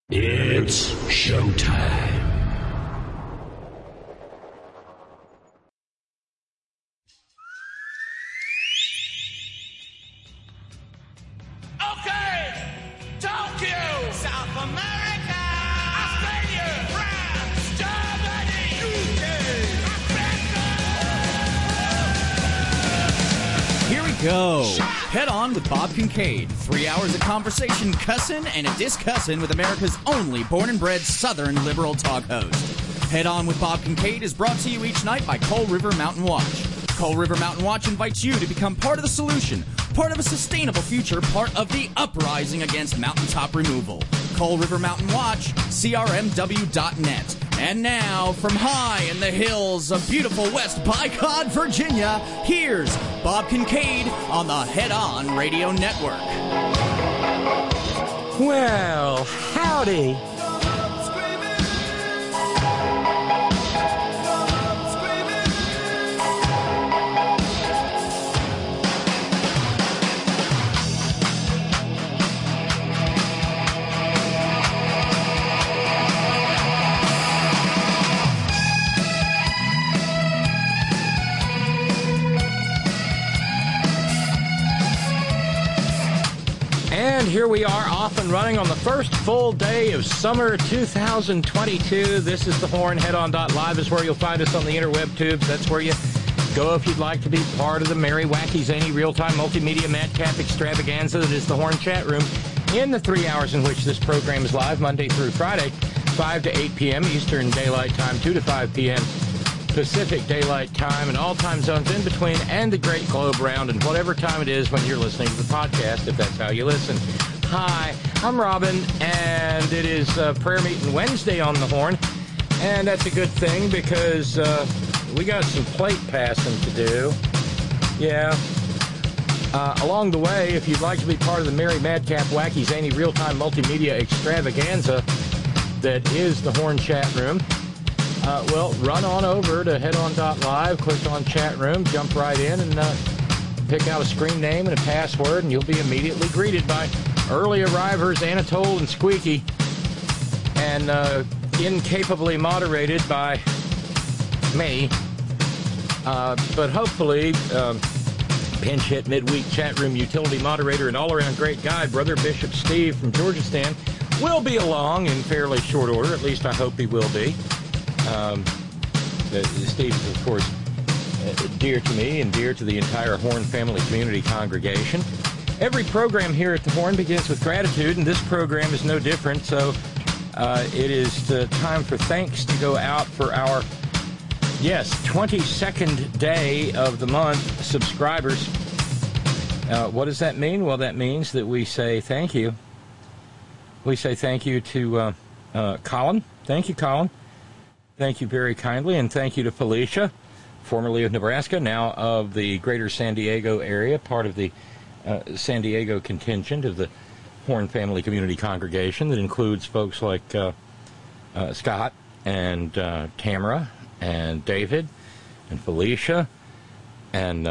It's showtime. Okay, Tokyo, South America, Australia, France, Germany, UK, Here we go. Head On with Bob Kincaid. 3 hours of conversation, cussin' and a discussin' with America's only born and bred Southern liberal talk host. Head On with Bob Kincaid is brought to you each night by Coal River Mountain Watch. Coal River Mountain Watch invites you to become part of the solution, part of a sustainable future, part of the uprising against mountaintop removal. Coal River Mountain Watch, crmw.net. And now, from high in the hills of beautiful West Bicod, Virginia, here's Bob Kincaid on the Head On Radio Network. Well, howdy. And here we are off and running on the first full day of summer 2022. This is the Horn. Headon.live is where you'll find us on the interweb tubes. That's where you go if you'd like to be part of the merry, wacky, zany, real-time multimedia madcap extravaganza that is the Horn chat room in the 3 hours in which this program is live, Monday through Friday, 5 to 8 p.m. Eastern Daylight Time, 2 to 5 p.m. Pacific Daylight Time, and all time zones in between, and the Great Globe Round, and whatever time it is when you're listening to the podcast, if that's how you listen. Hi, I'm Robin, and it is Prayer Meeting Wednesday on the Horn, and that's a good thing because we got some plate passing to do. Yeah. Along the way, if you'd like to be part of the merry, madcap, wacky, zany, real-time multimedia extravaganza that is the Horn chat room, well, run on over to headon.live, click on chat room, jump right in, and pick out a screen name and a password, and you'll be immediately greeted by early arrivers Anatole and Squeaky, and incapably moderated by me, but hopefully pinch hit midweek chat room utility moderator and all-around great guy, Brother Bishop Steve from Georgistan, will be along in fairly short order. At least I hope he will be. Steve is, of course, dear to me and dear to the entire Horn Family Community congregation. Every program here at the Horn begins with gratitude, and this program is no different. So it is time for thanks to go out for our, 22nd day of the month subscribers. What does that mean? Well, that means that we say thank you. We say thank you to Colin. Thank you, Colin. Thank you very kindly, and thank you to Felicia, formerly of Nebraska, now of the greater San Diego area, part of the San Diego contingent of the Horn Family Community Congregation that includes folks like Scott and Tamara and David and Felicia and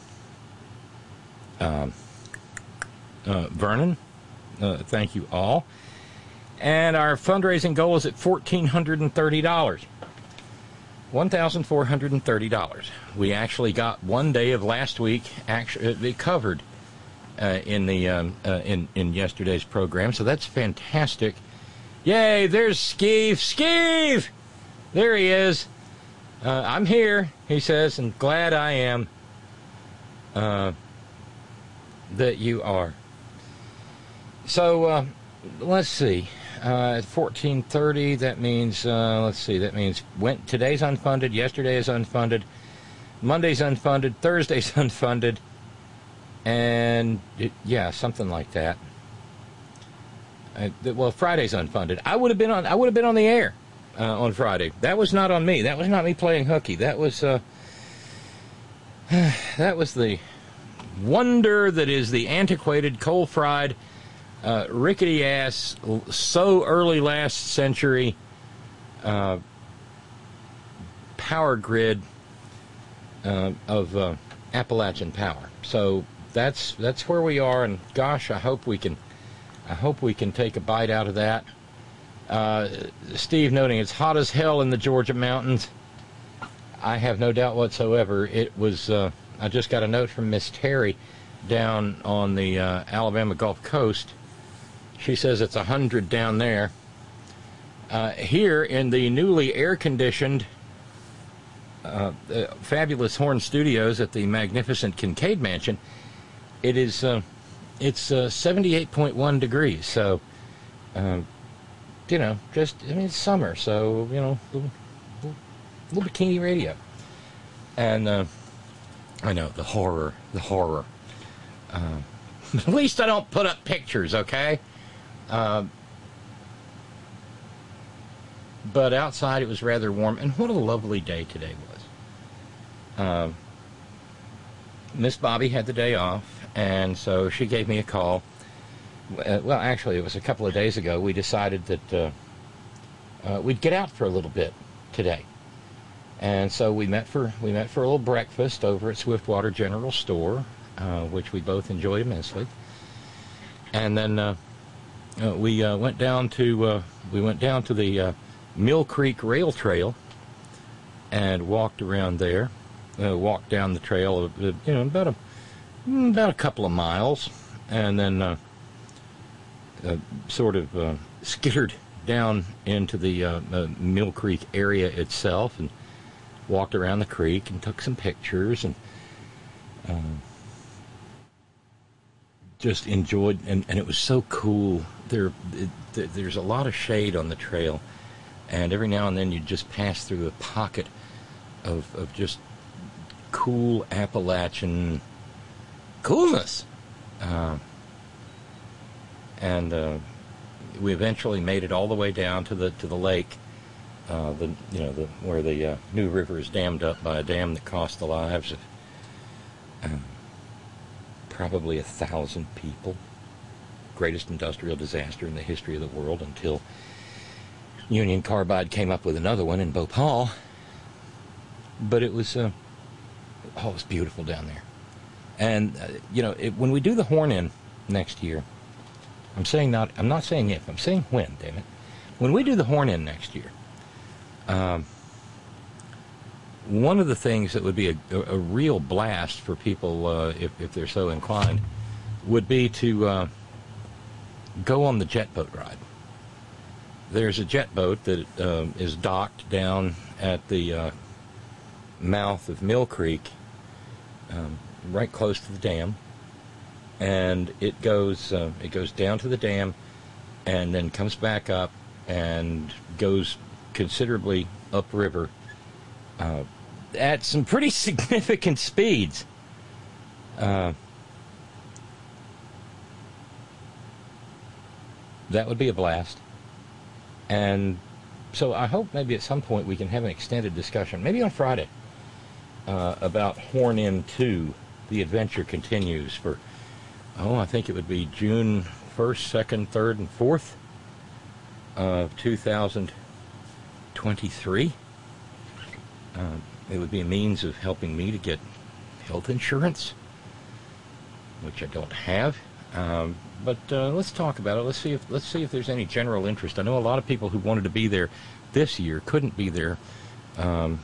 Vernon. Thank you all. And our fundraising goal is at $1,430. $1,430. We actually got one day of last week actually covered in the in yesterday's program, so that's fantastic. Yay! There's Skeeve. Skeeve, there he is. I'm here, he says, and glad I am that you are. So let's see. At 14:30, that means, that means today's unfunded, yesterday is unfunded, Monday's unfunded, Thursday's unfunded, and, something like that. Friday's unfunded. I would have been on the air on Friday. That was not on me. That was not me playing hooky. That was the wonder that is the antiquated, coal-fried, rickety-ass, so early last century power grid of Appalachian Power. So that's where we are, and gosh, I hope we can take a bite out of that Steve noting it's hot as hell in the Georgia mountains. I have no doubt whatsoever. It was, I just got a note from Miss Terry down on the Alabama Gulf Coast. She says it's 100 down there. Here in the newly air-conditioned fabulous Horn Studios at the magnificent Kincaid Mansion, it's 78.1 degrees. So, it's summer, so, little bikini radio. And I know, the horror. At least I don't put up pictures, okay? But outside it was rather warm, and what a lovely day today was. Miss Bobby had the day off, and so she gave me a call. Well, actually, it was a couple of days ago. We decided that we'd get out for a little bit today, and so we met for a little breakfast over at Swiftwater General Store, which we both enjoyed immensely. And then we went down to the Mill Creek Rail Trail and walked around there. Walked down the trail, about a couple of miles, and then sort of skittered down into the Mill Creek area itself, and walked around the creek and took some pictures, and just enjoyed. And it was so cool. There's a lot of shade on the trail, and every now and then you just pass through a pocket of just cool Appalachian coolness, and we eventually made it all the way down to the lake, where the New River is dammed up by a dam that cost the lives of probably 1,000 people. Greatest industrial disaster in the history of the world until Union Carbide came up with another one in Bhopal. But it was it was beautiful down there. And when we do the Horn-In next year, I'm not saying if, I'm saying when, damn it. When we do the Horn-In next year, one of the things that would be a real blast for people, if they're so inclined, would be to go on the jet boat ride. There's a jet boat that is docked down at the mouth of Mill Creek, right close to the dam, and it goes down to the dam, and then comes back up and goes considerably upriver at some pretty significant speeds. That would be a blast. And so I hope maybe at some point we can have an extended discussion, maybe on Friday, about Horn-In 2. The adventure continues for, I think it would be June 1st, 2nd, 3rd, and 4th of 2023. It would be a means of helping me to get health insurance, which I don't have. But let's talk about it. Let's see if there's any general interest. I know a lot of people who wanted to be there this year couldn't be there. I'm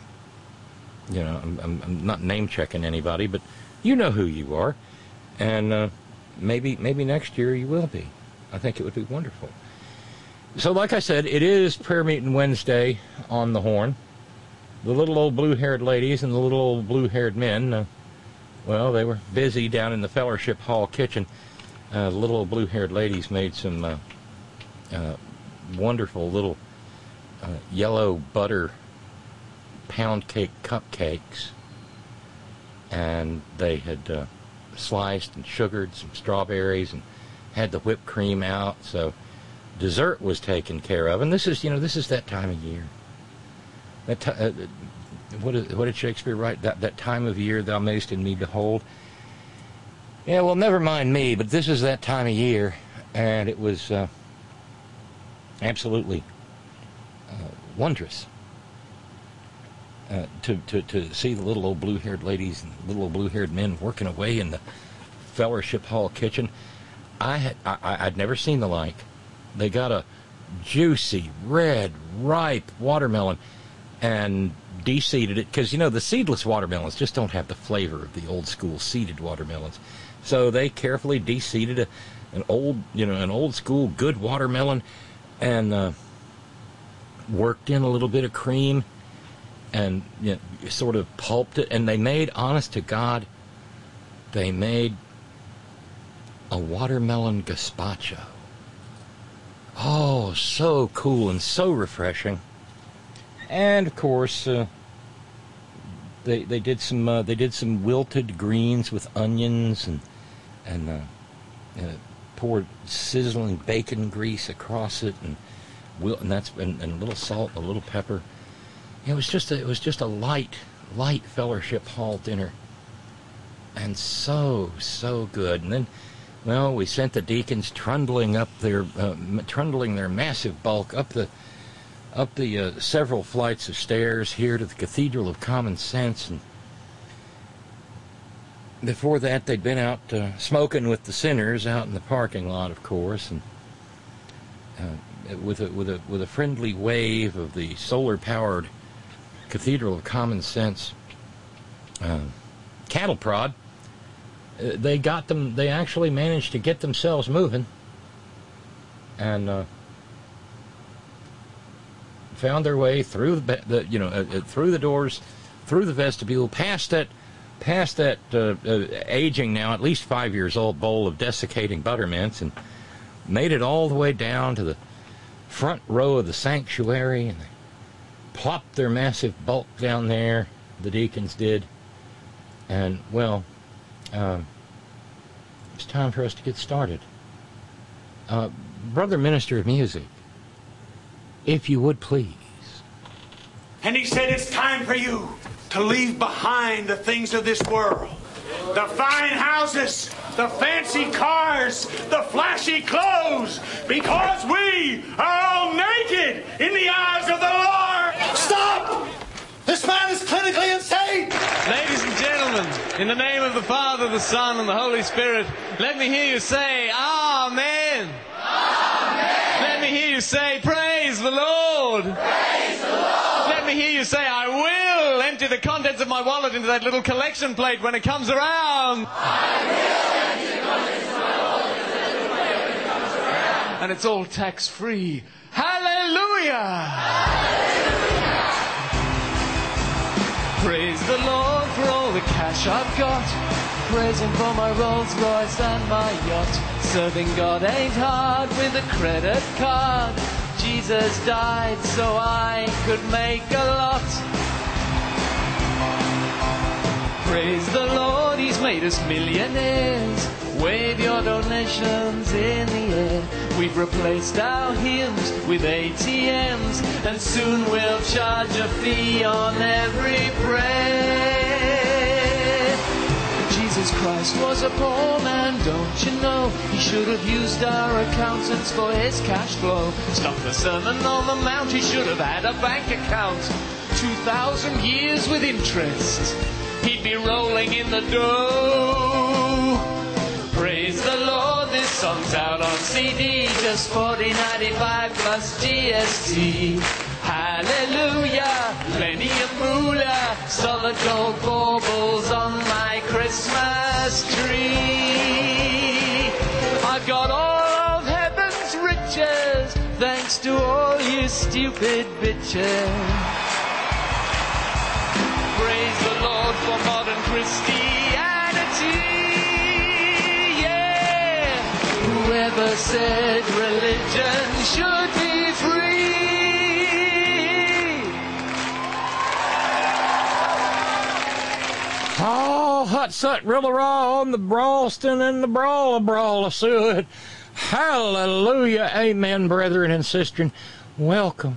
not name checking anybody, but you know who you are, and maybe next year you will be. I think it would be wonderful. So, like I said, it is prayer meeting Wednesday on the Horn. The little old blue-haired ladies and the little old blue-haired men, they were busy down in the Fellowship Hall kitchen. The little old blue-haired ladies made some wonderful little yellow butter pound cake cupcakes, and they had sliced and sugared some strawberries and had the whipped cream out, so dessert was taken care of. And this is that time of year. What did Shakespeare write? That time of year thou mayst in me behold. Yeah, well, never mind me, but this is that time of year, and it was absolutely wondrous to see the little old blue-haired ladies and little old blue-haired men working away in the Fellowship Hall kitchen. I'd never seen the like. They got a juicy, red, ripe watermelon and de-seeded it, because, the seedless watermelons just don't have the flavor of the old school seeded watermelons. So they carefully de-seeded an old school good watermelon and worked in a little bit of cream and sort of pulped it, and they made, honest to God, they made a watermelon gazpacho. Oh, so cool and so refreshing. And of course, they did some wilted greens with onions and poured sizzling bacon grease across it, and a little salt, and a little pepper. It was just a light fellowship hall dinner, and so good. And then, well, we sent the deacons trundling their massive bulk up the several flights of stairs here to the Cathedral of Common Sense. And before that, they'd been out smoking with the sinners out in the parking lot, of course, and with a friendly wave of the solar-powered Cathedral of Common Sense cattle prod. They actually managed to get themselves moving, and found their way through through the doors, through the vestibule, past that aging now at least 5 years old bowl of desiccating buttermints, and made it all the way down to the front row of the sanctuary, and they plopped their massive bulk down there, the deacons did, and, well, it's time for us to get started. Brother Minister of Music, if you would please. And he said, it's time for you to leave behind the things of this world. The fine houses, the fancy cars, the flashy clothes, because we are all naked in the eyes of the Lord. Stop! This man is clinically insane! Ladies and gentlemen, in the name of the Father, the Son, and the Holy Spirit, let me hear you say, Amen. Amen. Let me hear you say, praise the Lord. Praise the Lord. Let me hear you say, I will empty the contents of my wallet into that little collection plate when it comes around. I will empty the contents of my wallet into that little plate when it comes around. And it's all tax-free. Hallelujah! Hallelujah! Praise the Lord for all the cash I've got. Praise Him for my Rolls Royce and my yacht. Serving God ain't hard with a credit card. Jesus died so I could make a lot. Praise the Lord, He's made us millionaires. Wave your donations in the air. We've replaced our hymns with ATMs, and soon we'll charge a fee on every prayer. Jesus Christ was a poor man, don't you know? He should have used our accountants for his cash flow. Stop the Sermon on the Mount, he should have had a bank account. 2,000 years with interest, he'd be rolling in the dough. Praise the Lord, this song's out on CD, just $40.95 plus GST. Hallelujah, plenty of moolah, solid gold baubles on my Christmas tree. I've got all of heaven's riches, thanks to all you stupid bitches. Praise the Lord for modern Christianity. Yeah, whoever said religion should be free. Oh, hut sut rill-a-raw on the Brawlston and the brawl-a-suit. Hallelujah. Amen, brethren and sisters. Welcome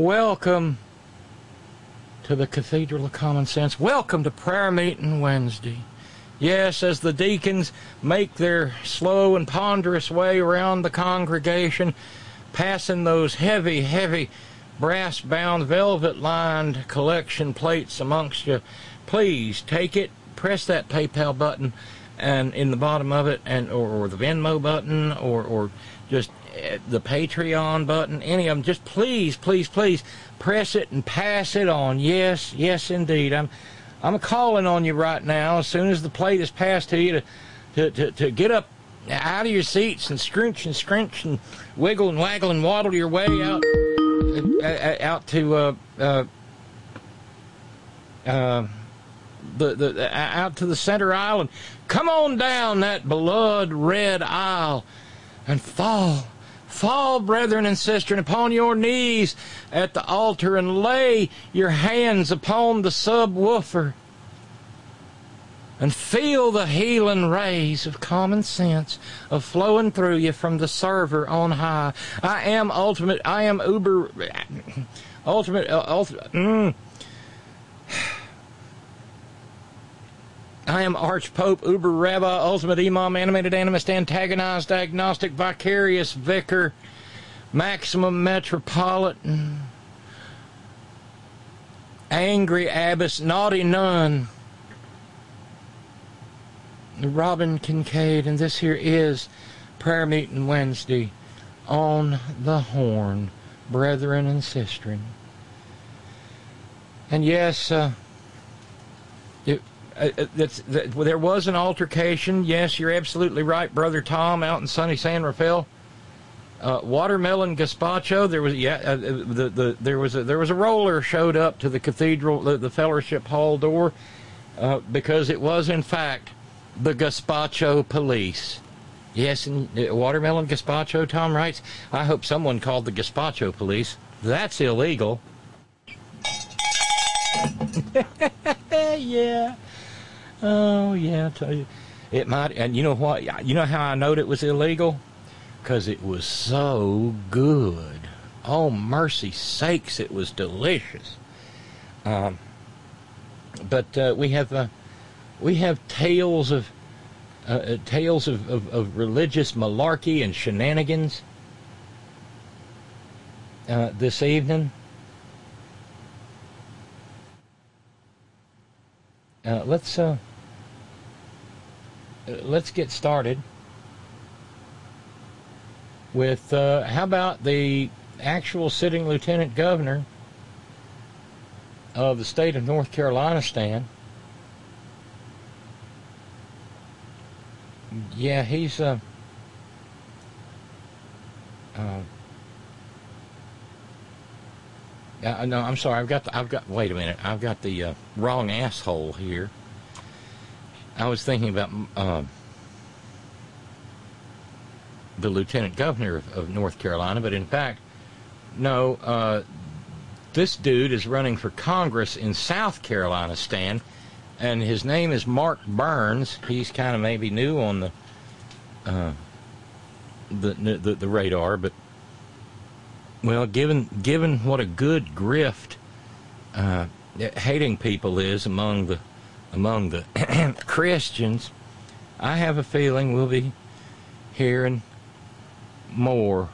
to the Cathedral of Common Sense. Welcome to prayer meeting Wednesday. Yes, as the deacons make their slow and ponderous way around the congregation, passing those heavy, brass-bound, velvet-lined collection plates amongst you, please take it, press that PayPal button, and in the bottom of it, and or the Venmo button, or just the Patreon button, any of them, just please, please, please press it and pass it on. Yes, yes, indeed. I'm calling on you right now. As soon as the plate is passed to you, to get up out of your seats and scrunch and wiggle and waggle and waddle your way out to out to the center aisle, and come on down that blood red aisle and fall, brethren and sisters, upon your knees at the altar and lay your hands upon the subwoofer and feel the healing rays of common sense of flowing through you from the server on high. I am Archpope, Uber Rabbi, Ultimate Imam, Animated Animist, Antagonized, Agnostic, Vicarious Vicar, Maximum Metropolitan, Angry Abbess, Naughty Nun, Robin Kincaid, and this here is Prayer Meeting Wednesday on the Horn, brethren and sistren. And yes, there was an altercation. Yes, you're absolutely right, Brother Tom, out in sunny San Rafael. Watermelon gazpacho. There was there was a roller showed up to the cathedral, the fellowship hall door, because it was in fact the gazpacho police. Yes, and watermelon gazpacho, Tom writes. I hope someone called the gazpacho police. That's illegal. Yeah. Oh, yeah, I tell you. It might, and you know what? You know how I knowed it was illegal? Because it was so good. Oh, mercy sakes, it was delicious. But we have tales of religious malarkey and shenanigans this evening. Let's get started with how about the actual sitting lieutenant governor of the state of North Carolina, Stan? Yeah, he's no, I'm sorry. Wait a minute. I've got the wrong asshole here. I was thinking about the lieutenant governor of North Carolina, but in fact, no. This dude is running for Congress in South Carolina, Stan, and his name is Mark Burns. He's kind of maybe new on the radar, but. Well, given what a good grift hating people is among the Christians, I have a feeling we'll be hearing more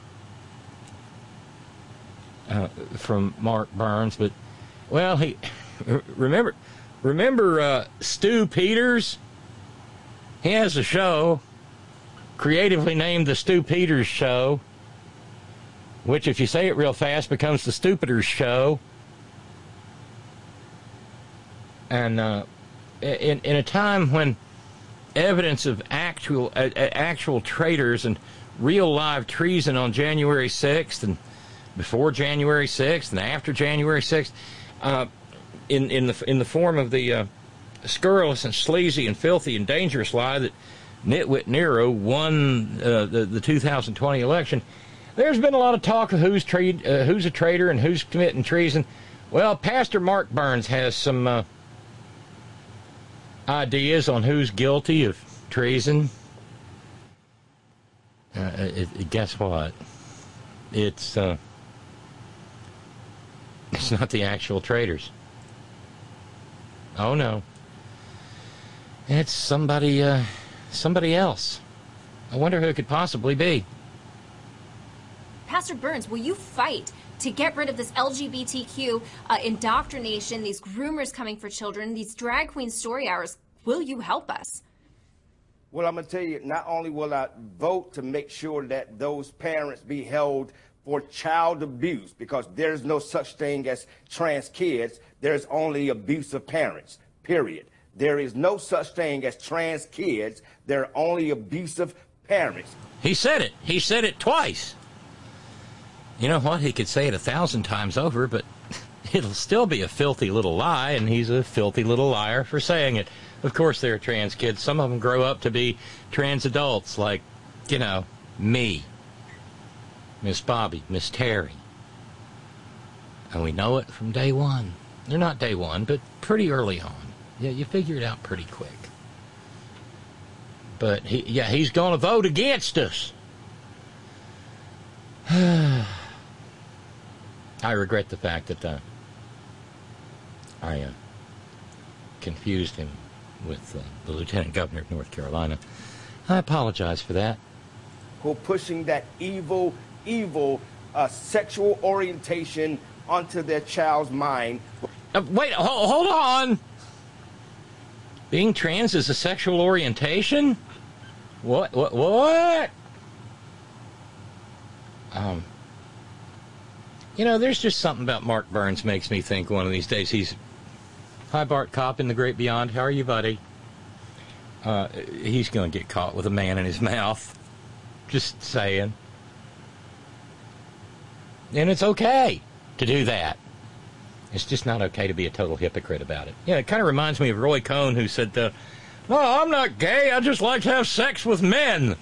from Mark Burns. But well, he remember Stu Peters? He has a show creatively named the Stu Peters Show, which, if you say it real fast, becomes the Stupiders Show. And in a time when evidence of actual traitors and real live treason on January 6th and before January 6th and after January 6th, in the form of the scurrilous and sleazy and filthy and dangerous lie that Nitwit Nero won the 2020 election, there's been a lot of talk of who's a traitor and who's committing treason. Well, Pastor Mark Burns has some ideas on who's guilty of treason. Guess what? It's not the actual traitors. Oh no, it's somebody else. I wonder who it could possibly be. Pastor Burns, will you fight to get rid of this LGBTQ indoctrination, these groomers coming for children, these drag queen story hours? Will you help us? Well, I'm going to tell you, not only will I vote to make sure that those parents be held for child abuse, because there's no such thing as trans kids. There's only abusive parents, period. There is no such thing as trans kids. There are only abusive parents. He said it. He said it twice. You know what? He could say it 1,000 times over, but it'll still be a filthy little lie, and he's a filthy little liar for saying it. Of course there are trans kids. Some of them grow up to be trans adults, like, you know, me, Miss Bobby, Miss Terry. And we know it from day one. They're not day one, but pretty early on. Yeah, you figure it out pretty quick. But, he's going to vote against us. I regret the fact that I confused him with the Lieutenant Governor of North Carolina. I apologize for that. Who are pushing that evil sexual orientation onto their child's mind. Wait, hold on. Being trans is a sexual orientation? What? You know, there's just something about Mark Burns makes me think one of these days he's... Hi, Bart Kopp in the Great Beyond. How are you, buddy? He's going to get caught with a man in his mouth. Just saying. And it's okay to do that. It's just not okay to be a total hypocrite about it. Yeah, it kind of reminds me of Roy Cohn, who said, no, I'm not gay. I just like to have sex with men.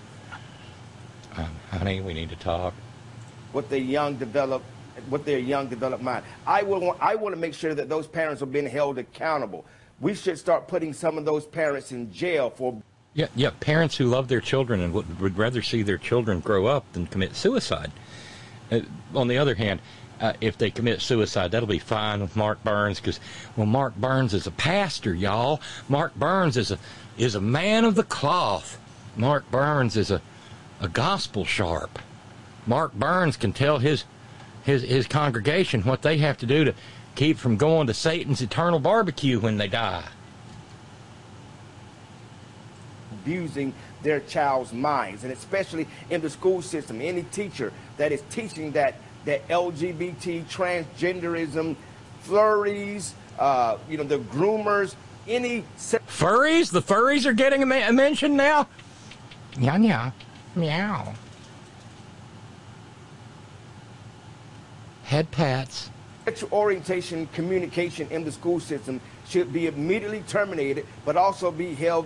Honey, we need to talk. With their young developed mind. I want to make sure that those parents are being held accountable. We should start putting some of those parents in jail for... Yeah, parents who love their children and would rather see their children grow up than commit suicide. On the other hand, if they commit suicide, that'll be fine with Mark Burns, because, well, Mark Burns is a pastor, y'all. Mark Burns is a man of the cloth. Mark Burns is a gospel sharp. Mark Burns can tell his congregation what they have to do to keep from going to Satan's eternal barbecue when they die. Abusing their child's minds, and especially in the school system. Any teacher that is teaching that LGBT, transgenderism, furries, the groomers, any... Furries? The furries are getting a mention now? Yeah. Meow. Head pats. Sexual orientation communication in the school system should be immediately terminated, but also be held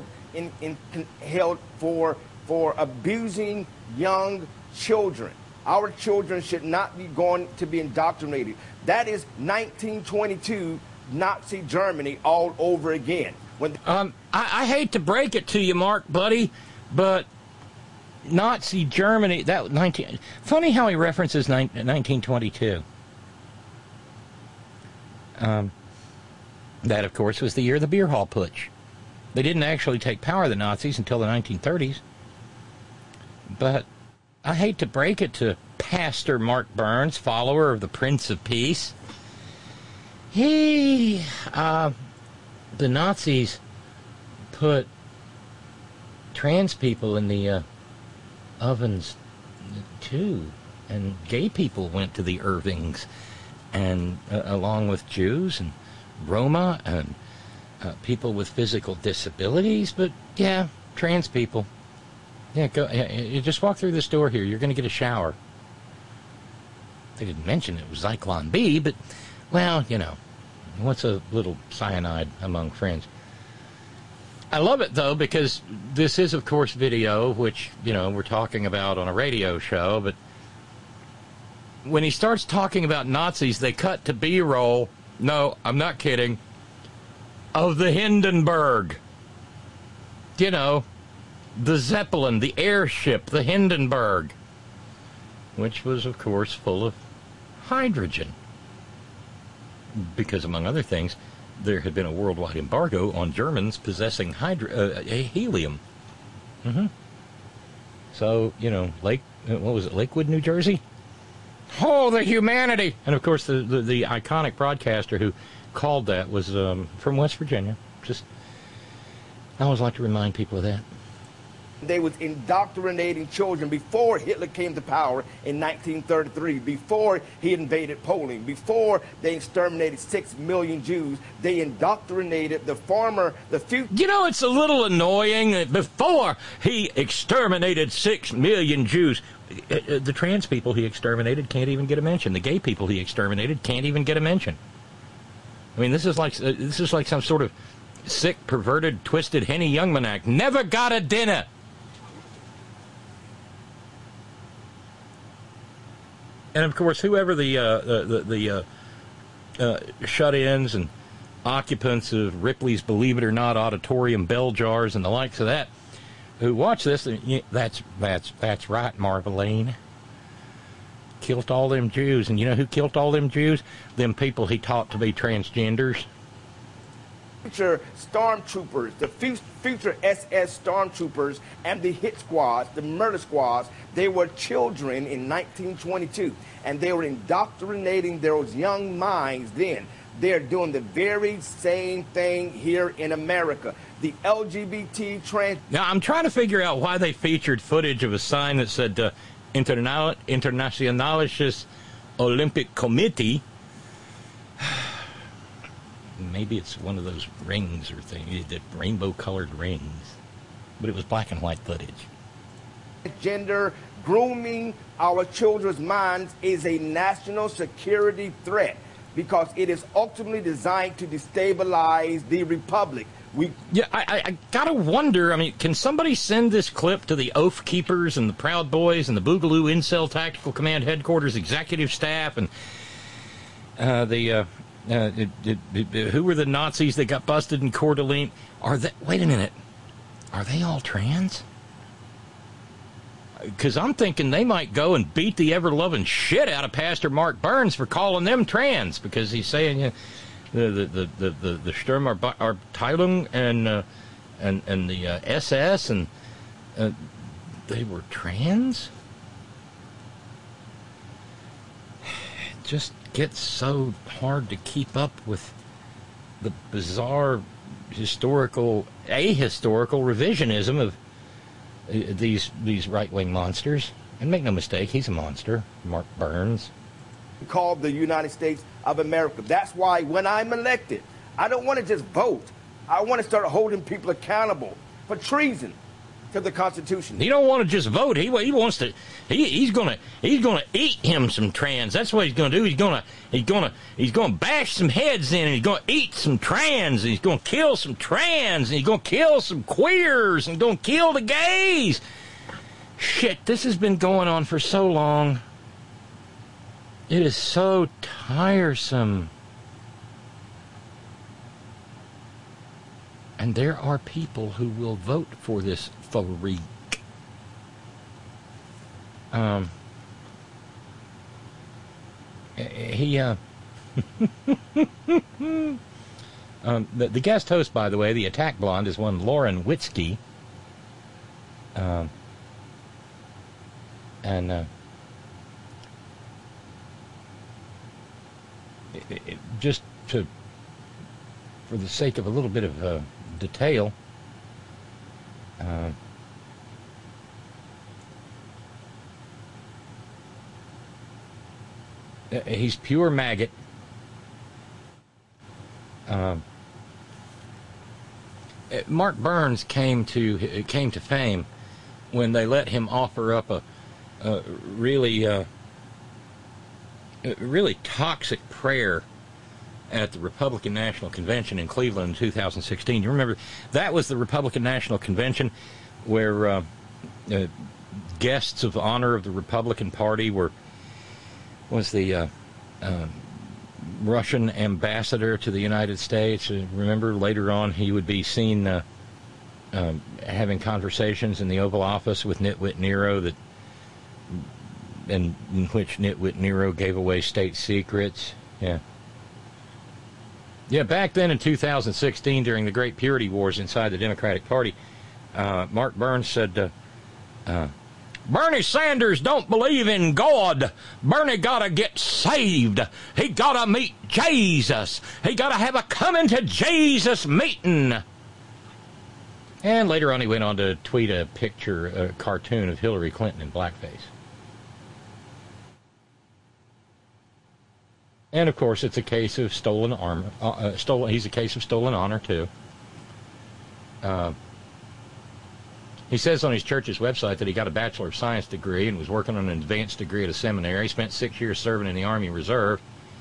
for abusing young children. Our children should not be going to be indoctrinated. That is 1922 Nazi Germany all over again. I hate to break it to you, Mark, buddy, but Nazi Germany, funny how he references 1922. That, of course, was the year of the beer hall putsch. They didn't actually take power, the Nazis, until the 1930s. But I hate to break it to Pastor Mark Burns, follower of the Prince of Peace. The Nazis put trans people in the ovens, too. And gay people went to the Irvings, and along with Jews and Roma and people with physical disabilities. But yeah, trans people. Yeah, you just walk through this door here. You're going to get a shower. They didn't mention it was Zyklon B, but, well, what's a little cyanide among friends? I love it, though, because this is, of course, video, which, we're talking about on a radio show, but when he starts talking about Nazis, they cut to B-roll. No, I'm not kidding. Of the Hindenburg. The Zeppelin, the airship, the Hindenburg. Which was, of course, full of hydrogen. Because, among other things, there had been a worldwide embargo on Germans possessing helium. Mm-hmm. So, what was it, Lakewood, New Jersey? Oh, the humanity! And, of course, the iconic broadcaster who called that was from West Virginia. I always like to remind people of that. They was indoctrinating children before Hitler came to power in 1933, before he invaded Poland, before they exterminated 6 million Jews. They indoctrinated the future. You know, it's a little annoying that before he exterminated 6 million Jews, the trans people he exterminated can't even get a mention. The gay people he exterminated can't even get a mention. I mean, this is like some sort of sick, perverted, twisted Henny Youngman act. Never got a dinner. And of course, whoever the shut-ins and occupants of Ripley's Believe It or Not auditorium, bell jars, and the likes of that, who watch this, that's right, Marveline. Killed all them Jews, and you know who killed all them Jews? Them people he taught to be transgenders. Future stormtroopers, the future SS stormtroopers, and the hit squads, the murder squads, they were children in 1922, and they were indoctrinating those young minds then. They're doing the very same thing here in America. The LGBT trans... Now, I'm trying to figure out why they featured footage of a sign that said Internationalisches Olympic Committee. Maybe it's one of those rings or things, the rainbow-colored rings. But it was black and white footage. Gender grooming our children's minds is a national security threat because it is ultimately designed to destabilize the republic. I gotta wonder, I mean, can somebody send this clip to the Oath Keepers and the Proud Boys and the Boogaloo Incel Tactical Command Headquarters executive staff and who were the Nazis that got busted in Coeur d'Alene? Wait a minute. Are they all trans? Because I'm thinking they might go and beat the ever-loving shit out of Pastor Mark Burns for calling them trans, because he's saying the Sturmabteilung and the SS and they were trans. It just gets so hard to keep up with the bizarre ahistorical revisionism of these right-wing monsters. And make no mistake, he's a monster, Mark Burns. Called the United States of America. That's why when I'm elected, I don't want to just vote. I want to start holding people accountable for treason to the Constitution. He don't want to just vote. He wants to. He's gonna eat him some trans. That's what he's gonna do. He's gonna bash some heads in, and he's gonna eat some trans, and he's gonna kill some trans, and he's gonna kill some queers, and gonna kill the gays. Shit, this has been going on for so long. It is so tiresome. And there are people who will vote for this freak. The guest host, by the way, the Attack Blonde, is one Lauren Witzke. Just for the sake of a little bit of detail, he's pure maggot. Mark Burns came to fame when they let him offer up a really toxic prayer at the Republican National Convention in Cleveland in 2016. You remember, that was the Republican National Convention where guests of honor of the Republican Party was the Russian ambassador to the United States. Remember, later on he would be seen having conversations in the Oval Office with Nitwit Nero in which Nitwit Nero gave away state secrets. Yeah, back then in 2016, during the Great Purity Wars inside the Democratic Party, Mark Burns said, Bernie Sanders don't believe in God. Bernie gotta get saved. He gotta meet Jesus. He gotta have a coming to Jesus meeting. And later on, he went on to tweet a picture, a cartoon of Hillary Clinton in blackface. And of course, it's a case of stolen armor. He's a case of stolen honor too. He says on his church's website that he got a Bachelor of Science degree and was working on an advanced degree at a seminary. He spent 6 years serving in the Army Reserve.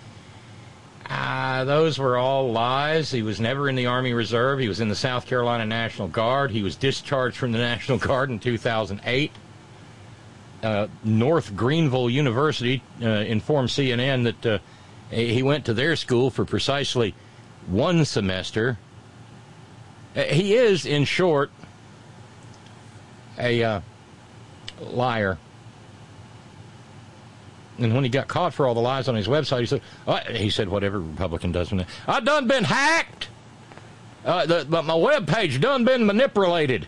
Those were all lies. He was never in the Army Reserve. He was in the South Carolina National Guard. He was discharged from the National Guard in 2008. North Greenville University informed CNN that he went to their school for precisely 1 semester. He is, in short, a liar. And when he got caught for all the lies on his website, he said what every Republican does. I done been hacked. But my webpage done been manipulated.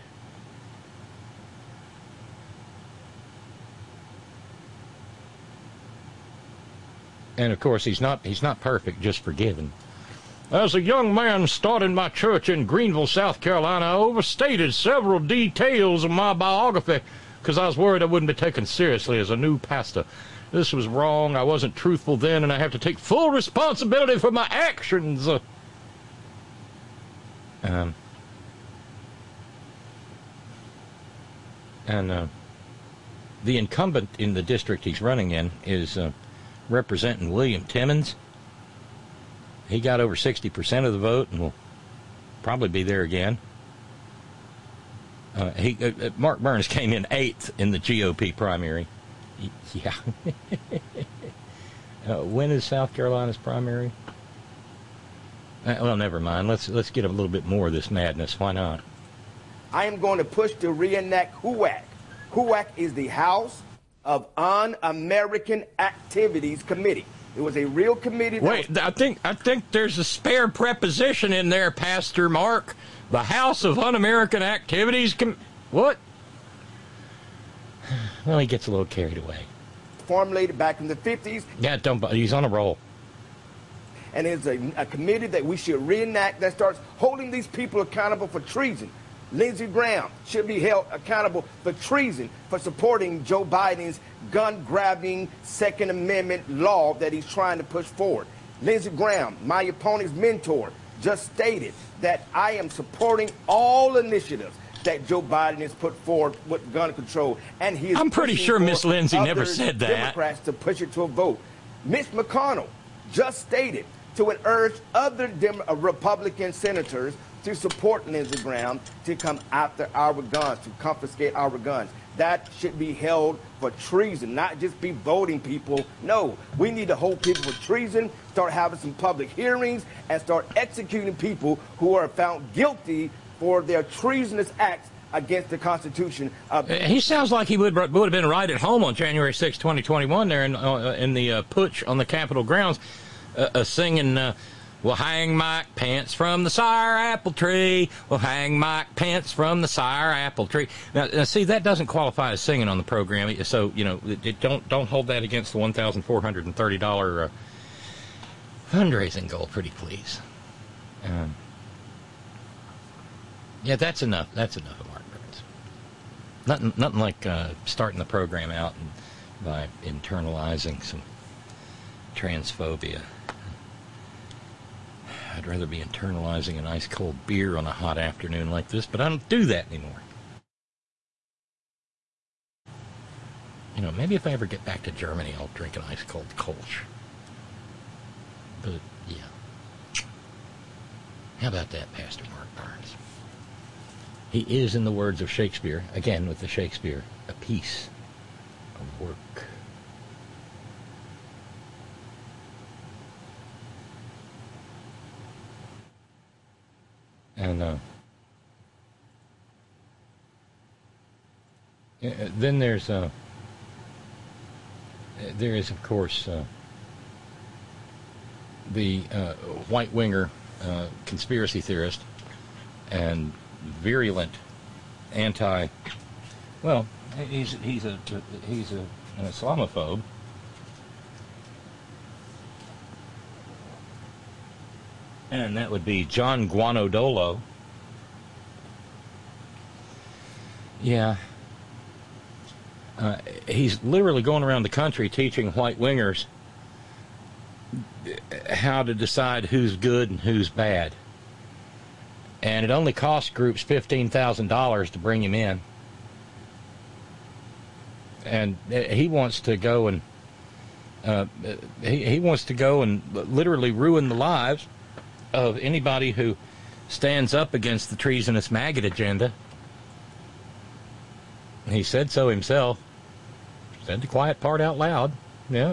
And of course, he's not perfect, just forgiven. As a young man starting my church in Greenville, South Carolina, I overstated several details of my biography because I was worried I wouldn't be taken seriously as a new pastor. This was wrong. I wasn't truthful then, and I have to take full responsibility for my actions. The incumbent in the district he's running in is representing William Timmons. He got over 60% of the vote and will probably be there again. Mark Burns came in 8th in the GOP primary. Yeah. When is South Carolina's primary? Well, never mind. Let's get a little bit more of this madness. Why not? I am going to push to reenact HUAC. HUAC is the House of Un-American Activities Committee. It was a real committee. Wait, I think there's a spare preposition in there, Pastor Mark. The House of Un-American Activities what? Well, he gets a little carried away. Formulated back in the 50s. Yeah, he's on a roll. And it's a committee that we should reenact that starts holding these people accountable for treason. Lindsey Graham should be held accountable for treason for supporting Joe Biden's gun-grabbing Second Amendment law that he's trying to push forward. Lindsey Graham, my opponent's mentor, just stated that I am supporting all initiatives that Joe Biden has put forward with gun control, and he is. I'm pretty sure Miss Lindsey never said that. Democrats to push it to a vote. Mitch McConnell just stated to urge other Republican senators to support Lindsey Graham to come after our guns, to confiscate our guns. That should be held for treason, not just be voting people. No, we need to hold people for treason, start having some public hearings, and start executing people who are found guilty for their treasonous acts against the Constitution. He sounds like he would have been right at home on January 6, 2021 there in the putsch on the Capitol grounds, singing, we'll hang Mike Pence from the sire apple tree. We'll hang Mike Pence from the sire apple tree. Now, see, that doesn't qualify as singing on the program. So, don't hold that against the $1,430 fundraising goal, pretty please. Yeah, that's enough. That's enough of Mark Burns. Nothing like starting the program out by internalizing some transphobia. I'd rather be internalizing an ice cold beer on a hot afternoon like this, but I don't do that anymore. Maybe if I ever get back to Germany, I'll drink an ice cold Kolsch. But, yeah. How about that, Pastor Mark Burns? He is, in the words of Shakespeare, again with the Shakespeare, a piece of work. And then there is, of course, the white-winger conspiracy theorist and virulent well, he's an Islamophobe. And that would be John Guanodolo. Yeah. He's literally going around the country teaching white wingers how to decide who's good and who's bad. And it only costs groups $15,000 to bring him in. And he wants to go and he wants to go and literally ruin the lives of anybody who stands up against the treasonous maggot agenda. He said so himself. Said the quiet part out loud. Yeah.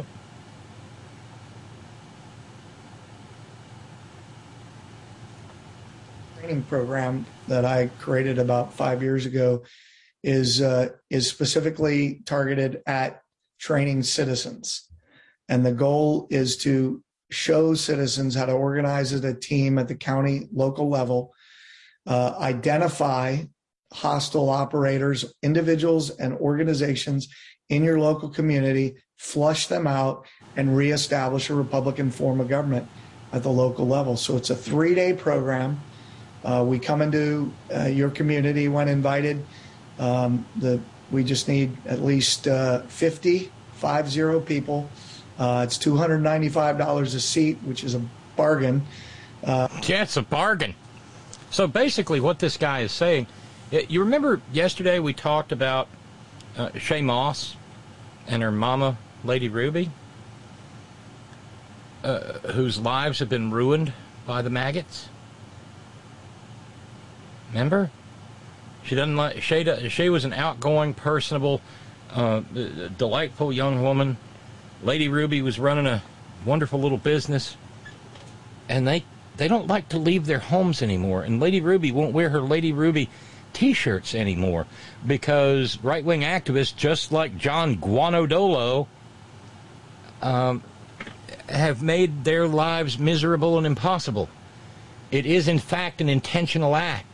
Training program that I created about 5 years ago is specifically targeted at training citizens. And the goal is to show citizens how to organize as a team at the county, local level, identify hostile operators, individuals and organizations in your local community, flush them out, and reestablish a Republican form of government at the local level. So it's a 3-day program. We come into your community when invited. We just need at least 50 people. It's $295 a seat, which is a bargain. Yeah, it's a bargain. So basically what this guy is saying, you remember yesterday we talked about Shay Moss and her mama, Lady Ruby, whose lives have been ruined by the maggots? Remember? She doesn't like Shay was an outgoing, personable, delightful young woman. Lady Ruby was running a wonderful little business, and they don't like to leave their homes anymore. And Lady Ruby won't wear her Lady Ruby T-shirts anymore because right-wing activists, just like John Guanodolo, have made their lives miserable and impossible. It is, in fact, an intentional act.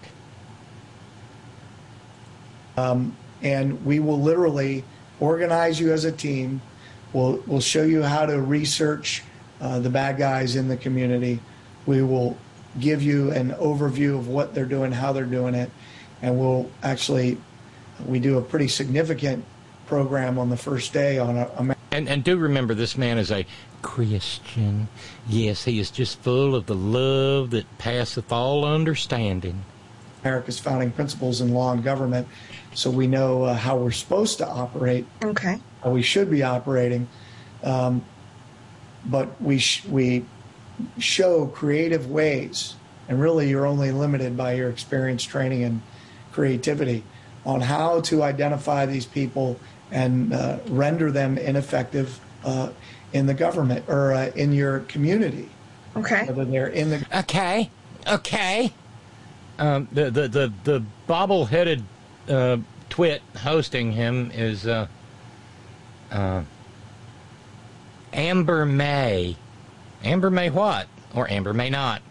And we will literally organize you as a team. We'll show you how to research the bad guys in the community. We will give you an overview of what they're doing, how they're doing it, and we do a pretty significant program on the first day on a and do remember, this man is a Christian. Yes, he is just full of the love that passeth all understanding. America's founding principles in law and government, so we know how we're supposed to operate. Okay. How we should be operating, but we show creative ways, and really you're only limited by your experience, training, and creativity on how to identify these people and render them ineffective in the government or in your community. Okay. Whether they're in the okay. The bobble-headed twit hosting him is Amber May. Amber May what? Or Amber May not.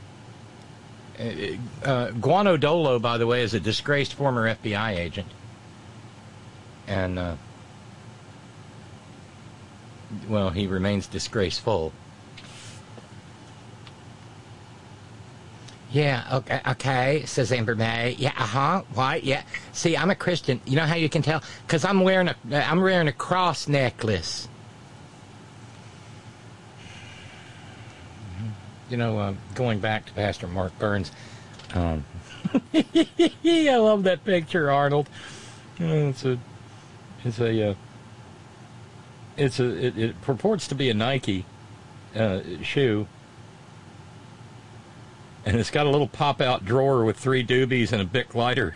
Guanodolo, by the way, is a disgraced former FBI agent. And, well, he remains disgraceful. Yeah, okay, says Amber May. Yeah, why? Yeah. See, I'm a Christian. You know how you can tell? Because I'm wearing a cross necklace. You know, going back to Pastor Mark Burns, I love that picture, Arnold. It purports to be a Nike shoe, and it's got a little pop-out drawer with 3 doobies and a Bic lighter.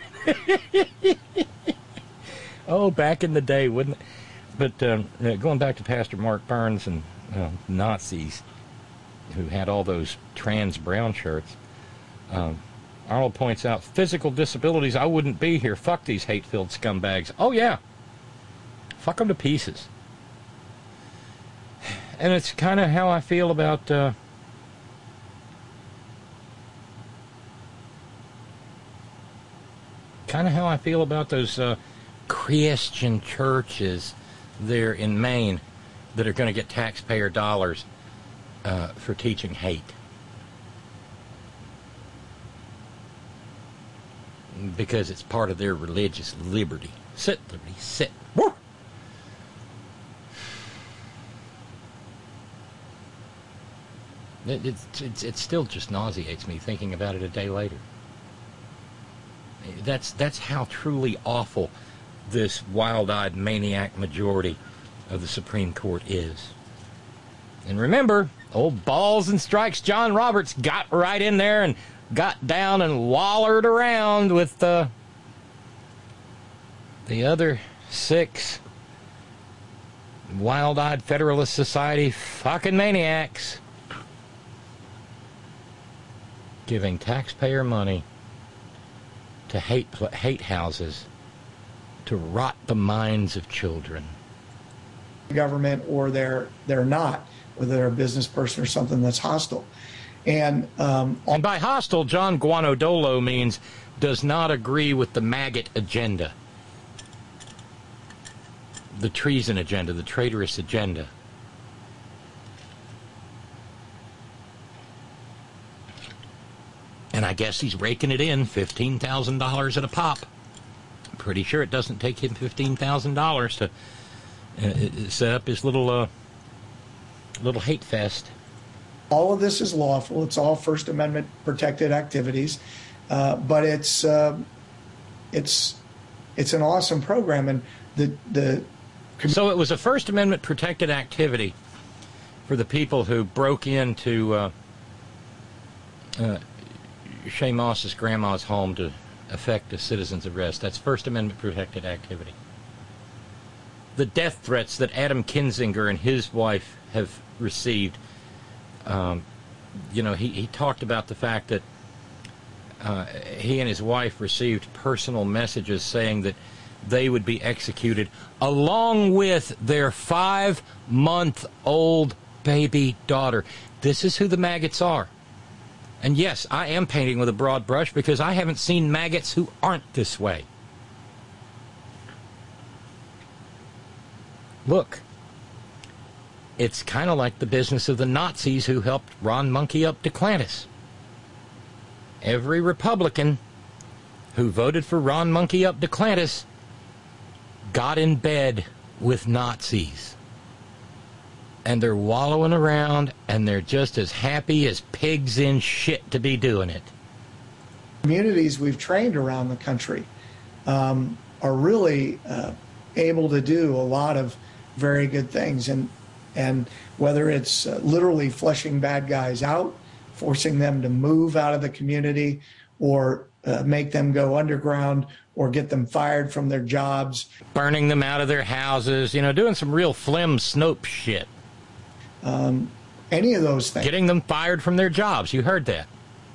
Oh, back in the day, wouldn't it? But going back to Pastor Mark Burns and Nazis who had all those trans brown shirts, Arnold points out, physical disabilities, I wouldn't be here. Fuck these hate-filled scumbags. Oh, yeah. Fuck them to pieces. And it's kind of how I feel about... kind of how I feel about those Christian churches there in Maine that are going to get taxpayer dollars for teaching hate. because it's part of their religious liberty. Sit, liberty, sit. Woo! It still just nauseates me thinking about it a day later. That's how truly awful this wild-eyed maniac majority of the Supreme Court is. And remember, old balls and strikes John Roberts got right in there and got down and wallered around with the other 6 wild-eyed Federalist Society fucking maniacs, giving taxpayer money to hate houses to rot the minds of children. Government, or they're not, whether they're a business person or something that's hostile. And by hostile, John Guanodolo means does not agree with the maggot agenda, the treason agenda, the traitorous agenda. And I guess he's raking it in, $15,000 at a pop. I'm pretty sure it doesn't take him $15,000 to set up his little hate fest. All of this is lawful. It's all First Amendment protected activities, but it's an awesome program. And so it was a First Amendment protected activity for the people who broke into Shay Moss's grandma's home to effect a citizen's arrest. That's First Amendment protected activity. The death threats that Adam Kinzinger and his wife have received, he talked about the fact that he and his wife received personal messages saying that they would be executed along with their 5-month-old baby daughter. This is who the maggots are. And yes, I am painting with a broad brush because I haven't seen maggots who aren't this way. Look, it's kind of like the business of the Nazis who helped Ron Monkey up Duklantis. Every Republican who voted for Ron Monkey up Duklantis got in bed with Nazis. And they're wallowing around, and they're just as happy as pigs in shit to be doing it. Communities we've trained around the country are really able to do a lot of very good things. And whether it's literally flushing bad guys out, forcing them to move out of the community, or make them go underground, or get them fired from their jobs. Burning them out of their houses, doing some real flim snope shit. Any of those things. Getting them fired from their jobs. You heard that.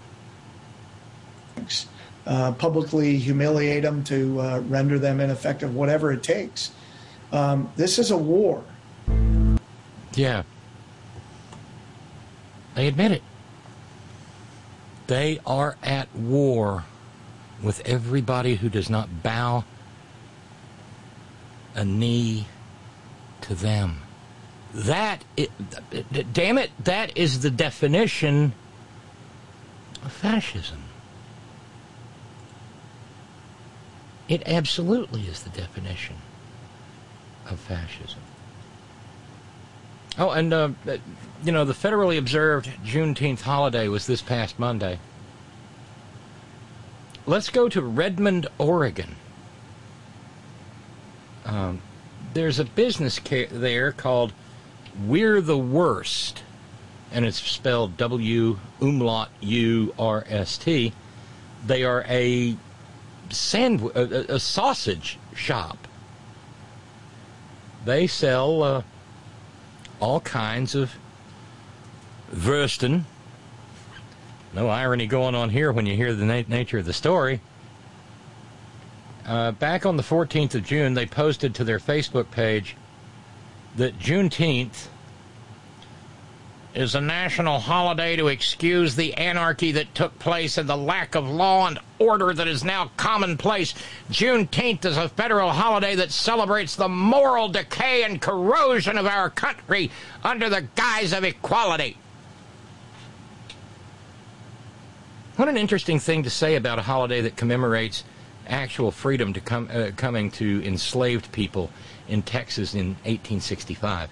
Publicly humiliate them to render them ineffective, whatever it takes. This is a war. Yeah. They admit it. They are at war with everybody who does not bow a knee to them. Damn it, that is the definition of fascism. It absolutely is the definition of fascism. Oh, and, the federally observed Juneteenth holiday was this past Monday. Let's go to Redmond, Oregon. There's a business there called We're the Worst, and it's spelled W-U-R-S-T. They are a sausage shop. They sell all kinds of Würsten. No irony going on here when you hear the nature of the story. Back on the 14th of June, they posted to their Facebook page that Juneteenth is a national holiday to excuse the anarchy that took place and the lack of law and order that is now commonplace. Juneteenth is a federal holiday that celebrates the moral decay and corrosion of our country under the guise of equality. What an interesting thing to say about a holiday that commemorates actual freedom to coming to enslaved people in Texas in 1865.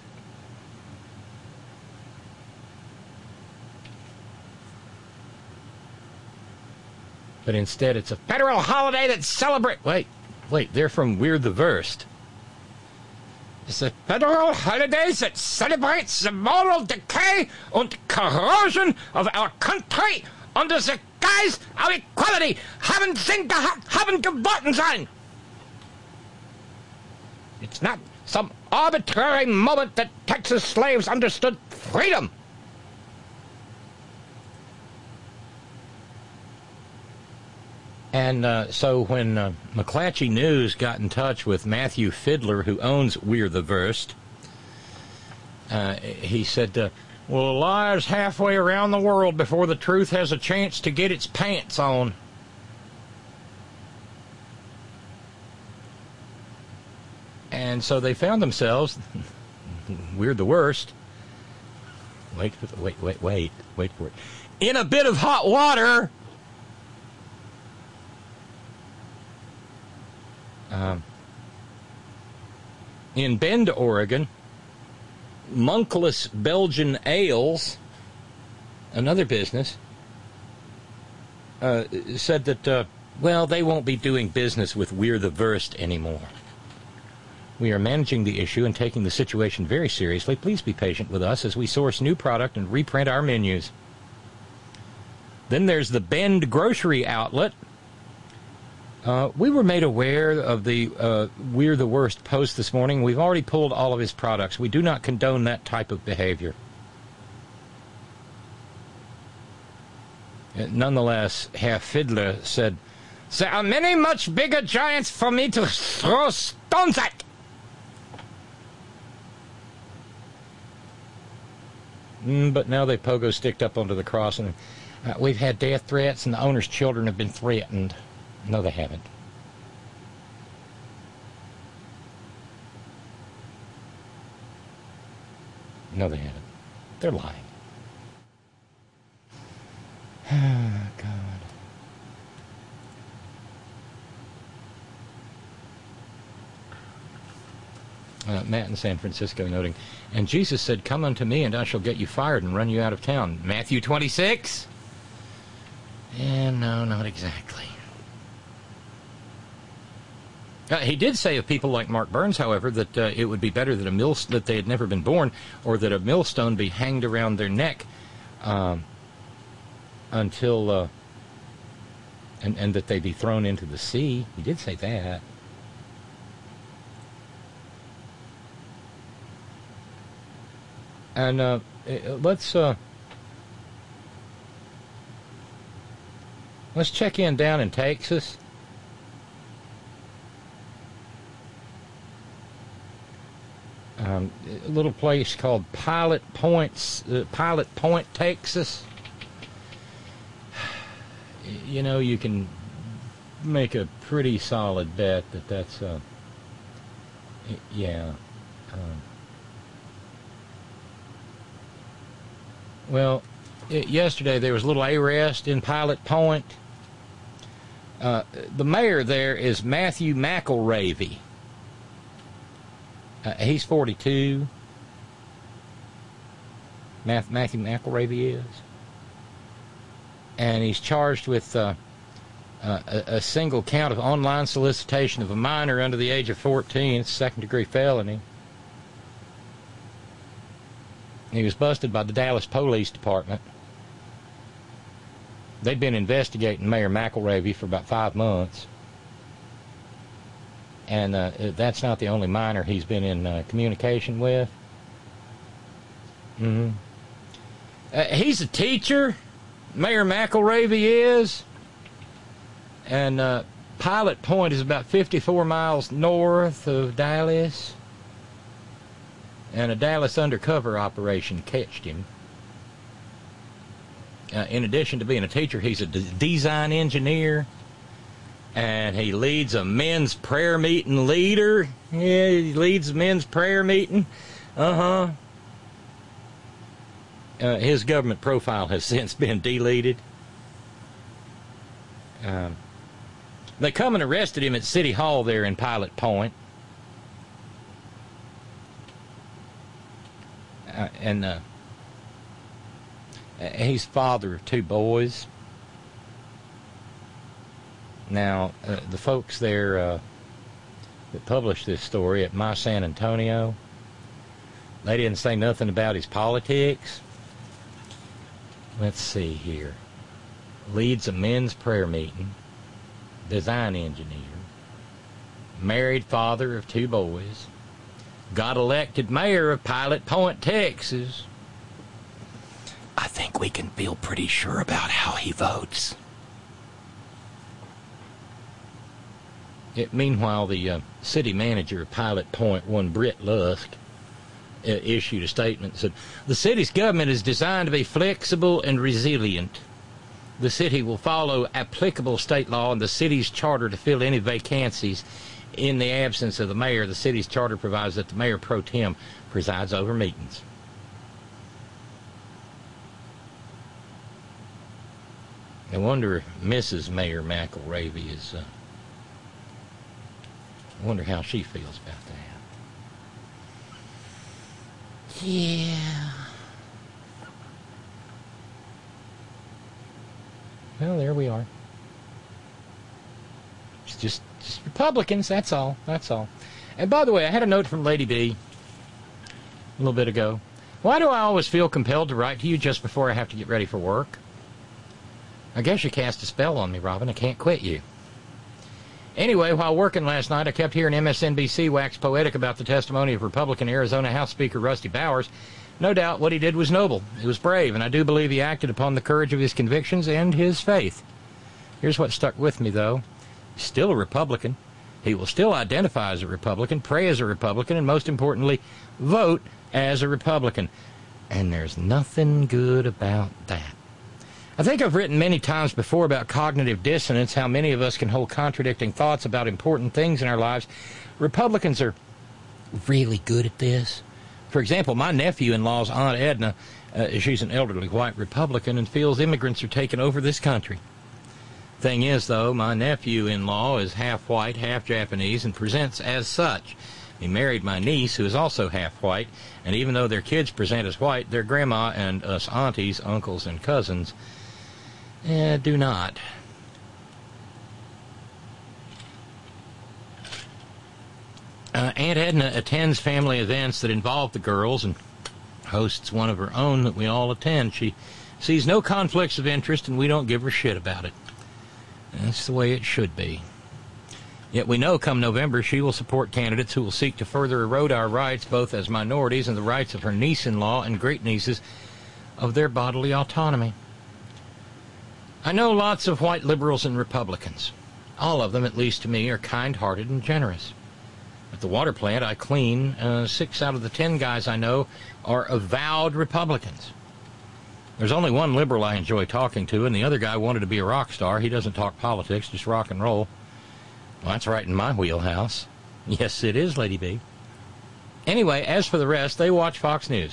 But instead, it's a federal holiday that celebrates... Wait, they're from We're the Worst. It's a federal holiday that celebrates the moral decay and corrosion of our country under the guise of equality. Haben gewollt sein. It's not some arbitrary moment that Texas slaves understood freedom. And so when McClatchy News got in touch with Matthew Fiddler, who owns We're the Worst, he said, well, a lie is halfway around the world before the truth has a chance to get its pants on. And so they found themselves, We're the Worst, wait for it, in a bit of hot water. In Bend, Oregon, Monkless Belgian Ales, another business, said that, well, they won't be doing business with We're the Worst anymore. We are managing the issue and taking the situation very seriously. Please be patient with us as we source new product and reprint our menus. Then there's the Bend Grocery Outlet. We were made aware of the We're the Worst post this morning. We've already pulled all of his products. We do not condone that type of behavior. Nonetheless, Herr Fiddler said, there are many much bigger giants for me to throw stones at. But now they pogo sticked up onto the cross, and we've had death threats, and the owner's children have been threatened. No, they haven't. No, they haven't. They're lying. Oh, God. Matt in San Francisco noting, and Jesus said, come unto me, and I shall get you fired and run you out of town. Matthew 26? And no, not exactly. He did say of people like Mark Burns, however, that it would be better that that they had never been born, or that a millstone be hanged around their neck until and that they be thrown into the sea. He did say that. And let's check in down in Texas. A little place called Pilot Point, Texas. You know, you can make a pretty solid bet that that's, yeah. Well, yesterday there was a little arrest in Pilot Point. The mayor there is Matthew McElravy. He's 42. Matthew McElravy is. And he's charged with a single count of online solicitation of a minor under the age of 14. It's a second-degree felony. He was busted by the Dallas Police Department. They'd been investigating Mayor McElravy for about 5 months. And that's not the only minor he's been in communication with. He's a teacher, Mayor McElravy is. And Pilot Point is about 54 miles north of Dallas. And a Dallas undercover operation catched him. In addition to being a teacher, he's a design engineer. And he leads a men's prayer meeting leader. Yeah, he leads a men's prayer meeting. His government profile has since been deleted. They come and arrested him at City Hall there in Pilot Point. He's father of 2 boys. Now, the folks there that published this story at My San Antonio, they didn't say nothing about his politics. Let's see here. Leads a men's prayer meeting. Design engineer. Married father of 2 boys. Got elected mayor of Pilot Point, Texas. I think we can feel pretty sure about how he votes. Meanwhile, the city manager of Pilot Point, one Britt Lusk, issued a statement that said, the city's government is designed to be flexible and resilient. The city will follow applicable state law and the city's charter to fill any vacancies. In the absence of the mayor, the city's charter provides that the mayor pro tem presides over meetings. I wonder if Mrs. Mayor McElravy is... I wonder how she feels about that. Yeah. Well, there we are. It's just Republicans, that's all. That's all. And by the way, I had a note from Lady B a little bit ago. Why do I always feel compelled to write to you just before I have to get ready for work? I guess you cast a spell on me, Robin. I can't quit you. Anyway, while working last night, I kept hearing MSNBC wax poetic about the testimony of Republican Arizona House Speaker Rusty Bowers. No doubt what he did was noble. It was brave, and I do believe he acted upon the courage of his convictions and his faith. Here's what stuck with me, though. He's still a Republican. He will still identify as a Republican, pray as a Republican, and most importantly, vote as a Republican. And there's nothing good about that. I think I've written many times before about cognitive dissonance, how many of us can hold contradicting thoughts about important things in our lives. Republicans are really good at this. For example, my nephew-in-law's Aunt Edna, she's an elderly white Republican and feels immigrants are taking over this country. Thing is, though, my nephew-in-law is half white, half Japanese, and presents as such. He married my niece, who is also half white, and even though their kids present as white, their grandma and us aunties, uncles, and cousins do not. Aunt Edna attends family events that involve the girls and hosts one of her own that we all attend. She sees no conflicts of interest, and we don't give her shit about it. That's the way it should be. Yet we know come November she will support candidates who will seek to further erode our rights, both as minorities and the rights of her niece-in-law and great-nieces of their bodily autonomy. I know lots of white liberals and Republicans. All of them, at least to me, are kind-hearted and generous. At the water plant I clean, 6 out of the 10 guys I know are avowed Republicans. There's only one liberal I enjoy talking to, and the other guy wanted to be a rock star. He doesn't talk politics, just rock and roll. Well, that's right in my wheelhouse. Yes, it is, Lady B. Anyway, as for the rest, they watch Fox News.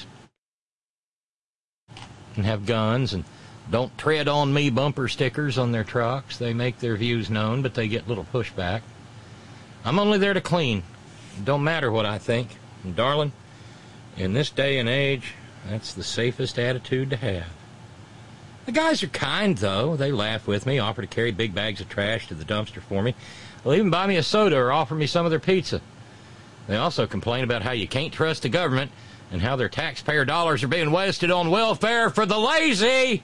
And have guns and don't tread on me bumper stickers on their trucks. They make their views known, but they get little pushback. I'm only there to clean. It don't matter what I think. And darling, in this day and age, that's the safest attitude to have. The guys are kind, though. They laugh with me, offer to carry big bags of trash to the dumpster for me. They'll even buy me a soda or offer me some of their pizza. They also complain about how you can't trust the government and how their taxpayer dollars are being wasted on welfare for the lazy.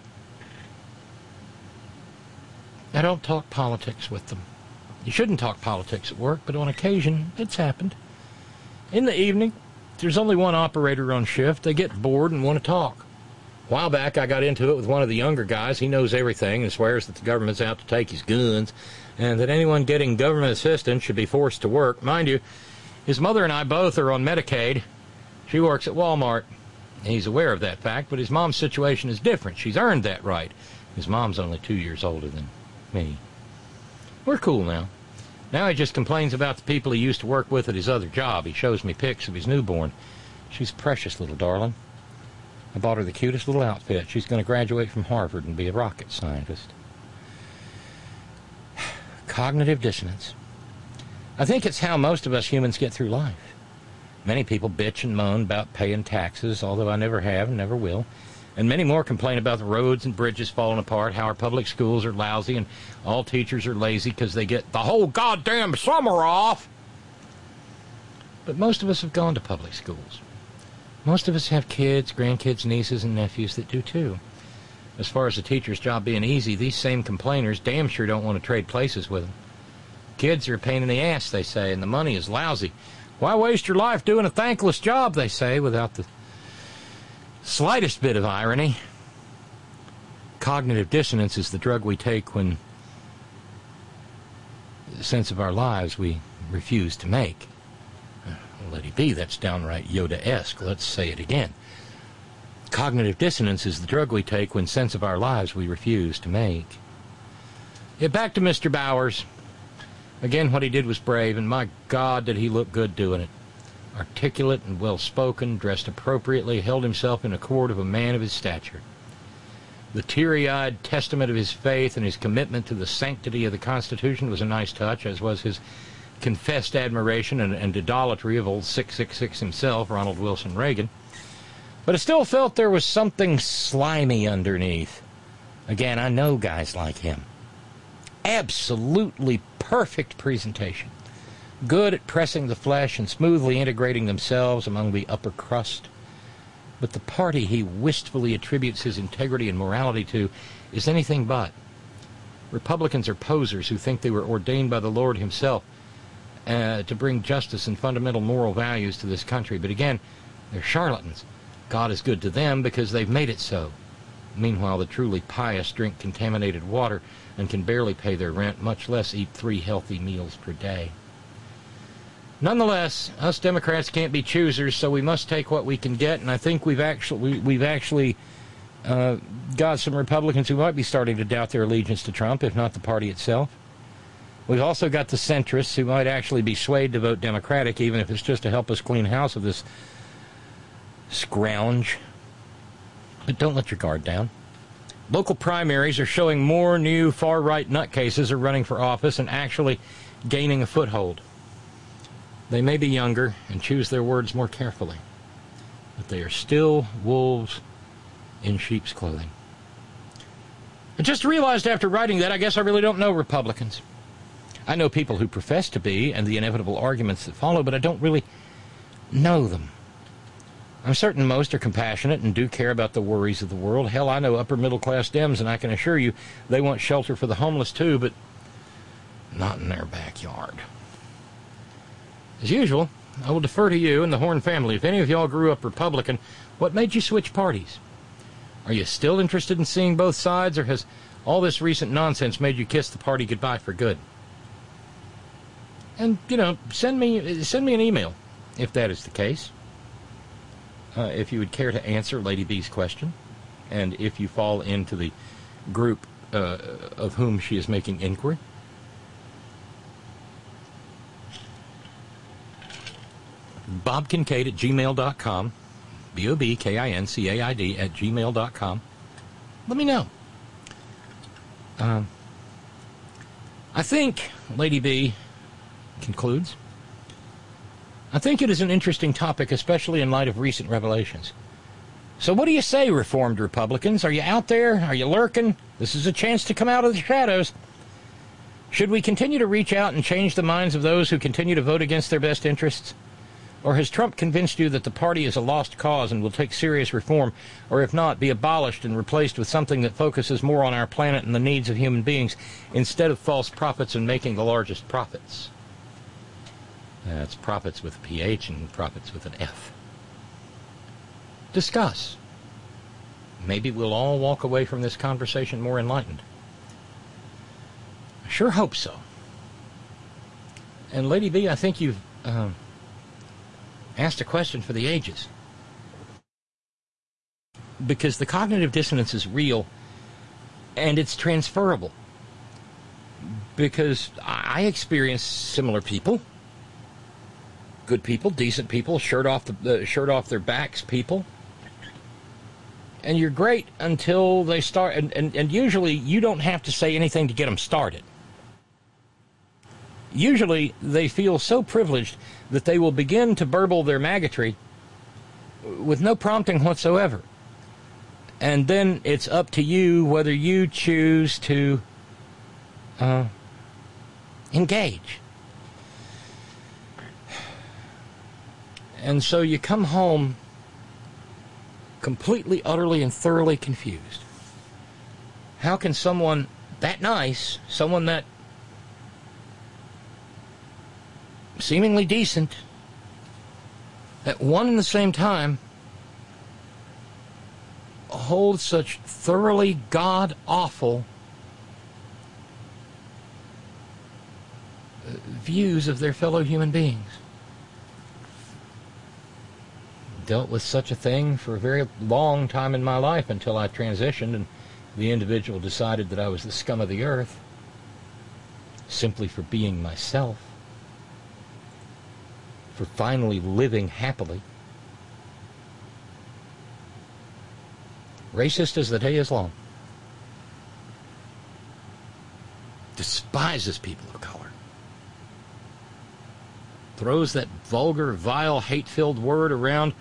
I don't talk politics with them. You shouldn't talk politics at work, but on occasion, it's happened. In the evening, there's only one operator on shift. They get bored and want to talk. A while back, I got into it with one of the younger guys. He knows everything and swears that the government's out to take his guns and that anyone getting government assistance should be forced to work. Mind you, his mother and I both are on Medicaid. She works at Walmart. He's aware of that fact, but his mom's situation is different. She's earned that right. His mom's only 2 years older than me. We're cool now. Now he just complains about the people he used to work with at his other job. He shows me pics of his newborn. She's a precious little darling. I bought her the cutest little outfit. She's going to graduate from Harvard and be a rocket scientist. Cognitive dissonance. I think it's how most of us humans get through life. Many people bitch and moan about paying taxes, although I never have and never will. And many more complain about the roads and bridges falling apart, how our public schools are lousy, and all teachers are lazy because they get the whole goddamn summer off. But most of us have gone to public schools. Most of us have kids, grandkids, nieces, and nephews that do too. As far as the teacher's job being easy, these same complainers damn sure don't want to trade places with them. Kids are a pain in the ass, they say, and the money is lousy. Why waste your life doing a thankless job, they say, without the slightest bit of irony. Cognitive dissonance is the drug we take when the sense of our lives we refuse to make. Let it be, that's downright Yoda-esque. Let's say it again. Cognitive dissonance is the drug we take when sense of our lives we refuse to make. Yeah, back to Mr. Bowers. Again, what he did was brave, and my God, did he look good doing it. Articulate and well-spoken, dressed appropriately, held himself in accord of a man of his stature. The teary-eyed testament of his faith and his commitment to the sanctity of the Constitution was a nice touch, as was his confessed admiration and idolatry of old 666 himself, Ronald Wilson Reagan. But I still felt there was something slimy underneath. Again, I know guys like him. Absolutely perfect presentation. Good at pressing the flesh and smoothly integrating themselves among the upper crust. But the party he wistfully attributes his integrity and morality to is anything but. Republicans are posers who think they were ordained by the Lord himself to bring justice and fundamental moral values to this country. But again, they're charlatans. God is good to them because they've made it so. Meanwhile, the truly pious drink contaminated water and can barely pay their rent, much less eat 3 healthy meals per day. Nonetheless, us Democrats can't be choosers, so we must take what we can get, and I think we've actually got some Republicans who might be starting to doubt their allegiance to Trump, if not the party itself. We've also got the centrists who might actually be swayed to vote Democratic, even if it's just to help us clean house of this scrounge. But don't let your guard down. Local primaries are showing more new far-right nutcases are running for office and actually gaining a foothold. They may be younger and choose their words more carefully, but they are still wolves in sheep's clothing. I just realized after writing that I guess I really don't know Republicans. I know people who profess to be and the inevitable arguments that follow, but I don't really know them. I'm certain most are compassionate and do care about the worries of the world. Hell, I know upper-middle-class Dems, and I can assure you they want shelter for the homeless too, but not in their backyard. As usual, I will defer to you and the Horn family. If any of y'all grew up Republican, what made you switch parties? Are you still interested in seeing both sides, or has all this recent nonsense made you kiss the party goodbye for good? And, send me an email if that is the case. If you would care to answer Lady B's question, and if you fall into the group of whom she is making inquiry. BobKincaid@gmail.com. BobKincaid @gmail.com. Let me know. I think, Lady B concludes, I think it is an interesting topic, especially in light of recent revelations. So what do you say, Reformed Republicans? Are you out there? Are you lurking? This is a chance to come out of the shadows. Should we continue to reach out and change the minds of those who continue to vote against their best interests? Or has Trump convinced you that the party is a lost cause and will take serious reform, or if not, be abolished and replaced with something that focuses more on our planet and the needs of human beings instead of false prophets and making the largest profits? That's profits with a PH and profits with an F. Discuss. Maybe we'll all walk away from this conversation more enlightened. I sure hope so. And Lady B, I think you've asked a question for the ages. Because the cognitive dissonance is real, and it's transferable. Because I experience similar people. Good people, decent people, shirt off their backs people. And you're great until they start, and usually you don't have to say anything to get them started. usually they feel so privileged that they will begin to burble their maggotry with no prompting whatsoever. And then it's up to you whether you choose to engage. And so you come home completely, utterly, and thoroughly confused. How can someone that nice, someone that seemingly decent, at one and the same time hold such thoroughly god-awful views of their fellow human beings? Dealt with such a thing for a very long time in my life until I transitioned and the individual decided that I was the scum of the earth simply for being myself, for finally living happily. Racist as the day is long. Despises people of color. Throws that vulgar, vile, hate-filled word around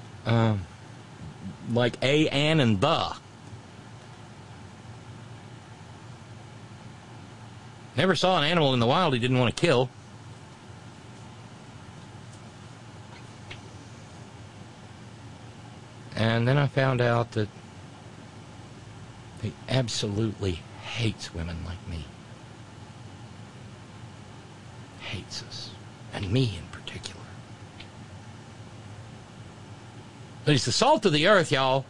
like a, an, and the. Never saw an animal in the wild he didn't want to kill. And then I found out that he absolutely hates women like me. Hates us. And me in particular. But he's the salt of the earth, y'all.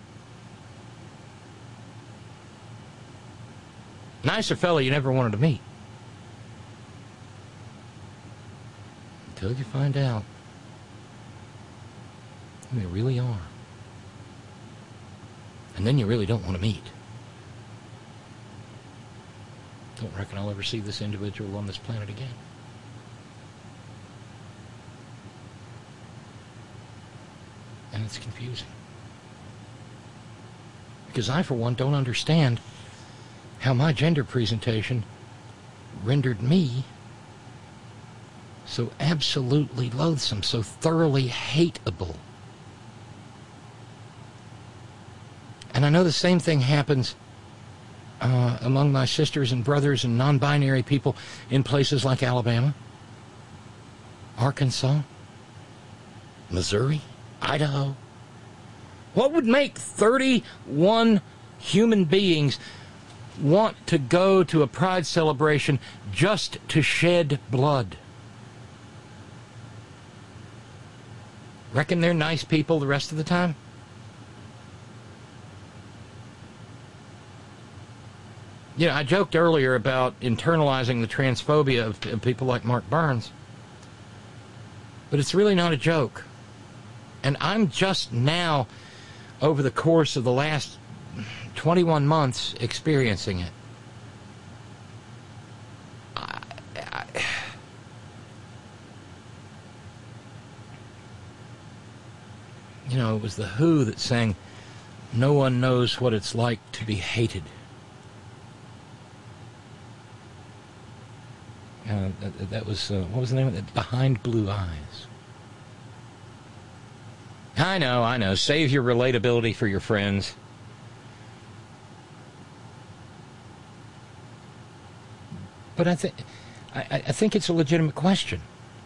Nicer fella you never wanted to meet. Until you find out who they really are. And then you really don't want to meet. Don't reckon I'll ever see this individual on this planet again. And it's confusing. Because I, for one, don't understand how my gender presentation rendered me so absolutely loathsome, so thoroughly hateable. And I know the same thing happens among my sisters and brothers and non-binary people in places like Alabama, Arkansas, Missouri, Idaho. What would make 31 human beings want to go to a pride celebration just to shed blood? Reckon they're nice people the rest of the time? You know, I joked earlier about internalizing the transphobia of people like Mark Burns. But it's really not a joke. And I'm just now, over the course of the last 21 months, experiencing it. You know, it was The Who that sang, "No one knows what it's like to be hated." That was, what was the name of it? Behind Blue Eyes. I know. Save your relatability for your friends. But I think it's a legitimate question.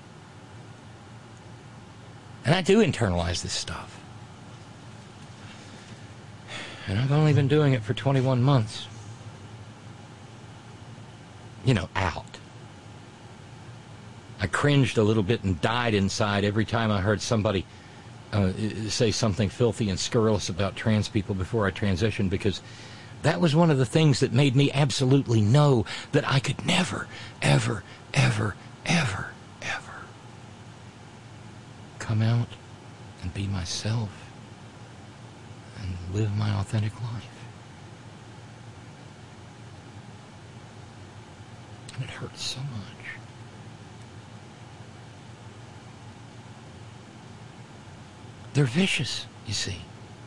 And I do internalize this stuff. And I've only been doing it for 21 months. You know, out. I cringed a little bit and died inside every time I heard somebody say something filthy and scurrilous about trans people before I transitioned, because that was one of the things that made me absolutely know that I could never, ever, ever, ever, ever come out and be myself and live my authentic life. And it hurts so much. They're vicious, you see.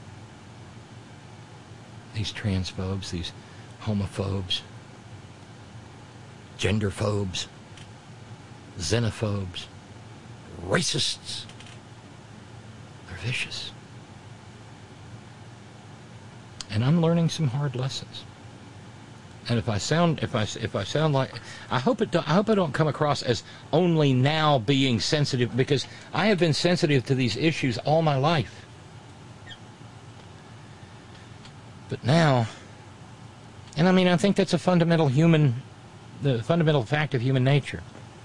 These transphobes, these homophobes, genderphobes. xenophobes, racists. They're vicious. And I'm learning some hard lessons. And if I sound like, I hope I don't come across as only now being sensitive, because I have been sensitive to these issues all my life. But now, and I mean, I think that's a the fundamental fact of human nature.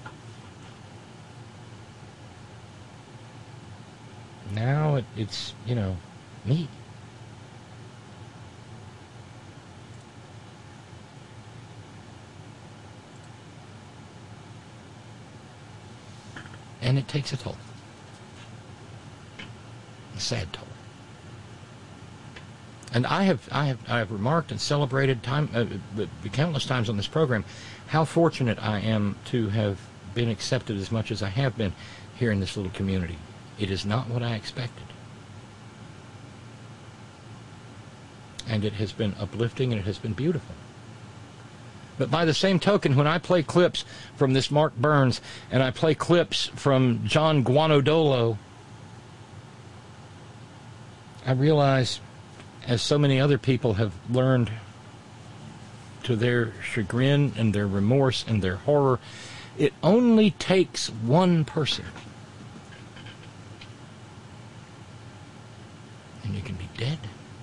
Now it's, me. And it takes a toll. A sad toll. And I have remarked and celebrated countless times on this program how fortunate I am to have been accepted as much as I have been here in this little community. It is not what I expected. And it has been uplifting and it has been beautiful. But by the same token, when I play clips from this Mark Burns and I play clips from John Guanodolo, I realize, as so many other people have learned to their chagrin and their remorse and their horror, it only takes one person. And you can be dead.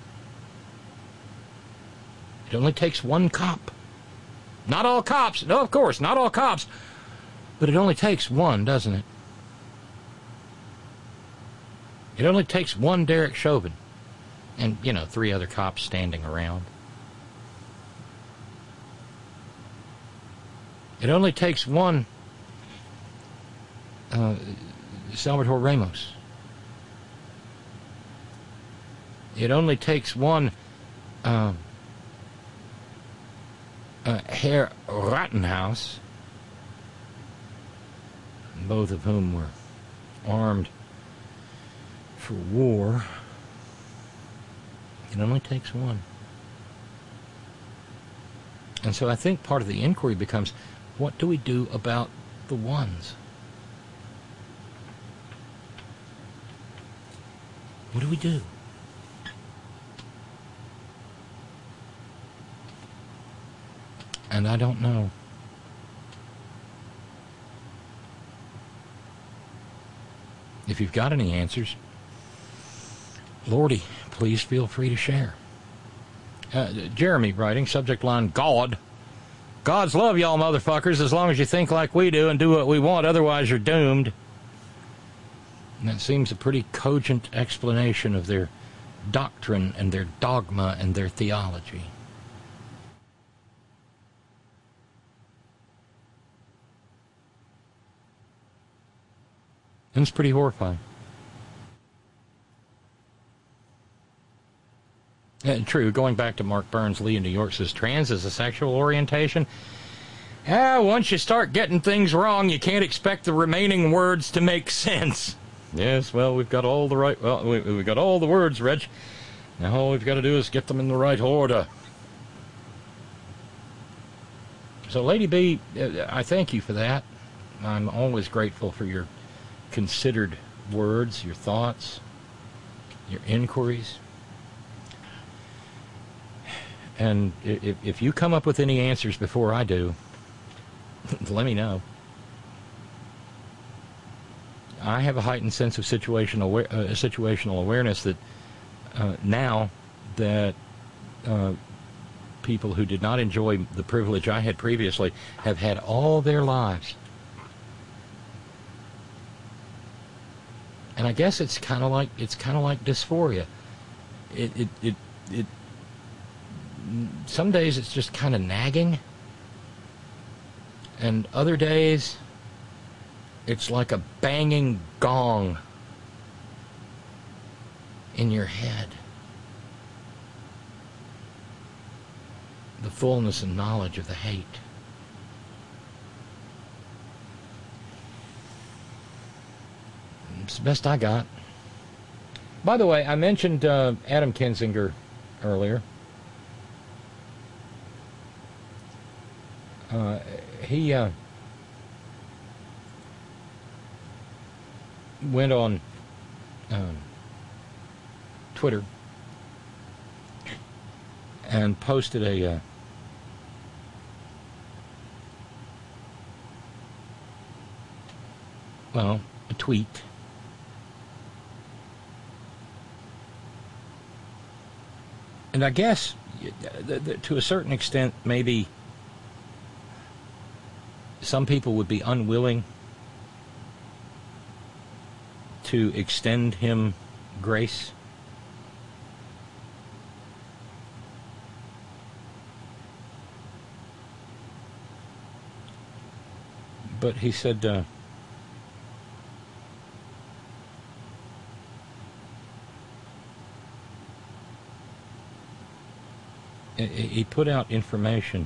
It only takes one cop. Not all cops. No, of course, not all cops. But it only takes one, doesn't it? It only takes one Derek Chauvin. And, 3 other cops standing around. It only takes one Salvatore Ramos. It only takes one Herr Rattenhaus, both of whom were armed for war. It only takes one. And so I think part of the inquiry becomes, what do we do about the ones? What do we do? And I don't know. If you've got any answers, Lordy, please feel free to share. Jeremy writing, subject line, God. Gods love y'all motherfuckers as long as you think like we do and do what we want, otherwise you're doomed. And that seems a pretty cogent explanation of their doctrine and their dogma and their theology. And it's pretty horrifying. True, going back to Mark Burns, Lee in New York says, trans is a sexual orientation. Once you start getting things wrong, you can't expect the remaining words to make sense. Yes, well, we've got all the right, we've got all the words, Reg. Now all we've got to do is get them in the right order. So, Lady B, I thank you for that. I'm always grateful for your considered words, your thoughts, your inquiries. And if you come up with any answers before I do, let me know. I have a heightened sense of situational awareness that now that people who did not enjoy the privilege I had previously have had all their lives. And I guess it's kind of like dysphoria. It some days it's just kind of nagging, and other days it's like a banging gong in your head. The fullness and knowledge of the hate. It's the best I got. By the way, I mentioned Adam Kinzinger earlier. went on Twitter and posted a tweet. And I guess, to a certain extent, maybe some people would be unwilling to extend him grace. But he said, he put out information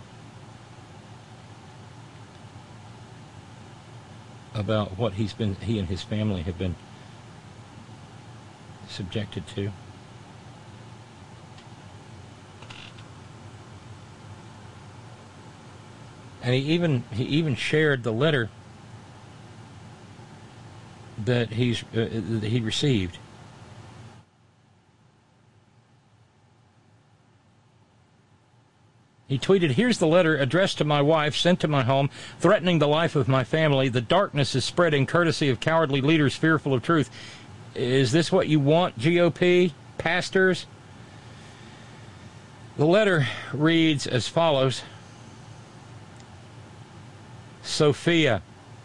about what he and his family have been subjected to. And he even shared the letter that he received. He tweeted, "Here's the letter addressed to my wife, sent to my home, threatening the life of my family. The darkness is spreading, courtesy of cowardly leaders fearful of truth." Is this what you want, GOP, pastors? The letter reads as follows. Sophia,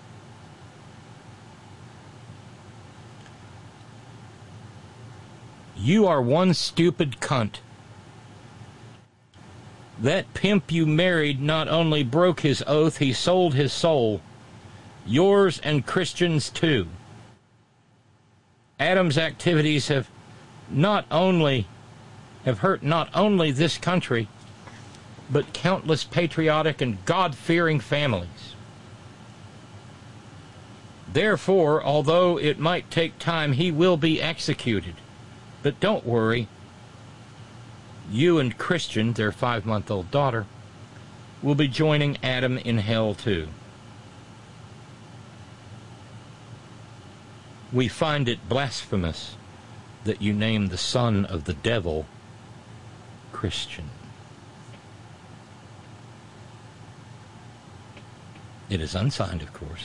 you are one stupid cunt. That pimp you married not only broke his oath, he sold his soul. Yours and Christians too. Adam's activities have hurt not only this country, but countless patriotic and God-fearing families. Therefore, although it might take time, he will be executed. But don't worry. You and Christian, their 5-month-old daughter, will be joining Adam in hell too. We find it blasphemous that you name the son of the devil Christian. It is unsigned, of course.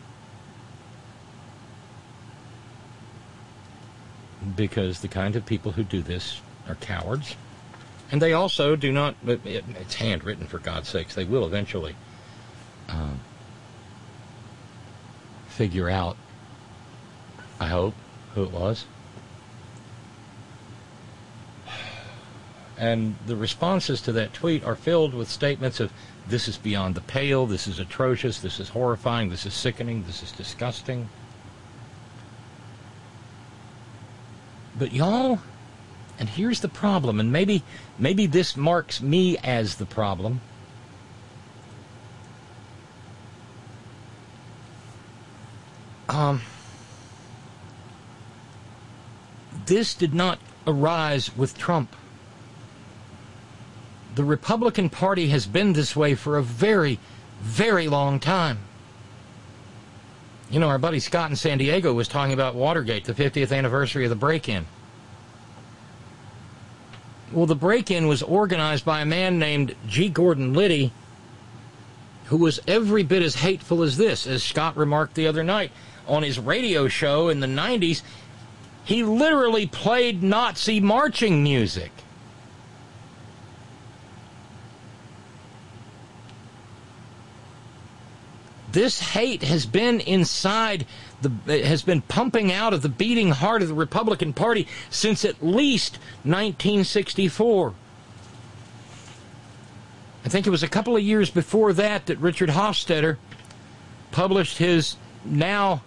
Because the kind of people who do this are cowards. And they also do not, it's handwritten for God's sakes, they will eventually figure out, I hope, who it was. And the responses to that tweet are filled with statements of, this is beyond the pale, this is atrocious, this is horrifying, this is sickening, this is disgusting. But y'all, and here's the problem, and maybe this marks me as the problem. This did not arise with Trump. The Republican Party has been this way for a very, very long time. You know, our buddy Scott in San Diego was talking about Watergate, the 50th anniversary of the break-in. Well, the break-in was organized by a man named G. Gordon Liddy, who was every bit as hateful as this. As Scott remarked the other night on his radio show in the 90s, he literally played Nazi marching music. This hate has been has been pumping out of the beating heart of the Republican Party since at least 1964. I think it was a couple of years before that Richard Hofstadter published his now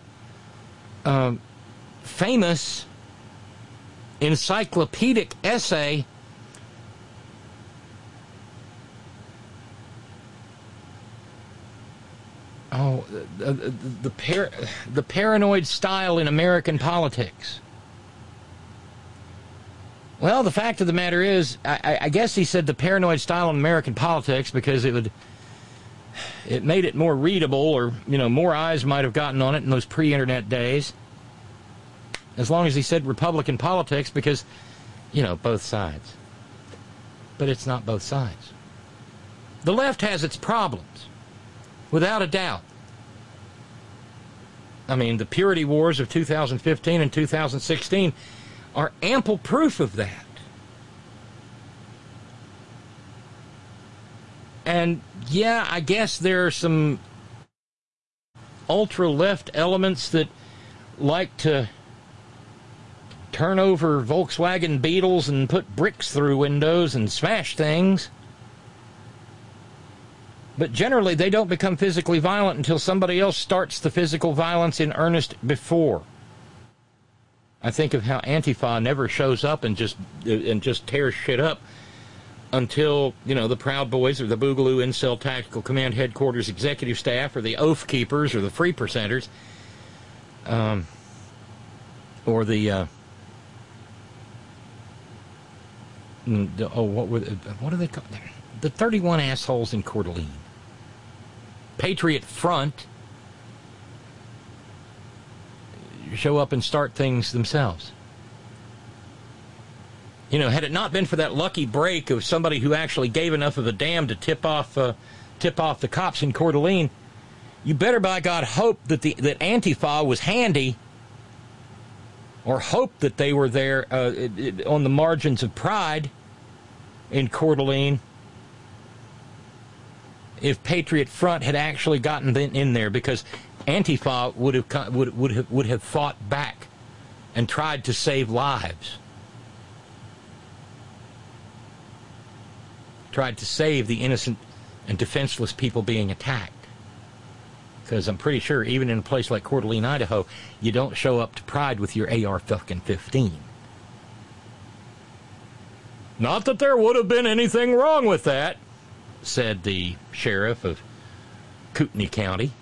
famous encyclopedic essay the paranoid style in American politics. Well, the fact of the matter is, I guess he said the paranoid style in American politics because it made it more readable, or more eyes might have gotten on it in those pre-internet days. as long as he said Republican politics, because, both sides. But it's not both sides. The left has its problems, without a doubt. I mean, the purity wars of 2015 and 2016 are ample proof of that. And, yeah, I guess there are some ultra-left elements that like to turn over Volkswagen Beetles and put bricks through windows and smash things. But generally, they don't become physically violent until somebody else starts the physical violence in earnest before. I think of how Antifa never shows up and just tears shit up until, the Proud Boys or the Boogaloo Incel Tactical Command Headquarters Executive Staff or the Oath Keepers or the Free Percenters or the what do they call them? The 31 assholes in Coeur d'Alene. Patriot Front show up and start things themselves. Had it not been for that lucky break of somebody who actually gave enough of a damn to tip off the cops in Coeur d'Alene, you better by God hope that Antifa was handy, or hope that they were there on the margins of Pride in Coeur d'Alene, if Patriot Front had actually gotten in there, because Antifa would have fought back and tried to save lives, tried to save the innocent and defenseless people being attacked. Because I'm pretty sure even in a place like Coeur d'Alene, Idaho, you don't show up to Pride with your AR-15. Not that there would have been anything wrong with that, said the sheriff of Kootenai County.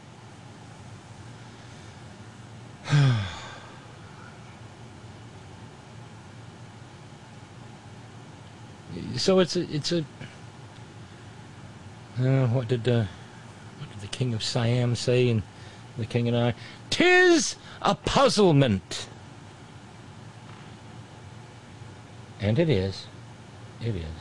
So it's a what did the King of Siam say in The King and I? 'Tis a puzzlement. And it is. It is.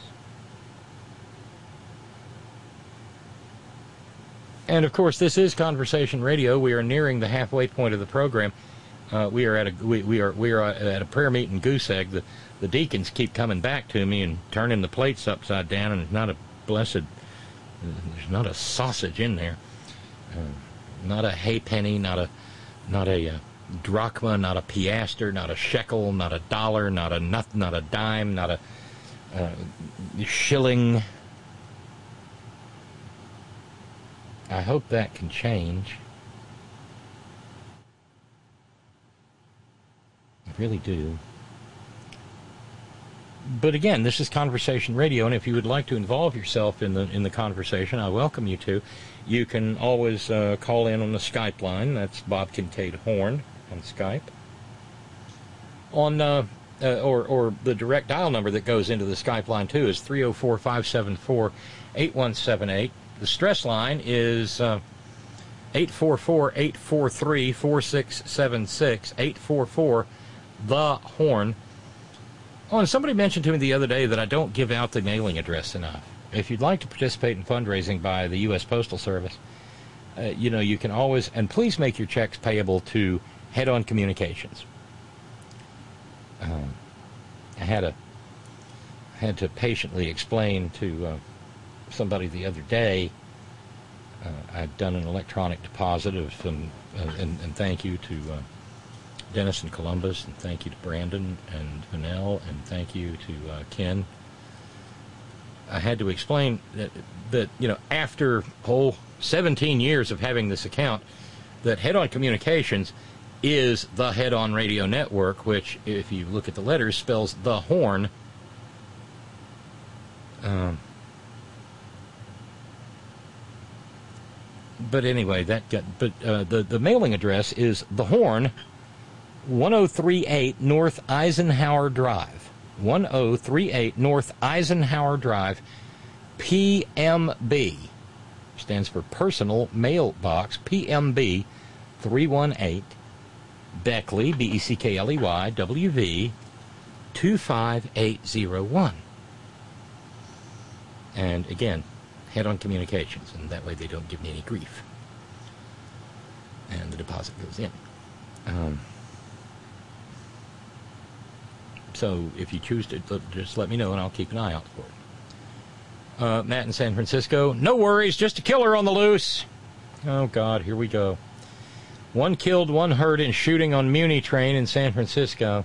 And of course, this is Conversation Radio. We are nearing the halfway point of the program. We are at a prayer meeting goose egg. The deacons keep coming back to me and turning the plates upside down, and there's not a sausage in there, not a halfpenny, not a drachma, not a piaster, not a shekel, not a dollar, not a dime, not a shilling. I hope that can change. I really do. But again, this is Conversation Radio, and if you would like to involve yourself in the conversation, I welcome you to. You can always call in on the Skype line. That's Bob Kincaid Horn on Skype. On or the direct dial number that goes into the Skype line too is 304-574-8178. The stress line is 844-843-4676. 844-THE-HORN. Oh, and somebody mentioned to me the other day that I don't give out the mailing address enough. If you'd like to participate in fundraising by the U.S. Postal Service, you can always, and please make your checks payable to Head On Communications. I had to patiently explain to somebody the other day. I'd done an electronic deposit of some, and thank you to Dennis in Columbus, and thank you to Brandon and Vanell, and thank you to Ken. I had to explain that after 17 years of having this account, that Head On Communications is the Head On Radio Network, which, if you look at the letters, spells The Horn. But anyway, the mailing address is The Horn, 1038 North Eisenhower Drive. 1038 North Eisenhower Drive, PMB. Stands for Personal Mailbox, PMB 318, Beckley, Beckley, WV 25801. And again, Head On Communications, and that way they don't give me any grief. And the deposit goes in. So if you choose to, just let me know and I'll keep an eye out for it. Matt in San Francisco, no worries, just a killer on the loose. Oh, God, here we go. 1 killed, 1 hurt in shooting on Muni train in San Francisco.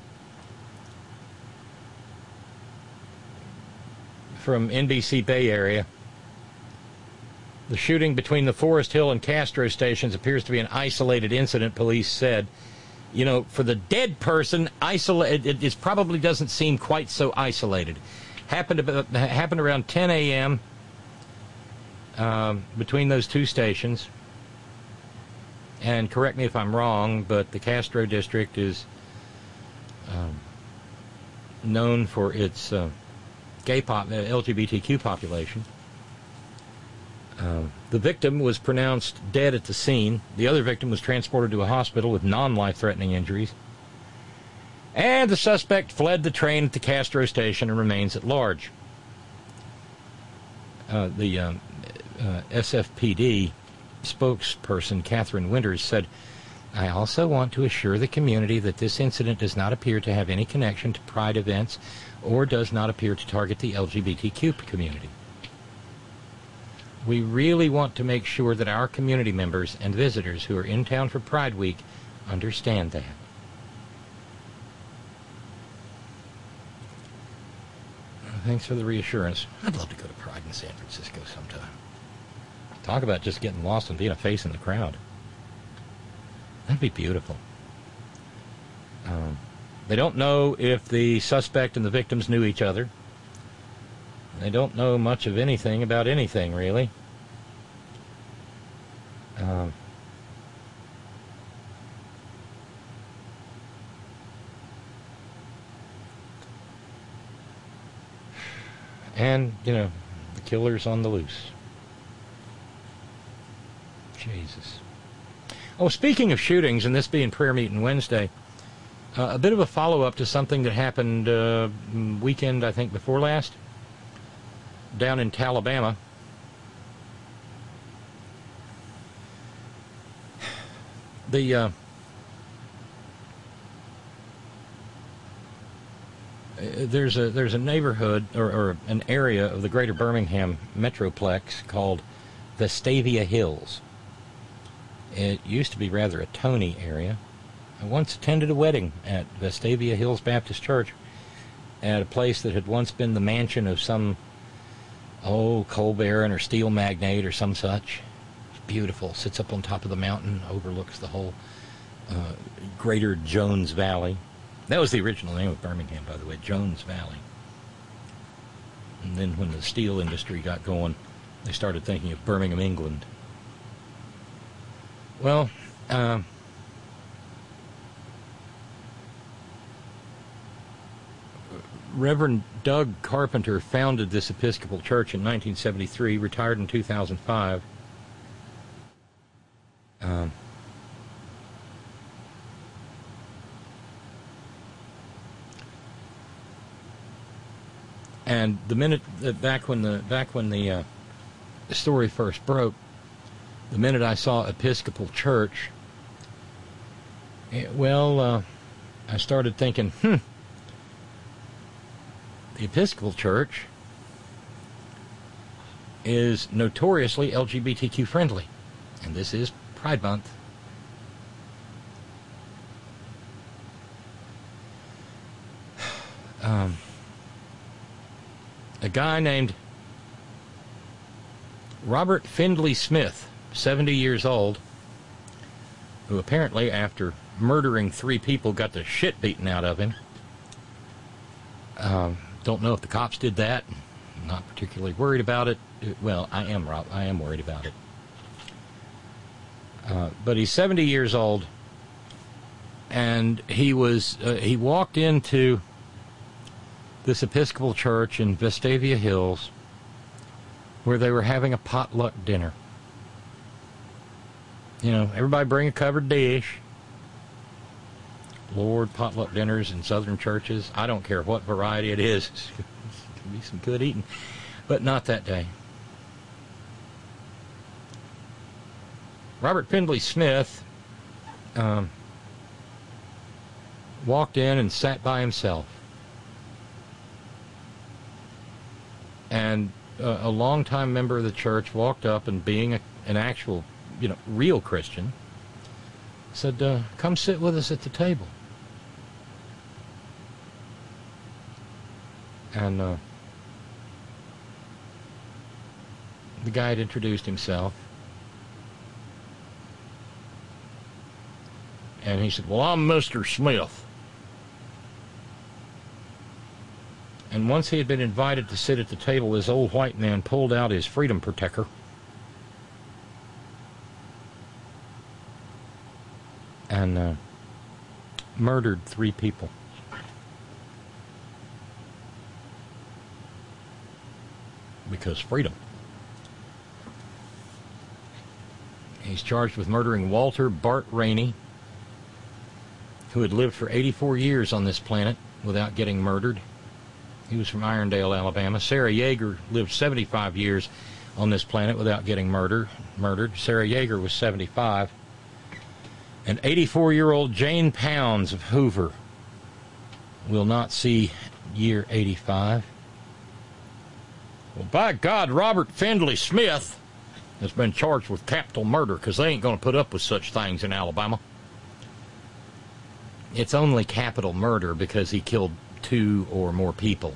From NBC Bay Area. The shooting between the Forest Hill and Castro stations appears to be an isolated incident, police said. You know, for the dead person, it probably doesn't seem quite so isolated. Happened around 10 a.m. Between those two stations. And correct me if I'm wrong, but the Castro district is known for its LGBTQ population. The victim was pronounced dead at the scene. The other victim was transported to a hospital with non-life-threatening injuries. And the suspect fled the train at the Castro station and remains at large. The SFPD spokesperson, Catherine Winters, said, I also want to assure the community that this incident does not appear to have any connection to Pride events or does not appear to target the LGBTQ community. We really want to make sure that our community members and visitors who are in town for Pride Week understand that. Thanks for the reassurance. I'd love to go to Pride in San Francisco sometime. Talk about just getting lost and being a face in the crowd. That'd be beautiful. They don't know if the suspect and the victims knew each other. They don't know much of anything about anything, really. And, you know, the killer's on the loose. Jesus. Oh, speaking of shootings, and this being prayer meeting Wednesday, a bit of a follow-up to something that happened weekend, I think, before last, down in Alabama. There's a neighborhood or an area of the greater Birmingham metroplex called Vestavia Hills. It used to be rather a Tony area. I once attended a wedding at Vestavia Hills Baptist Church at a place that had once been the mansion of some coal baron or steel magnate or some such. It's beautiful. Sits up on top of the mountain, overlooks the whole greater Jones Valley. That was the original name of Birmingham, by the way, Jones Valley. And then when the steel industry got going, they started thinking of Birmingham, England. Well, Reverend Doug Carpenter founded this Episcopal church in 1973, retired in 2005. And the minute back when the story first broke, the minute I saw Episcopal church, I started thinking, the Episcopal church is notoriously LGBTQ friendly, and this is Pride Month. A guy named Robert Findley Smith, 70 years old, who apparently, after murdering 3 people, got the shit beaten out of him. Don't know if the cops did that. I'm not particularly worried about it. Well, I am worried about it. But he's 70 years old, and he walked into this Episcopal church in Vestavia Hills where they were having a potluck dinner. You know, everybody bring a covered dish. Lord, potluck dinners in Southern churches, I don't care what variety it is. It's going to be some good eating. But not that day. Robert Findlay Smith walked in and sat by himself. And a longtime member of the church walked up and, being an actual, real Christian, said, come sit with us at the table. And the guy had introduced himself. And he said, well, I'm Mr. Smith. And once he had been invited to sit at the table, this old white man pulled out his freedom protector and murdered 3 people. Because freedom. He's charged with murdering Walter Bart Rainey, who had lived for 84 years on this planet without getting murdered. He was from Irondale, Alabama. Sarah Yeager lived 75 years on this planet without getting murdered. Sarah Yeager was 75. And 84-year-old Jane Pounds of Hoover will not see year 85. Well, by God, Robert Findlay Smith has been charged with capital murder, because they ain't going to put up with such things in Alabama. It's only capital murder because he killed 2 or more people.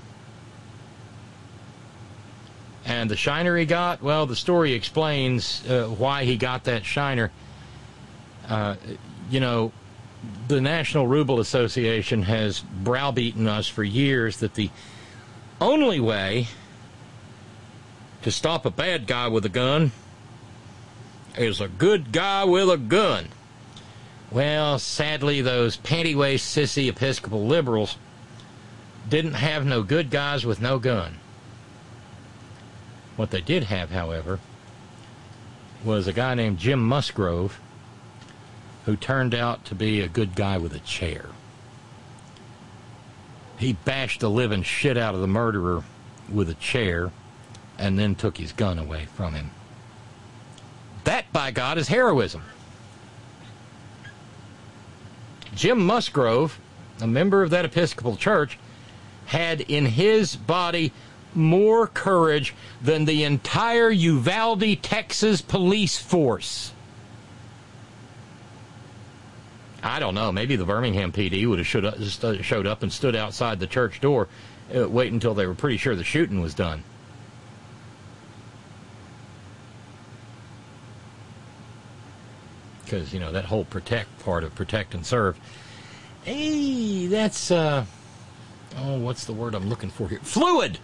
And the shiner he got, well, the story explains why he got that shiner. The National Ruble Association has browbeaten us for years that the only way to stop a bad guy with a gun is a good guy with a gun. Well, sadly, those panty-waist, sissy Episcopal liberals didn't have no good guys with no gun. What they did have, however, was a guy named Jim Musgrove, who turned out to be a good guy with a chair. He bashed the living shit out of the murderer with a chair and then took his gun away from him. That, by God, is heroism. Jim Musgrove, a member of that Episcopal church, had in his body more courage than the entire Uvalde, Texas police force. I don't know, maybe the Birmingham PD would have showed up and stood outside the church door, wait until they were pretty sure the shooting was done. Because, that whole protect part of protect and serve. Hey, that's, what's the word I'm looking for here? Fluid!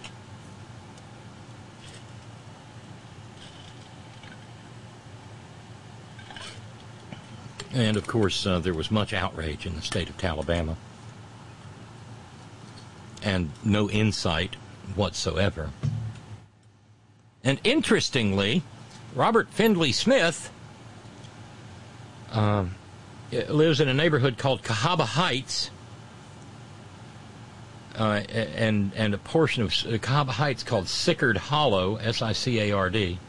And, of course, there was much outrage in the state of Alabama. And no insight whatsoever. And interestingly, Robert Findlay Smith lives in a neighborhood called Cahaba Heights, and a portion of Cahaba Heights called Sicard Hollow, S-I-C-A-R-D.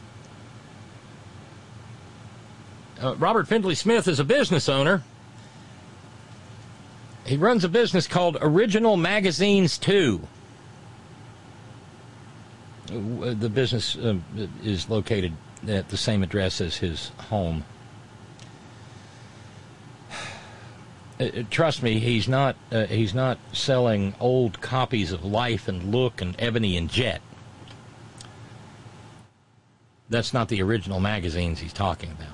Robert Findlay Smith is a business owner. He runs a business called Original Magazines 2. The business is located at the same address as his home. Trust me, he's not selling old copies of Life and Look and Ebony and Jet. That's not the original magazines he's talking about.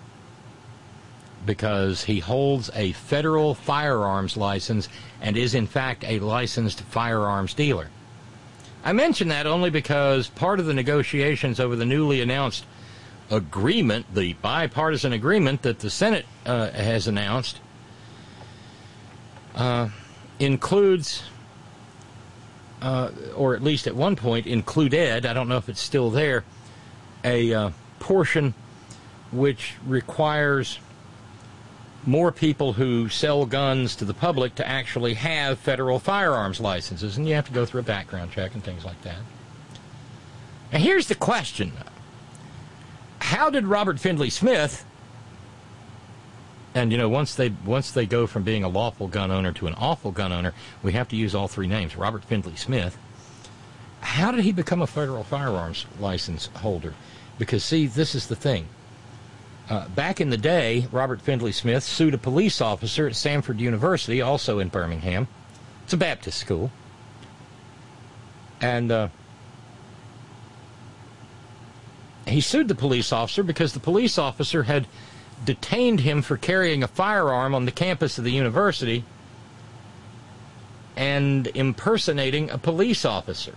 Because he holds a federal firearms license and is in fact a licensed firearms dealer. I mention that only because part of the negotiations over the newly announced agreement, the bipartisan agreement that the Senate has announced, includes, or at least at one point included, I don't know if it's still there, a portion which requires more people who sell guns to the public to actually have federal firearms licenses, and you have to go through a background check and things like that. And here's the question. How did Robert Findlay Smith, and once they go from being a lawful gun owner to an awful gun owner, we have to use all three names, Robert Findlay Smith, how did he become a federal firearms license holder? Because, see, this is the thing. Back in the day, Robert Findlay Smith sued a police officer at Samford University, also in Birmingham. It's a Baptist school. And he sued the police officer because the police officer had detained him for carrying a firearm on the campus of the university and impersonating a police officer.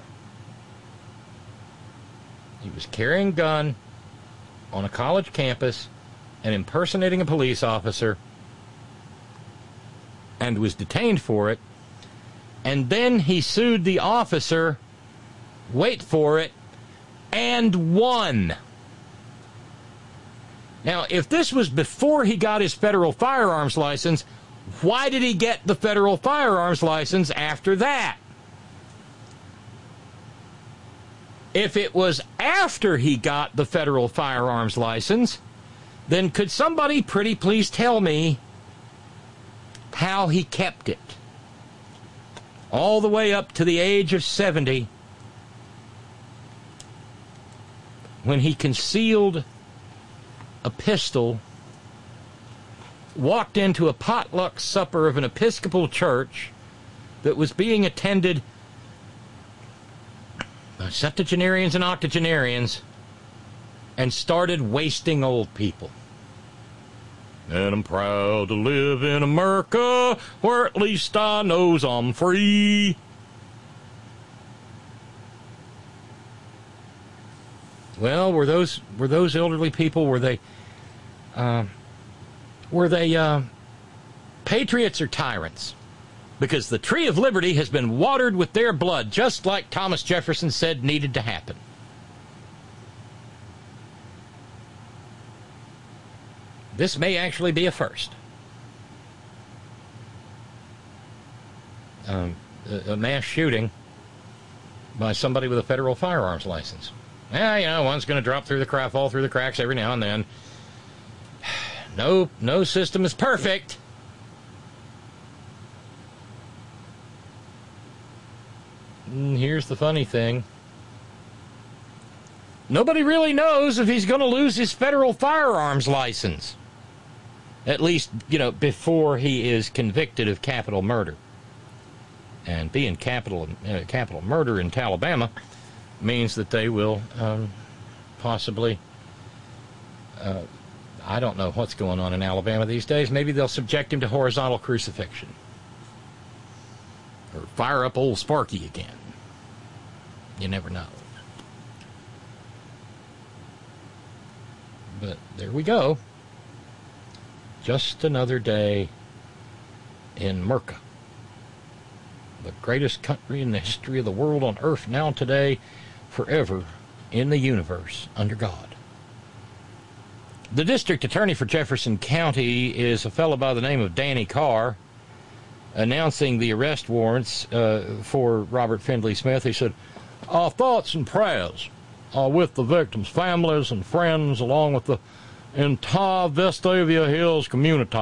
He was carrying a gun on a college campus and impersonating a police officer and was detained for it. And then he sued the officer, wait for it, and won. Now, if this was before he got his federal firearms license, why did he get the federal firearms license after that? If it was after he got the federal firearms license, then could somebody pretty please tell me how he kept it? All the way up to the age of 70, when he concealed a pistol, walked into a potluck supper of an Episcopal church that was being attended by septuagenarians and octogenarians, and started wasting old people. And I'm proud to live in America, where at least I knows I'm free. Well, were those elderly people, were they patriots or tyrants? Because the tree of liberty has been watered with their blood, just like Thomas Jefferson said needed to happen. This may actually be a first. A mass shooting by somebody with a federal firearms license. Yeah, one's going to drop through the crack, fall through the cracks every now and then. No system is perfect. And here's the funny thing. Nobody really knows if he's going to lose his federal firearms license. At least, before he is convicted of capital murder. And being capital murder in Alabama means that they will possibly, I don't know what's going on in Alabama these days. Maybe they'll subject him to horizontal crucifixion. Or fire up old Sparky again. You never know. But there we go. Just another day in Merca. The greatest country in the history of the world on earth, now, today, forever, in the universe, under God. The district attorney for Jefferson County is a fellow by the name of Danny Carr, announcing the arrest warrants for Robert Findlay Smith. He said, "Our thoughts and prayers are with the victims' families and friends, along with the entire Vestavia Hills community."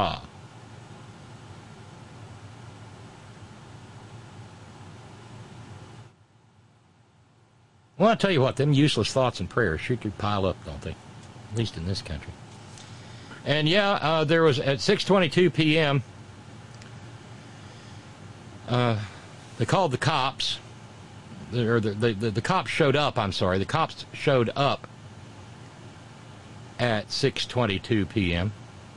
Well, I tell you what, them useless thoughts and prayers sure do pile up, don't they? At least in this country. And yeah, there was at 6:22 p.m. They called the cops. The cops showed up. I'm sorry, the cops showed up at 6:22 p.m.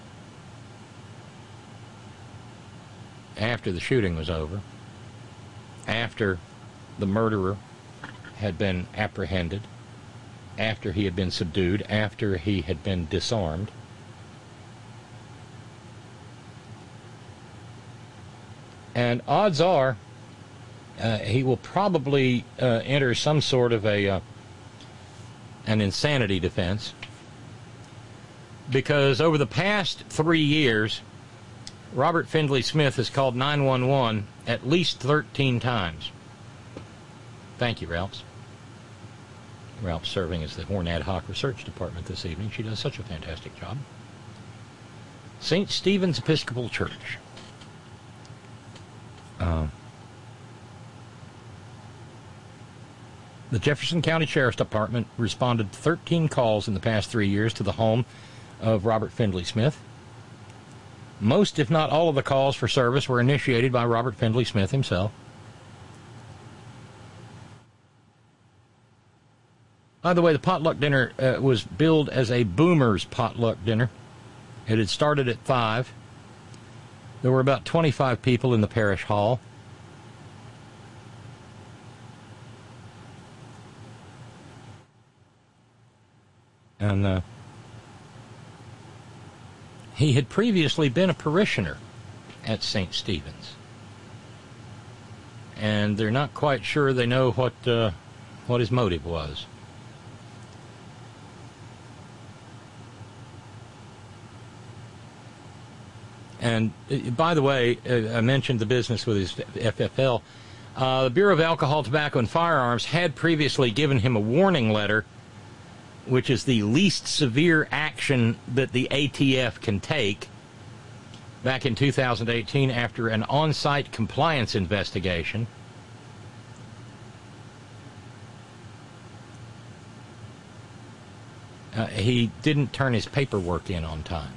after the shooting was over, after the murderer had been apprehended, after he had been subdued, after he had been disarmed. And odds are he will probably enter some sort of an insanity defense, because over the past 3 years Robert Findlay Smith has called 911 at least 13 times. Thank you, Ralphs. Ralph's serving as the Horn Ad Hoc Research Department this evening. She does such a fantastic job. St. Stephen's Episcopal Church. The Jefferson County Sheriff's Department responded to 13 calls in the past 3 years to the home of Robert Findlay Smith. Most, if not all, of the calls for service were initiated by Robert Findlay Smith himself. By the way, the potluck dinner was billed as a Boomers potluck dinner. It had started at 5. There were about 25 people in the parish hall. And he had previously been a parishioner at St. Stephen's. And they're not quite sure they know what his motive was. And, by the way, I mentioned the business with his FFL. The Bureau of Alcohol, Tobacco, and Firearms had previously given him a warning letter, which is the least severe action that the ATF can take, back in 2018 after an on-site compliance investigation. He didn't turn his paperwork in on time.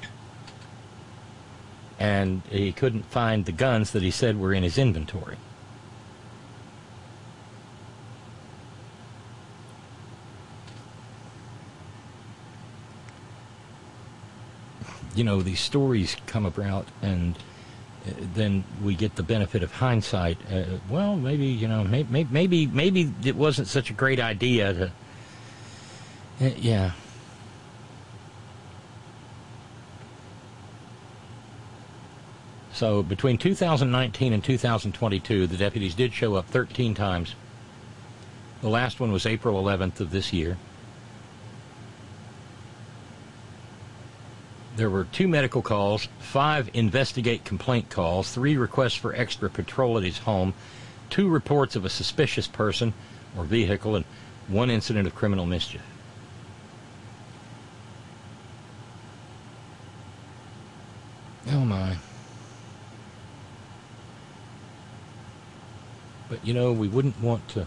And he couldn't find the guns that he said were in his inventory. You know, these stories come about, and then we get the benefit of hindsight. Well, maybe, you know, maybe it wasn't such a great idea to... yeah. So between 2019 and 2022, the deputies did show up 13 times. The last one was April 11th of this year. There were 2 medical calls, 5 investigate complaint calls, 3 requests for extra patrol at his home, 2 reports of a suspicious person or vehicle, and 1 incident of criminal mischief. Oh my. But, you know, we wouldn't want to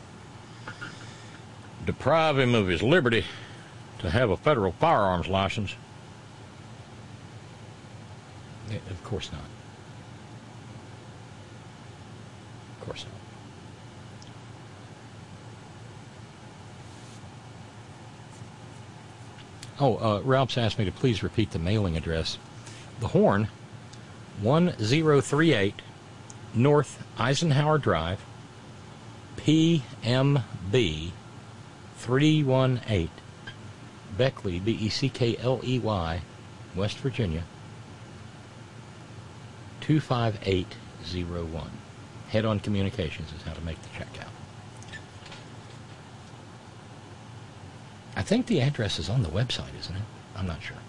deprive him of his liberty to have a federal firearms license. Yeah, of course not. Of course not. Oh, Ralph's asked me to please repeat the mailing address. The Horn, 1038 North Eisenhower Drive, PMB 318, Beckley, Beckley, West Virginia, 25801. Head-on communications is how to make the check out. I think the address is on the website, isn't it? I'm not sure.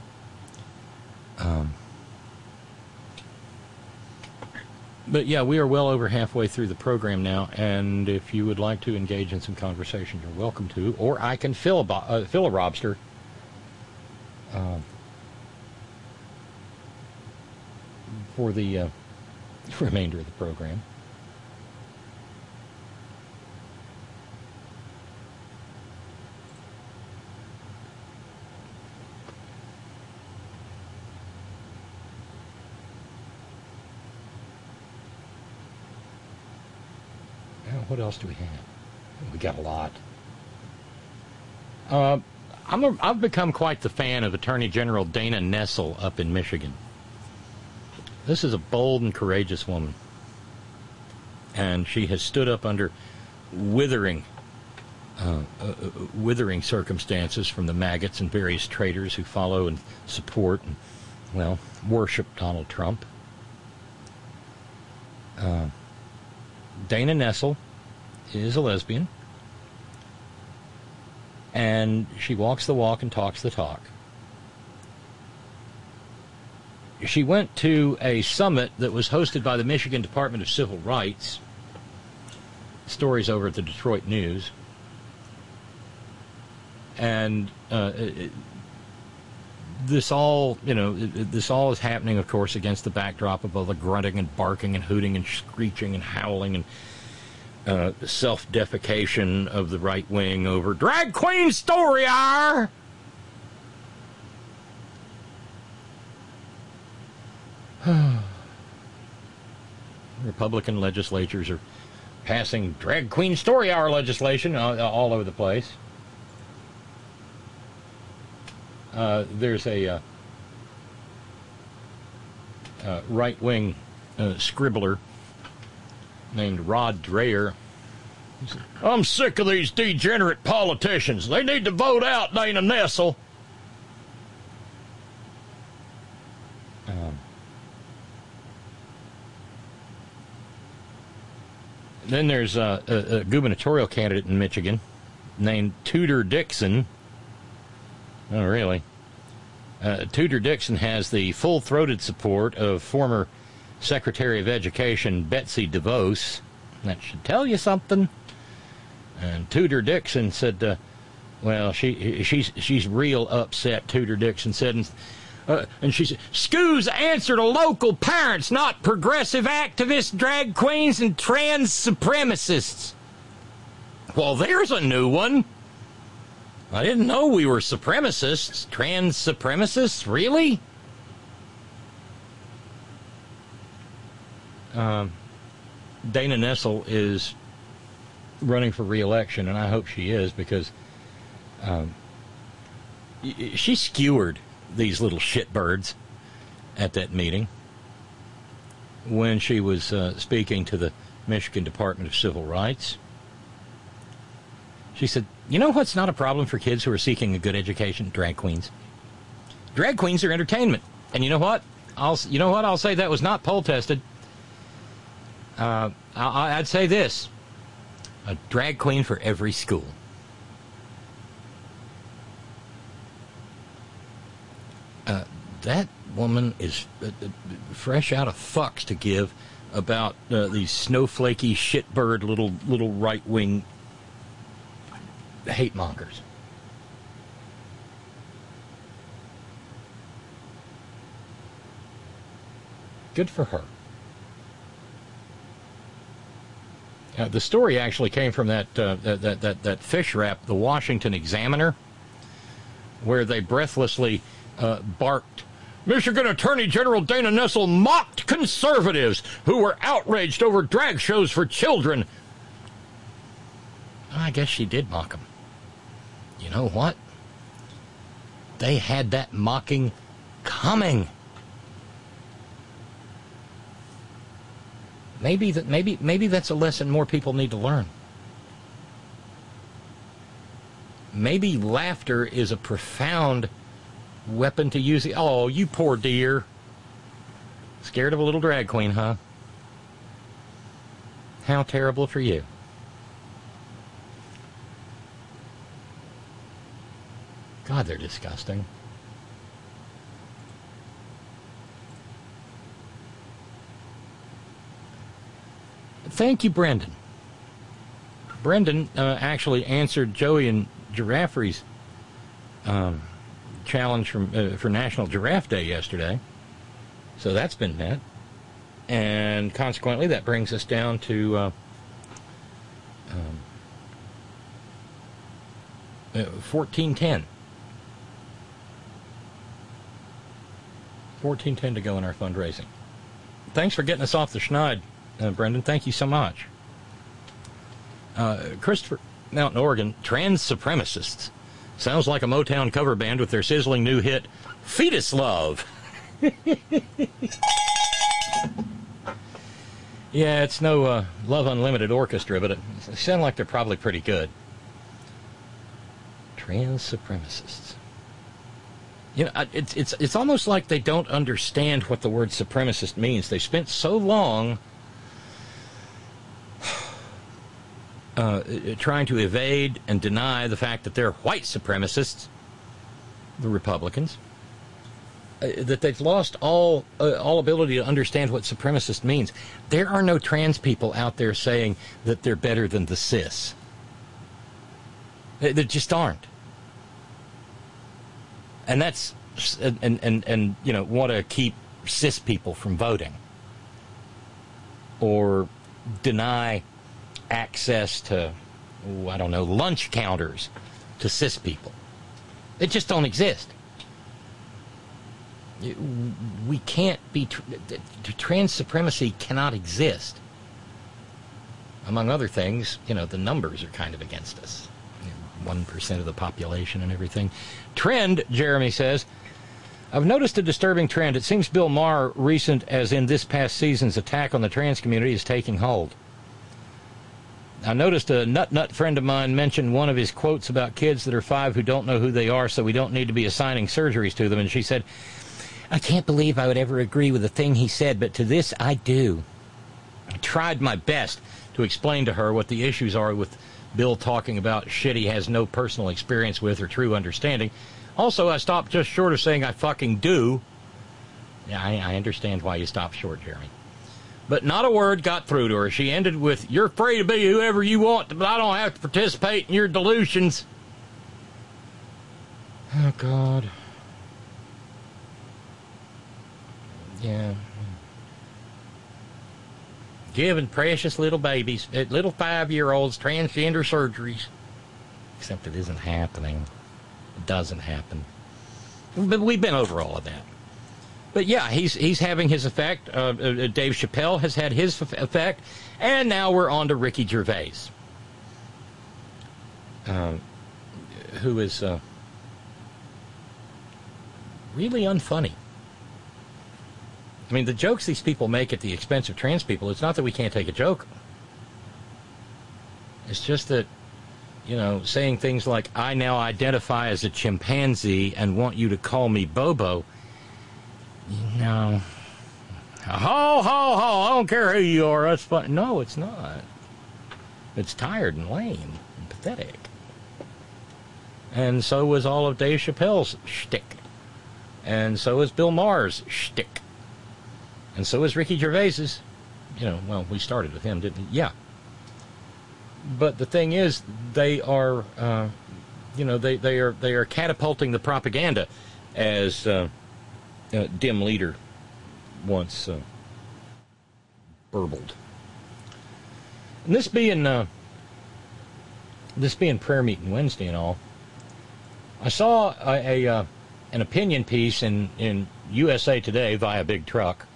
But yeah, we are well over halfway through the program now, and if you would like to engage in some conversation, you're welcome to. Or I can fill a Robster. For the remainder of the program. What else do we have? We got a lot. I've become quite the fan of Attorney General Dana Nessel up in Michigan. This is a bold and courageous woman. And she has stood up under withering circumstances from the maggots and various traitors who follow and support and, well, worship Donald Trump. Dana Nessel is a lesbian, and she walks the walk and talks the talk. she went to a summit that was hosted by the Michigan Department of Civil Rights. Stories over at the Detroit News. And this all is happening, of course, against the backdrop of all the grunting and barking and hooting and screeching and howling and self-defecation of the right wing over Drag Queen Story Hour. Republican legislatures are passing Drag Queen Story Hour legislation all over the place. There's a right-wing scribbler named Rod Dreher. I'm sick of these degenerate politicians. They need to vote out Dana Nessel. Then there's a gubernatorial candidate in Michigan named Tudor Dixon. Oh, really? Tudor Dixon has the full-throated support of former Secretary of Education Betsy DeVos. That should tell you something. And Tudor Dixon said, well, she's real upset, Tudor Dixon said, and she said, schools answer to local parents, not progressive activists, drag queens, and trans supremacists. Well, there's a new one. I didn't know we were supremacists. Trans supremacists? Really? Dana Nessel is running for re-election, and I hope she is, because she skewered these little shitbirds at that meeting when she was speaking to the Michigan Department of Civil Rights. She said, you know what's not a problem for kids who are seeking a good education? Drag queens. Drag queens are entertainment. And you know what? I'll say that was not poll tested. I'd say this. A drag queen for every school. That woman is fresh out of fucks to give about these snowflakey shitbird little right-wing hate mongers. Good for her. The story actually came from that fish wrap, the Washington Examiner, where they breathlessly barked, Michigan Attorney General Dana Nessel mocked conservatives who were outraged over drag shows for children. I guess she did mock them. You know what? They had that mocking coming. Maybe that's a lesson more people need to learn. Maybe laughter is a profound weapon to use. Oh, you poor dear. Scared of a little drag queen, huh? How terrible for you. God, they're disgusting. Thank you, Brendan. Brendan actually answered Joey and Giraffe's challenge for National Giraffe Day yesterday. So that's been met. And consequently, that brings us down to 1410. 1410 to go in our fundraising. Thanks for getting us off the schneid, Brendan. Thank you so much. Christopher, Mountain, Oregon, trans supremacists. Sounds like a Motown cover band with their sizzling new hit, Fetus Love. Yeah, it's no Love Unlimited orchestra, but they sound like they're probably pretty good. Trans supremacists. You know, it's almost like they don't understand what the word supremacist means. They spent so long trying to evade and deny the fact that they're white supremacists, the Republicans. that they've lost all ability to understand what supremacist means. There are no trans people out there saying that they're better than the cis. There just aren't. And that's and you know, want to keep cis people from voting or deny access to, I don't know, lunch counters to cis people. They just don't exist. We can't be, trans supremacy cannot exist. Among other things, you know, the numbers are kind of against us. 1% of the population and everything. Trend, Jeremy says, I've noticed a disturbing trend. It seems Bill Maher, recent as in this past season's attack on the trans community, is taking hold. I noticed a nut friend of mine mentioned one of his quotes about kids that are 5 who don't know who they are, so we don't need to be assigning surgeries to them. And she said, I can't believe I would ever agree with the thing he said, but to this I do. I tried my best to explain to her what the issues are with Bill talking about shit he has no personal experience with or true understanding. Also, I stopped just short of saying I fucking do. Yeah, I understand why you stopped short, Jeremy. But not a word got through to her. She ended with, you're free to be whoever you want, but I don't have to participate in your delusions. Oh, God. Yeah. Giving precious little babies, little 5-year-olds, transgender surgeries. Except it isn't happening. It doesn't happen. But we've been over all of that. But yeah, he's having his effect. Dave Chappelle has had his effect. And now we're on to Ricky Gervais. Who is really unfunny. I mean, the jokes these people make at the expense of trans people, it's not that we can't take a joke. It's just that, you know, saying things like, I now identify as a chimpanzee and want you to call me Bobo. No. Ho, ho, ho, I don't care who you are, that's fine. No, it's not. It's tired and lame and pathetic. And so was all of Dave Chappelle's shtick. And so is Bill Maher's shtick. And so is Ricky Gervais's. You know, well, we started with him, didn't we? Yeah. But the thing is, they are, you know, they are catapulting the propaganda, as Dim Leader once burbled. And this being prayer meeting Wednesday and all, I saw an opinion piece in USA Today via Big Truck.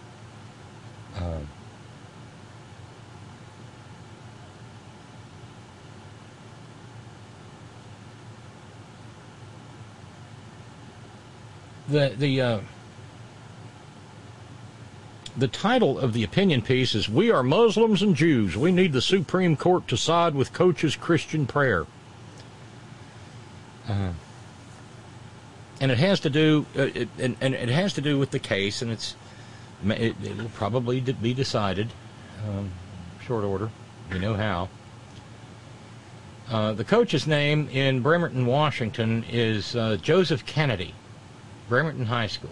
The title of the opinion piece is, We Are Muslims and Jews. We need the Supreme Court to side with Coach's Christian prayer. And it has to do and it has to do with the case, and it'll probably be decided short order. You know how. The coach's name in Bremerton, Washington is Joseph Kennedy, Bremerton High School.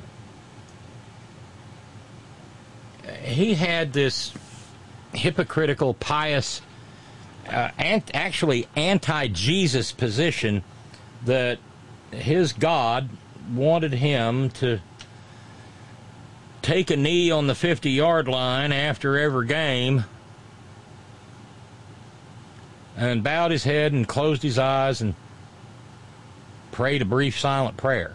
He had this hypocritical, pious, actually anti-Jesus position that his God wanted him to take a knee on the 50-yard line after every game and bowed his head and closed his eyes and prayed a brief silent prayer.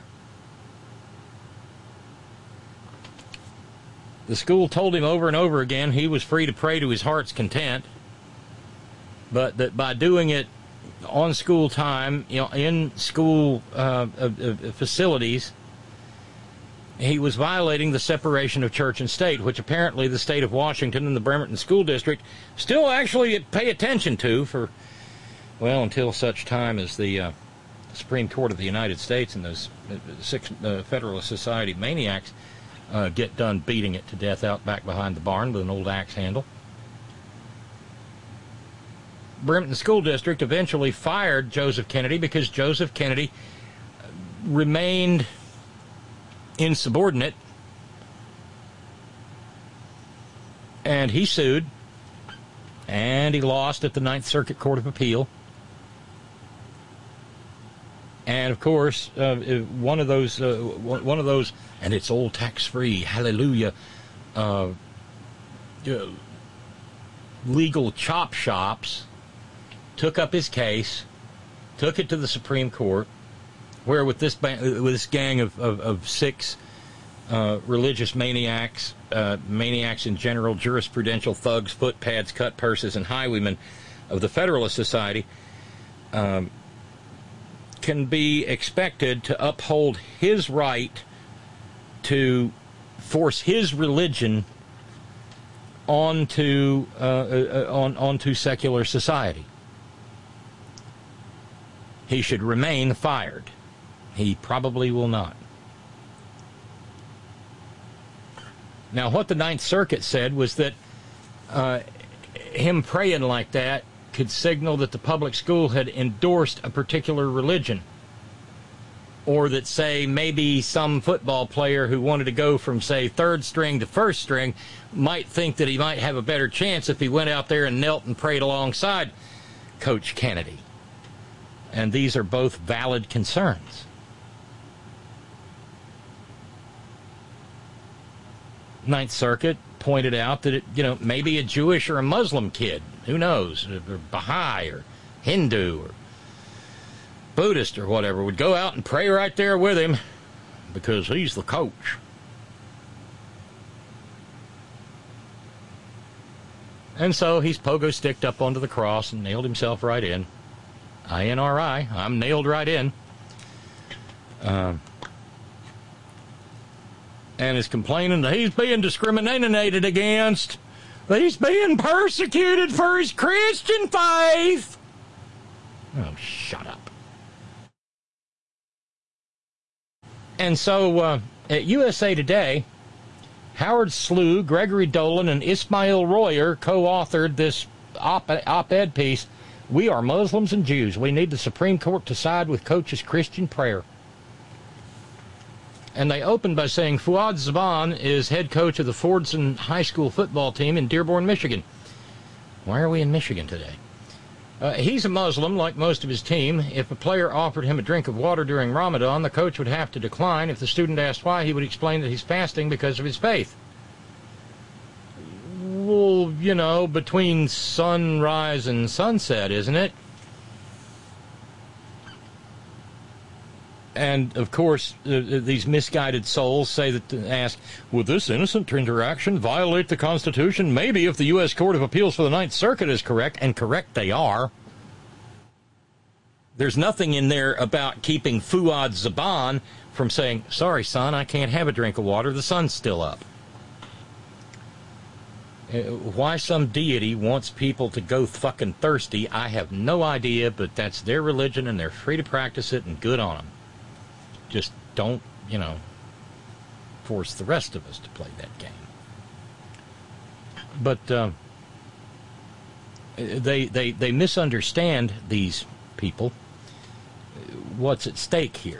The school told him over and over again he was free to pray to his heart's content, but that by doing it on school time, you know, in school facilities, he was violating the separation of church and state, which apparently the state of Washington and the Bremerton School District still actually pay attention to for, well, until such time as the Supreme Court of the United States and those 6 Federalist Society maniacs get done beating it to death out back behind the barn with an old axe handle. Bremerton School District eventually fired Joseph Kennedy because Joseph Kennedy remained insubordinate, and he sued, and he lost at the Ninth Circuit Court of Appeal. And of course, one of those, and it's all tax-free, hallelujah, legal chop shops took up his case, took it to the Supreme Court, where with this gang of six religious maniacs, maniacs in general, jurisprudential thugs, footpads, cut purses, and highwaymen of the Federalist Society, can be expected to uphold his right to force his religion onto secular society. He should remain fired. He probably will not. Now, what the Ninth Circuit said was that him praying like that could signal that the public school had endorsed a particular religion, or that, say, maybe some football player who wanted to go from, say, third string to first string might think that he might have a better chance if he went out there and knelt and prayed alongside Coach Kennedy. And these are both valid concerns. Ninth Circuit pointed out that it, maybe a Jewish or a Muslim kid, who knows, or Baha'i or Hindu or Buddhist or whatever, would go out and pray right there with him because he's the coach. And so he's pogo-sticked up onto the cross and nailed himself right in. INRI, I'm nailed right in. And is complaining that he's being discriminated against, that he's being persecuted for his Christian faith. Oh, shut up. And so at USA Today, Howard Slew, Gregory Dolan, and Ismail Royer co-authored this op-ed piece, "We are Muslims and Jews. We need the Supreme Court to side with Coach's Christian prayer." And they opened by saying Fuad Zaban is head coach of the Fordson High School football team in Dearborn, Michigan. Why are we in Michigan today? He's a Muslim, like most of his team. If a player offered him a drink of water during Ramadan, the coach would have to decline. If the student asked why, he would explain that he's fasting because of his faith. Well, between sunrise and sunset, isn't it? And, of course, these misguided souls ask, would this innocent interaction violate the Constitution? Maybe if the U.S. Court of Appeals for the Ninth Circuit is correct, and correct they are. There's nothing in there about keeping Fuad Zaban from saying, sorry, son, I can't have a drink of water, the sun's still up. Why some deity wants people to go fucking thirsty, I have no idea, but that's their religion, and they're free to practice it, and good on them. Just don't, force the rest of us to play that game. But they misunderstand, these people, what's at stake here.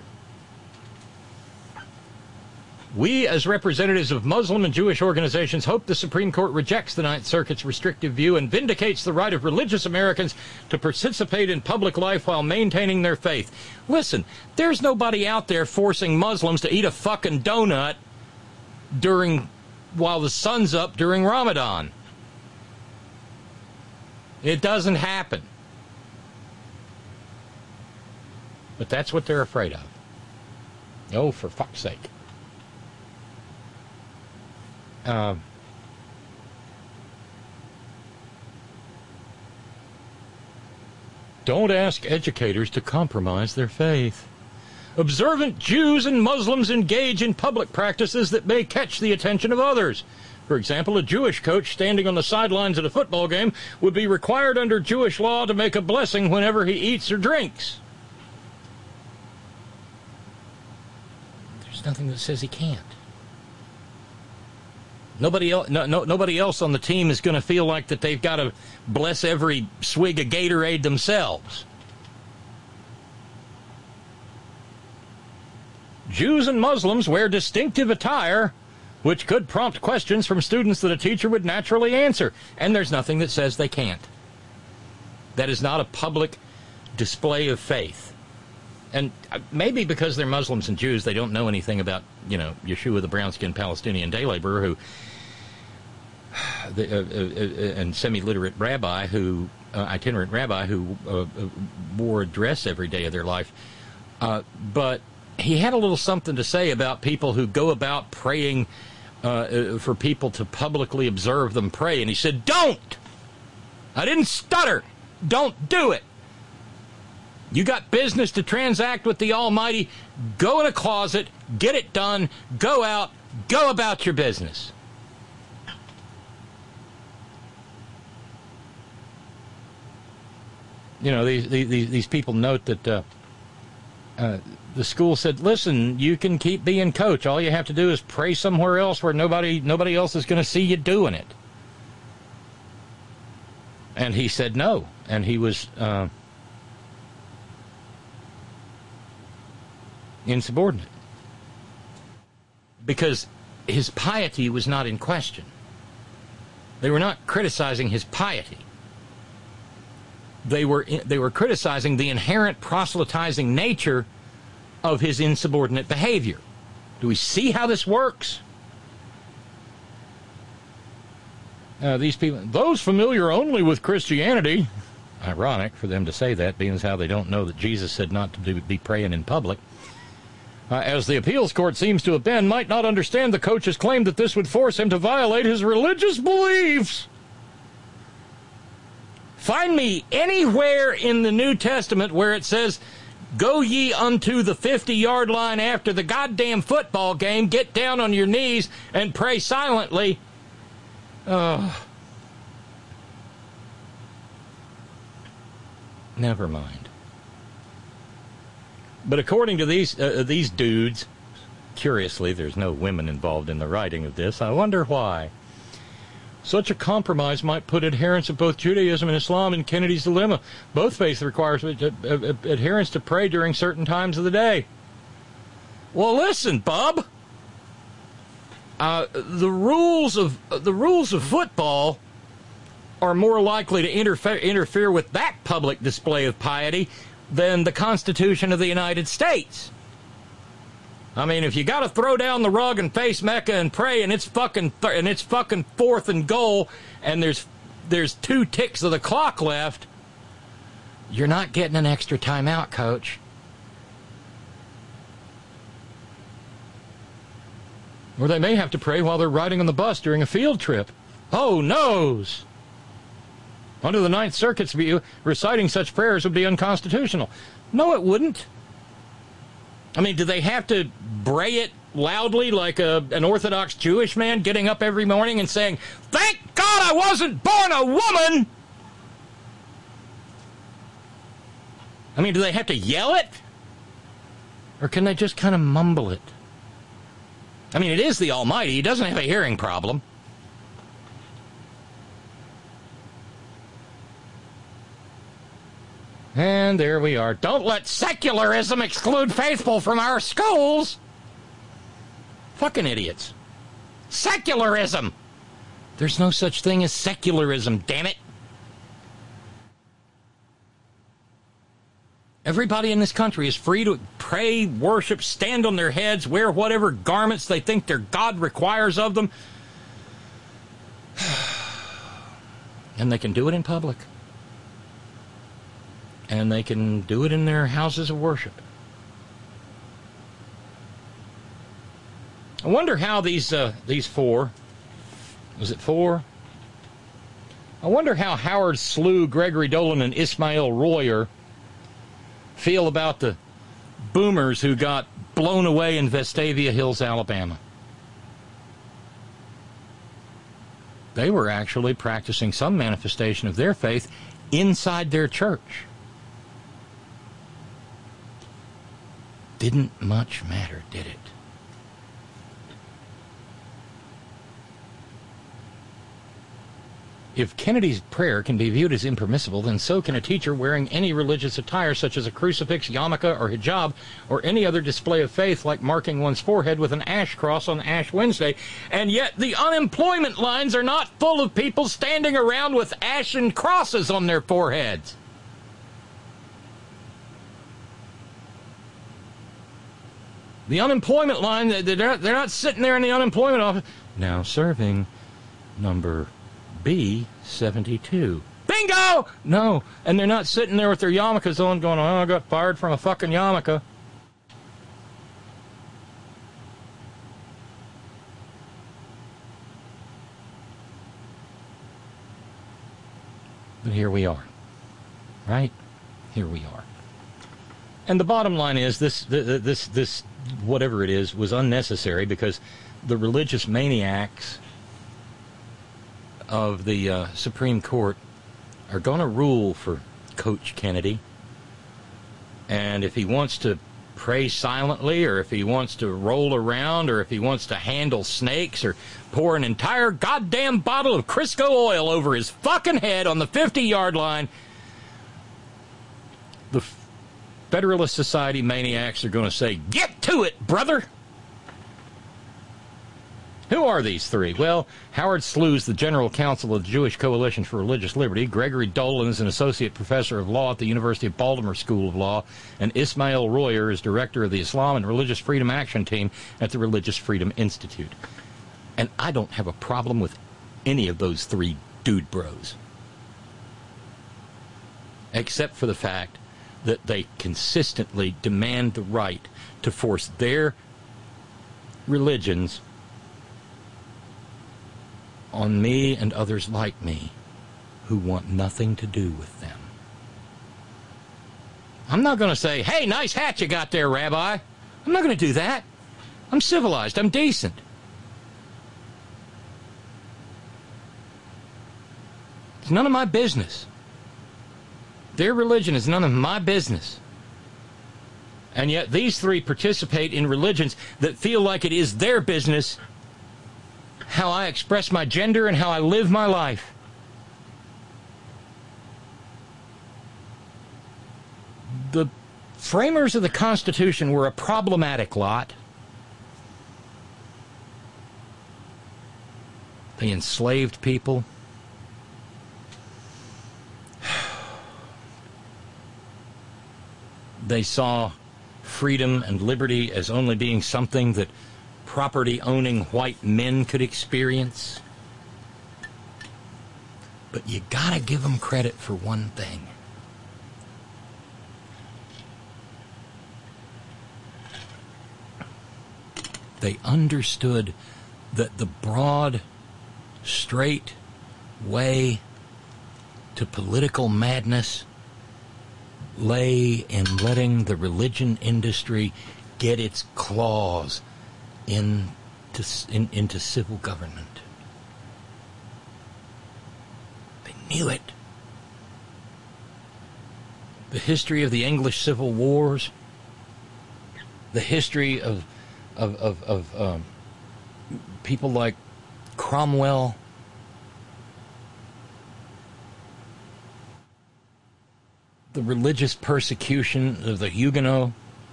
We, as representatives of Muslim and Jewish organizations, hope the Supreme Court rejects the Ninth Circuit's restrictive view and vindicates the right of religious Americans to participate in public life while maintaining their faith. Listen, there's nobody out there forcing Muslims to eat a fucking donut while the sun's up during Ramadan. It doesn't happen. But that's what they're afraid of. Oh, for fuck's sake. Don't ask educators to compromise their faith. Observant Jews and Muslims engage in public practices that may catch the attention of others. For example, a Jewish coach standing on the sidelines at a football game would be required under Jewish law to make a blessing whenever he eats or drinks. There's nothing that says he can't. Nobody else on the team is going to feel like that they've got to bless every swig of Gatorade themselves. Jews and Muslims wear distinctive attire, which could prompt questions from students that a teacher would naturally answer. And there's nothing that says they can't. That is not a public display of faith. And maybe because they're Muslims and Jews, they don't know anything about, Yeshua, the brown-skinned Palestinian day laborer who, and semi-literate rabbi who, itinerant rabbi who wore a dress every day of their life. But he had a little something to say about people who go about praying for people to publicly observe them pray. And he said, don't! I didn't stutter. Don't do it. You got business to transact with the Almighty, go in a closet, get it done, go out, go about your business. These people note that the school said, listen, you can keep being coach. All you have to do is pray somewhere else where nobody else is going to see you doing it. And he said no. And he was insubordinate. Because his piety was not in question. They were not criticizing his piety. They were criticizing the inherent proselytizing nature of his insubordinate behavior. Do we see how this works? These people, those familiar only with Christianity, ironic for them to say that, being as how they don't know that Jesus said not to be praying in public, as the appeals court seems to have been, might not understand the coach's claim that this would force him to violate his religious beliefs. Find me anywhere in the New Testament where it says, go ye unto the 50-yard line after the goddamn football game, get down on your knees and pray silently. Never mind. But according to these dudes, curiously, there's no women involved in the writing of this. I wonder why. Such a compromise might put adherents of both Judaism and Islam in Kennedy's dilemma. Both faiths require adherents to pray during certain times of the day. Well, listen, bub. The rules of football are more likely to interfere with that public display of piety than the Constitution of the United States. I mean, if you got to throw down the rug and face Mecca and pray, and it's fucking 4th and goal, and there's 2 ticks of the clock left, you're not getting an extra timeout, coach. Or they may have to pray while they're riding on the bus during a field trip. Oh, noes! Under the Ninth Circuit's view, reciting such prayers would be unconstitutional. No, it wouldn't. I mean, do they have to bray it loudly like an Orthodox Jewish man getting up every morning and saying, "Thank God I wasn't born a woman"? I mean, do they have to yell it? Or can they just kind of mumble it? I mean, it is the Almighty. He doesn't have a hearing problem. And there we are. Don't let secularism exclude faithful from our schools. Fucking idiots. Secularism. There's no such thing as secularism, damn it. Everybody in this country is free to pray, worship, stand on their heads, wear whatever garments they think their God requires of them. And they can do it in public. And they can do it in their houses of worship. I wonder how these 4, was it 4? I wonder how Howard Slew, Gregory Dolan, and Ismail Royer feel about the boomers who got blown away in Vestavia Hills, Alabama. They were actually practicing some manifestation of their faith inside their church. Didn't much matter, did it? If Kennedy's prayer can be viewed as impermissible, then so can a teacher wearing any religious attire such as a crucifix, yarmulke, or hijab, or any other display of faith like marking one's forehead with an ash cross on Ash Wednesday. And yet the unemployment lines are not full of people standing around with ashen crosses on their foreheads. The unemployment line, they're not sitting there in the unemployment office. Now serving number B72. Bingo! No. And they're not sitting there with their yarmulkes on going, oh, I got fired from a fucking yarmulke. But here we are. Right? Here we are. And the bottom line is this whatever it is was unnecessary because the religious maniacs of the Supreme Court are going to rule for Coach Kennedy. And if he wants to pray silently, or if he wants to roll around, or if he wants to handle snakes, or pour an entire goddamn bottle of Crisco oil over his fucking head on the 50-yard line, the Federalist Society maniacs are going to say, get to it, brother! Who are these three? Well, Howard Sluice, the General Counsel of the Jewish Coalition for Religious Liberty. Gregory Dolan is an Associate Professor of Law at the University of Baltimore School of Law. And Ismail Royer is Director of the Islam and Religious Freedom Action Team at the Religious Freedom Institute. And I don't have a problem with any of those three dude bros. Except for the fact that they consistently demand the right to force their religions on me and others like me who want nothing to do with them. I'm not going to say, hey, nice hat you got there, Rabbi. I'm not going to do that. I'm civilized. I'm decent. It's none of my business. Their religion is none of my business. And yet these three participate in religions that feel like it is their business how I express my gender and how I live my life. The framers of the Constitution were a problematic lot. They enslaved people. They saw freedom and liberty as only being something that property-owning white men could experience. But you gotta give them credit for one thing. They understood that the broad, straight way to political madness lay in letting the religion industry get its claws into civil government. They knew it. The history of the English Civil Wars, the history of people like Cromwell, the religious persecution of the Huguenots,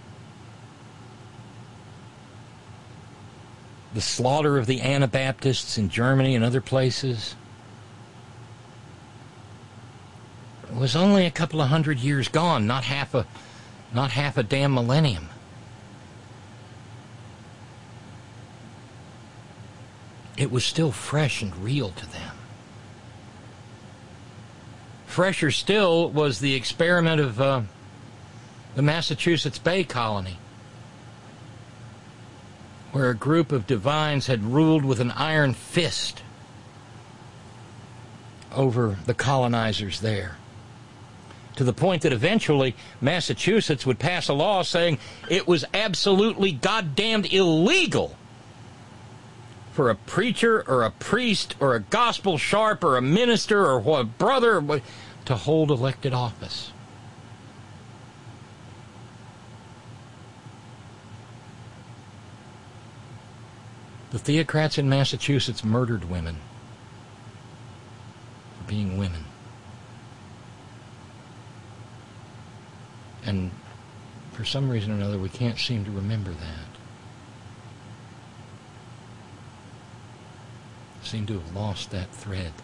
the slaughter of the Anabaptists in Germany and other places. It was only a couple of 100 years gone, not half a damn millennium. It was still fresh and real to them. Fresher still was the experiment of the Massachusetts Bay Colony, where a group of divines had ruled with an iron fist over the colonizers there, to the point that eventually Massachusetts would pass a law saying it was absolutely goddamned illegal for a preacher or a priest or a gospel sharp or a minister or a brother to hold elected office. The theocrats in Massachusetts murdered women being women. And for some reason or another, we can't seem to remember that. Seem to have lost that thread.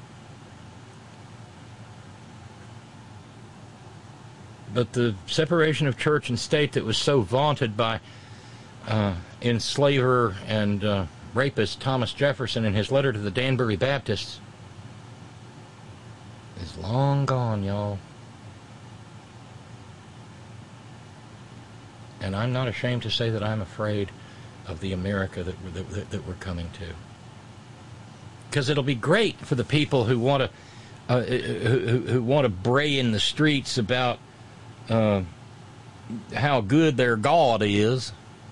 But the separation of church and state that was so vaunted by enslaver and rapist Thomas Jefferson in his letter to the Danbury Baptists is long gone, y'all. And I'm not ashamed to say that I'm afraid of the America that we're coming to. Because it'll be great for the people who want to who want to bray in the streets about how good their God is.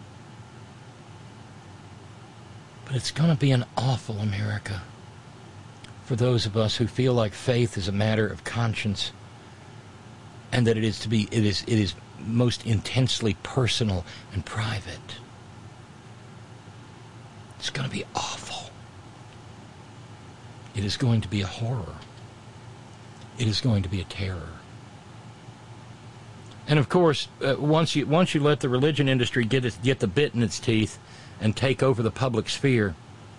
But it's going to be an awful America for those of us who feel like faith is a matter of conscience, and that it is most intensely personal and private. It's going to be awful. It is going to be a horror. It is going to be a terror. And of course, once you let the religion industry get the bit in its teeth and take over the public sphere,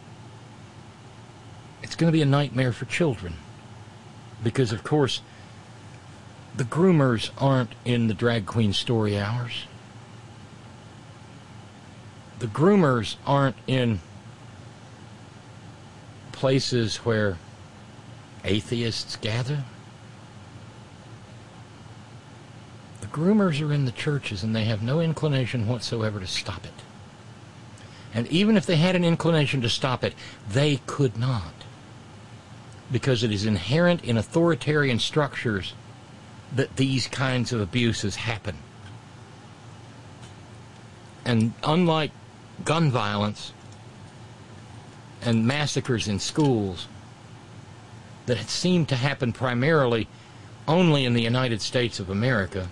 it's going to be a nightmare for children. Because, of course, the groomers aren't in the drag queen story hours. The groomers aren't in places where atheists gather. The groomers are in the churches, and they have no inclination whatsoever to stop it. And even if they had an inclination to stop it, they could not. Because it is inherent in authoritarian structures that these kinds of abuses happen. And unlike gun violence and massacres in schools that seem to happen primarily only in the United States of America,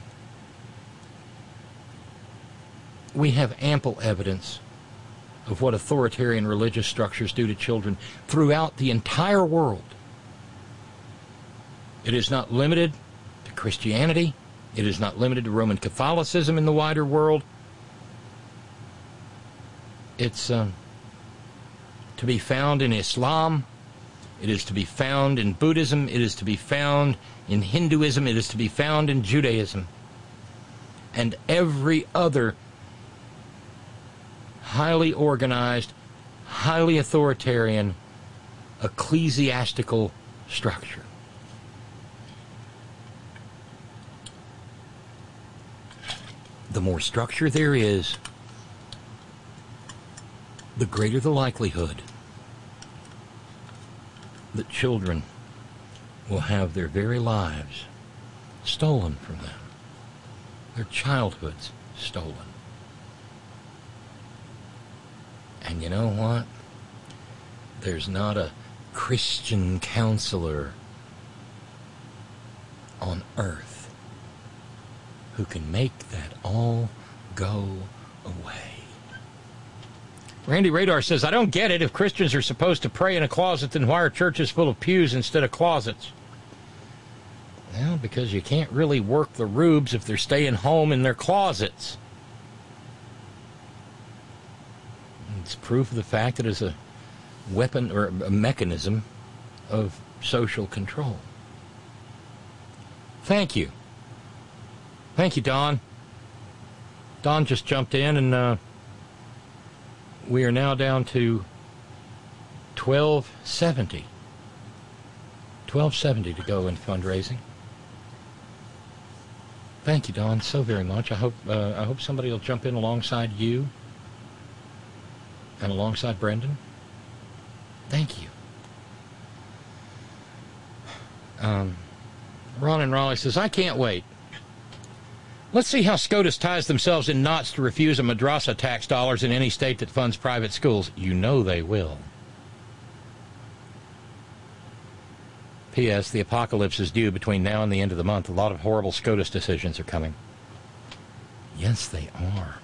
we have ample evidence of what authoritarian religious structures do to children throughout the entire world. It is not limited to Christianity. It is not limited to Roman Catholicism in the wider world. It's to be found in Islam. It is to be found in Buddhism. It is to be found in Hinduism. It is to be found in Judaism. And every other highly organized, highly authoritarian, ecclesiastical structure. The more structure there is, the greater the likelihood that children will have their very lives stolen from them, their childhoods stolen. And you know what? There's not a Christian counselor on earth who can make that all go away. Randy Radar says, I don't get it. If Christians are supposed to pray in a closet, then why are churches full of pews instead of closets? Well, because you can't really work the rubes if they're staying home in their closets. It's proof of the fact that it's a weapon or a mechanism of social control. Thank you. Thank you, Don. Don just jumped in, and we are now down to $12.70. $12.70 to go in fundraising. Thank you, Don, so very much. I hope somebody will jump in alongside you and alongside Brendan. Thank you. Ron in Raleigh says, I can't wait. Let's see how SCOTUS ties themselves in knots to refuse a madrasa tax dollars in any state that funds private schools. You know they will. P.S. The apocalypse is due between now and the end of the month. A lot of horrible SCOTUS decisions are coming. Yes, they are.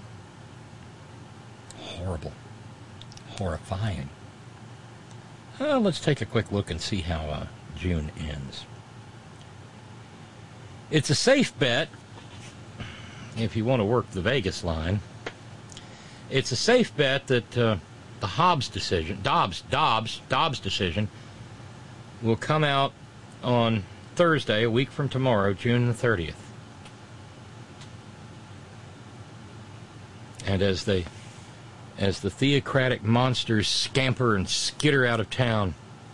Horrible. Horrifying. Let's take a quick look and see how June ends. It's a safe bet, if you want to work the Vegas line, it's a safe bet that the Dobbs decision will come out on Thursday, a week from tomorrow, June the 30th. And as the theocratic monsters scamper and skitter out of town,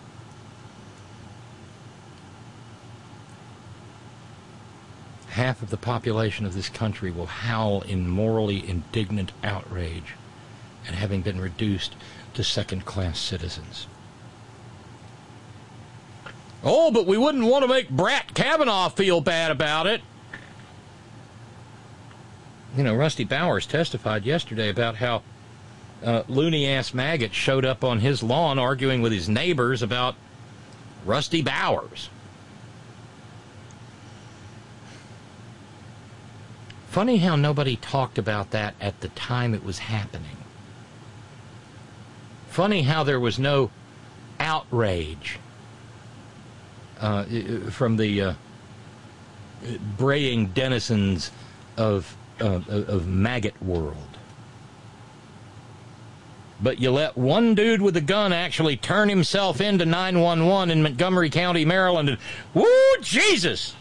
half of the population of this country will howl in morally indignant outrage at having been reduced to second-class citizens. Oh, but we wouldn't want to make Brett Kavanaugh feel bad about it. You know, Rusty Bowers testified yesterday about how loony-ass maggots showed up on his lawn arguing with his neighbors about Rusty Bowers. Funny how nobody talked about that at the time it was happening. Funny how there was no outrage from the braying denizens of maggot world. But you let one dude with a gun actually turn himself into 911 in Montgomery County, Maryland, and woo, Jesus!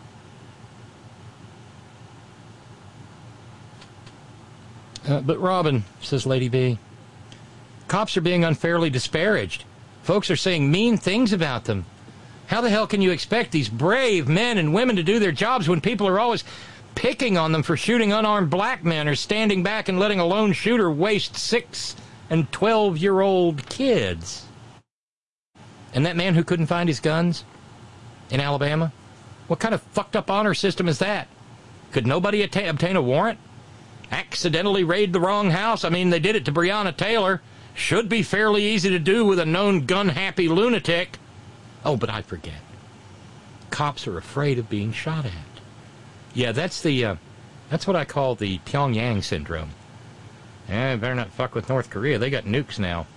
But Robin, says Lady B, cops are being unfairly disparaged. Folks are saying mean things about them. How the hell can you expect these brave men and women to do their jobs when people are always picking on them for shooting unarmed black men or standing back and letting a lone shooter waste 6 and 12-year-old kids? And that man who couldn't find his guns in Alabama? What kind of fucked up honor system is that? Could nobody obtain a warrant? Accidentally raid the wrong house? I mean, they did it to Breonna Taylor. Should be fairly easy to do with a known gun-happy lunatic. Oh, but I forget. Cops are afraid of being shot at. Yeah, that's what I call the Pyongyang syndrome. Better not fuck with North Korea. They got nukes now.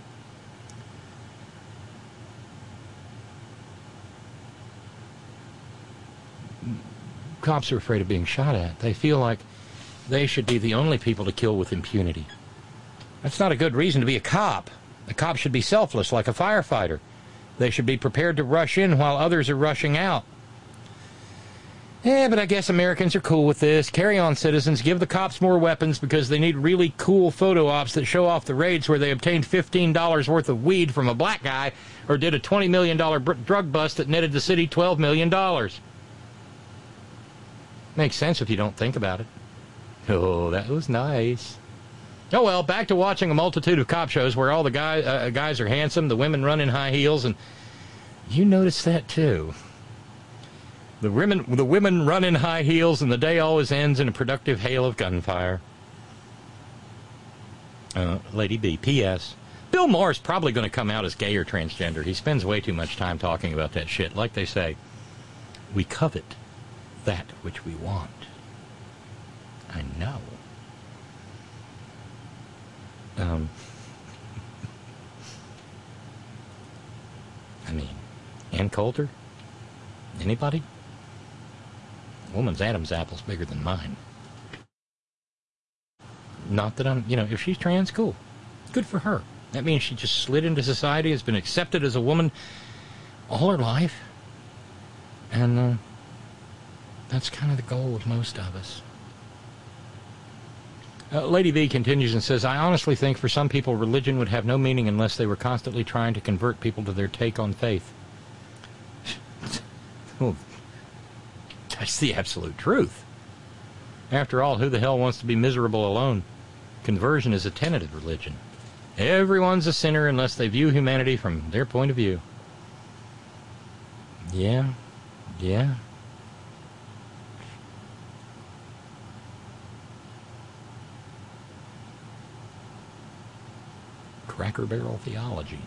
Cops are afraid of being shot at. They feel like they should be the only people to kill with impunity. That's not a good reason to be a cop. A cop should be selfless, like a firefighter. They should be prepared to rush in while others are rushing out. But I guess Americans are cool with this. Carry on, citizens. Give the cops more weapons because they need really cool photo ops that show off the raids where they obtained $15 worth of weed from a black guy or did a $20 million drug bust that netted the city $12 million. Makes sense if you don't think about it. Oh, that was nice. Oh, well, back to watching a multitude of cop shows where all the guys are handsome, the women run in high heels, and you notice that, too. The women run in high heels, and the day always ends in a productive hail of gunfire. Lady B, P.S. Bill Maher's probably going to come out as gay or transgender. He spends way too much time talking about that shit. Like they say, we covet that which we want. I know. I mean, Ann Coulter? Anybody? Woman's Adam's apple's bigger than mine. Not that I'm, if she's trans, cool. Good for her. That means she just slid into society, has been accepted as a woman all her life. And that's kind of the goal of most of us. Lady V continues and says, I honestly think for some people religion would have no meaning unless they were constantly trying to convert people to their take on faith. Well, that's the absolute truth. After all, who the hell wants to be miserable alone? Conversion is a tenet of religion. Everyone's a sinner unless they view humanity from their point of view. Yeah. Cracker Barrel theology.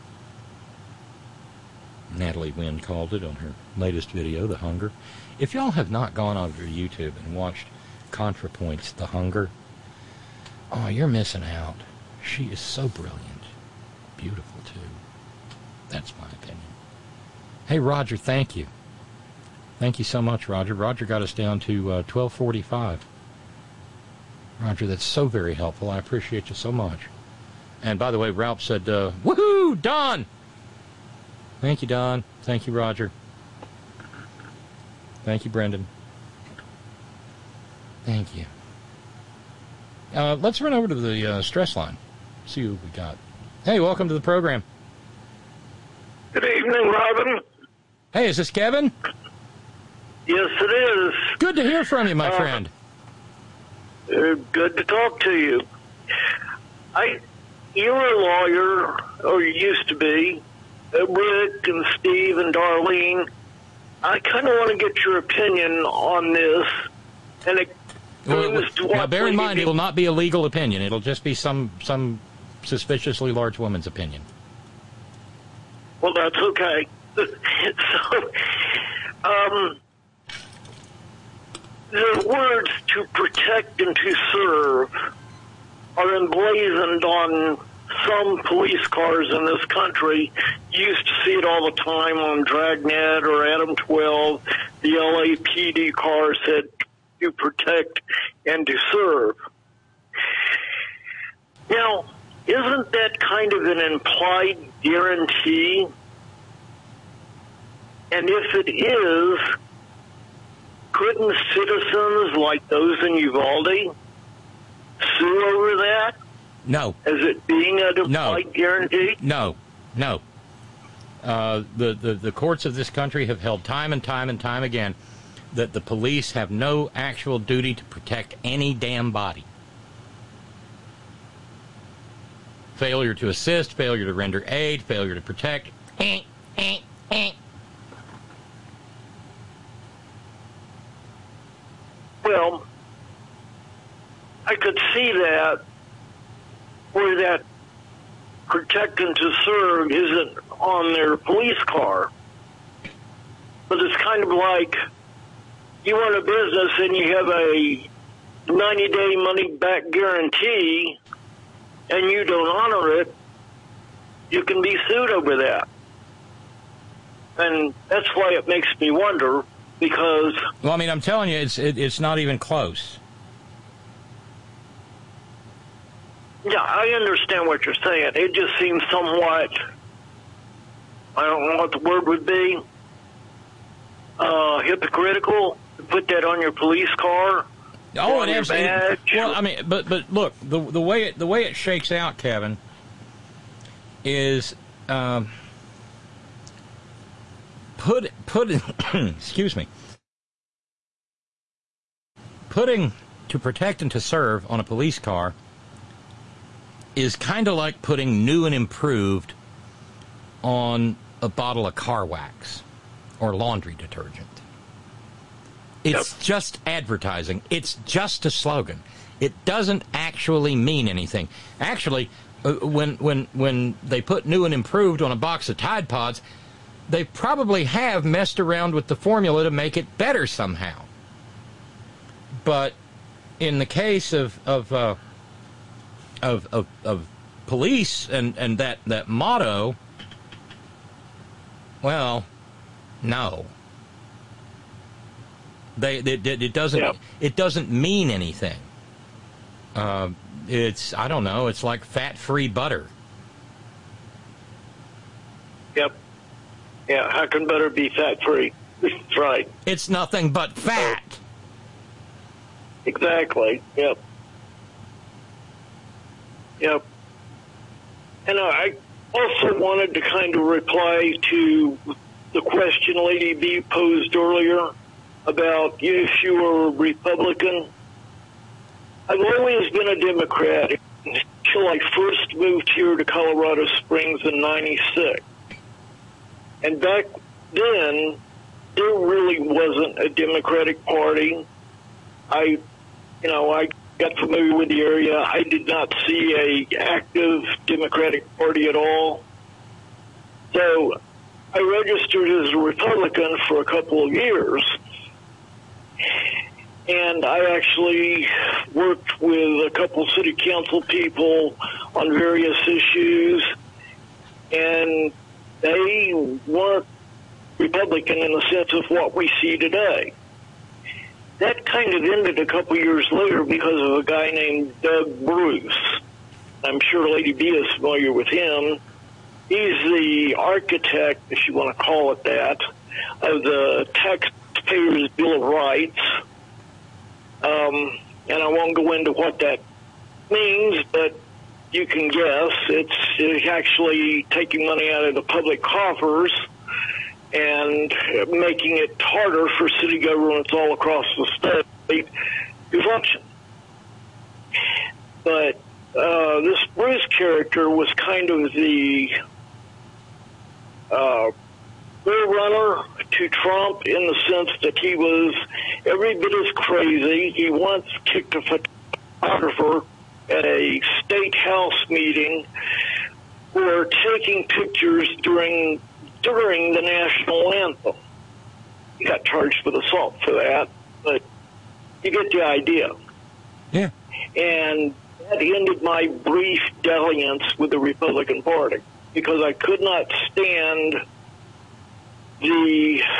Natalie Wynn called it on her latest video, The Hunger. If y'all have not gone over to YouTube and watched ContraPoints, The Hunger, oh, you're missing out. She is so brilliant. Beautiful, too. That's my opinion. Hey, Roger, thank you. Thank you so much, Roger. Roger got us down to 1245. Roger, that's so very helpful. I appreciate you so much. And by the way, Ralph said, woohoo, Don! Thank you, Don. Thank you, Roger. Thank you, Brendan. Thank you. Let's run over to the stress line. See what we got. Hey, welcome to the program. Good evening, Robin. Hey, is this Kevin? Yes, it is. Good to hear from you, my friend. Good to talk to you. You're a lawyer, or you used to be. Rick and Steve and Darlene. I kind of want to get your opinion on this. And it goes to what now, bear in mind, it will not be a legal opinion. It'll just be some suspiciously large woman's opinion. Well, that's okay. So, the words "to protect and to serve" are emblazoned on some police cars in this country. You used to see it all the time on Dragnet or Adam 12. The LAPD car said "to protect and to serve." Now, isn't that kind of an implied guarantee? And if it is, couldn't citizens like those in Uvalde sue over that? No. As it being an implied guarantee? No. The courts of this country have held time and time and time again that the police have no actual duty to protect any damn body. Failure to assist, failure to render aid, failure to protect. Well, I could see that where that protect and to serve isn't on their police car. But it's kind of like you run a business and you have a 90-day money-back guarantee and you don't honor it, you can be sued over that. And that's why it makes me wonder, because... Well, I mean, I'm telling you, it's not even close. Yeah, I understand what you're saying. It just seems somewhat, I don't know what the word would be, hypocritical to put that on your police car. Oh, it absolutely. Well, I mean, but look, the way it shakes out, Kevin, is excuse me, putting to protect and to serve on a police car is kind of like putting new and improved on a bottle of car wax or laundry detergent. It's just advertising. It's just a slogan. It doesn't actually mean anything. Actually, when they put new and improved on a box of Tide Pods, they probably have messed around with the formula to make it better somehow. But in the case of police and that motto, well, no. It doesn't mean anything. It's, I don't know, it's like fat-free butter. Yep. Yeah, how can butter be fat-free? That's right. It's nothing but fat. Exactly. Yep. Yep. And I also wanted to kind of reply to the question Lady B posed earlier about if you were a Republican. I've always been a Democrat until I first moved here to Colorado Springs in '96. And back then, there really wasn't a Democratic Party. I got familiar with the area. I did not see a active Democratic Party at all. So I registered as a Republican for a couple of years. And I actually worked with a couple city council people on various issues. And they weren't Republican in the sense of what we see today. That kind of ended a couple years later because of a guy named Doug Bruce. I'm sure Lady B is familiar with him. He's the architect, if you want to call it that, of the Taxpayers' Bill of Rights. And I won't go into what that means, but you can guess. It's actually taking money out of the public coffers and making it harder for city governments all across the state to function. But this Bruce character was kind of the forerunner to Trump in the sense that he was every bit as crazy. He once kicked a photographer at a state house meeting for taking pictures during the national anthem. He got charged with assault for that, but you get the idea. Yeah. And that ended my brief dalliance with the Republican Party because I could not stand the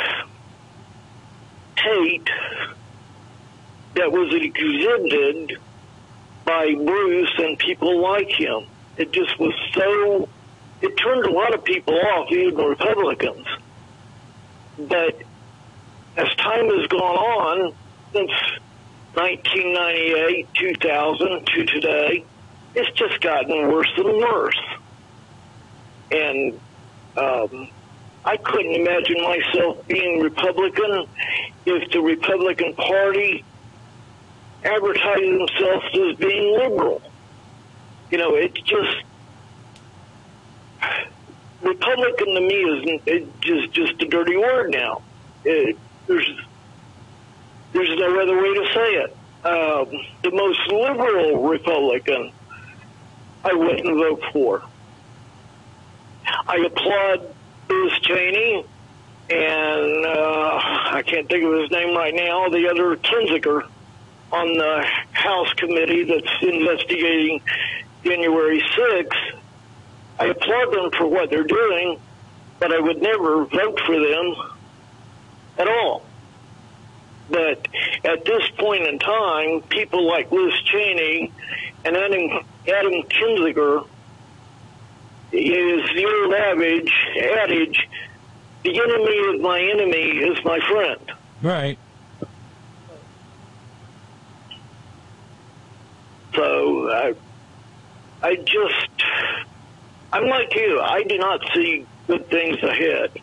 hate that was exhibited by Bruce and people like him. It just was so... It turned a lot of people off, even Republicans. But as time has gone on, since 1998, 2000 to today, it's just gotten worse and worse. And I couldn't imagine myself being Republican if the Republican Party advertised themselves as being liberal. You know, it's just... Republican to me is just a dirty word now. There's no other way to say it. The most liberal Republican I wouldn't vote for. I applaud Liz Cheney and I can't think of his name right now, the other Kinzinger on the House committee that's investigating January 6th. I applaud them for what they're doing, but I would never vote for them at all. But at this point in time, people like Liz Cheney and Adam Kinzinger is the old adage, the enemy of my enemy is my friend. Right. So I'm like you. I do not see good things ahead.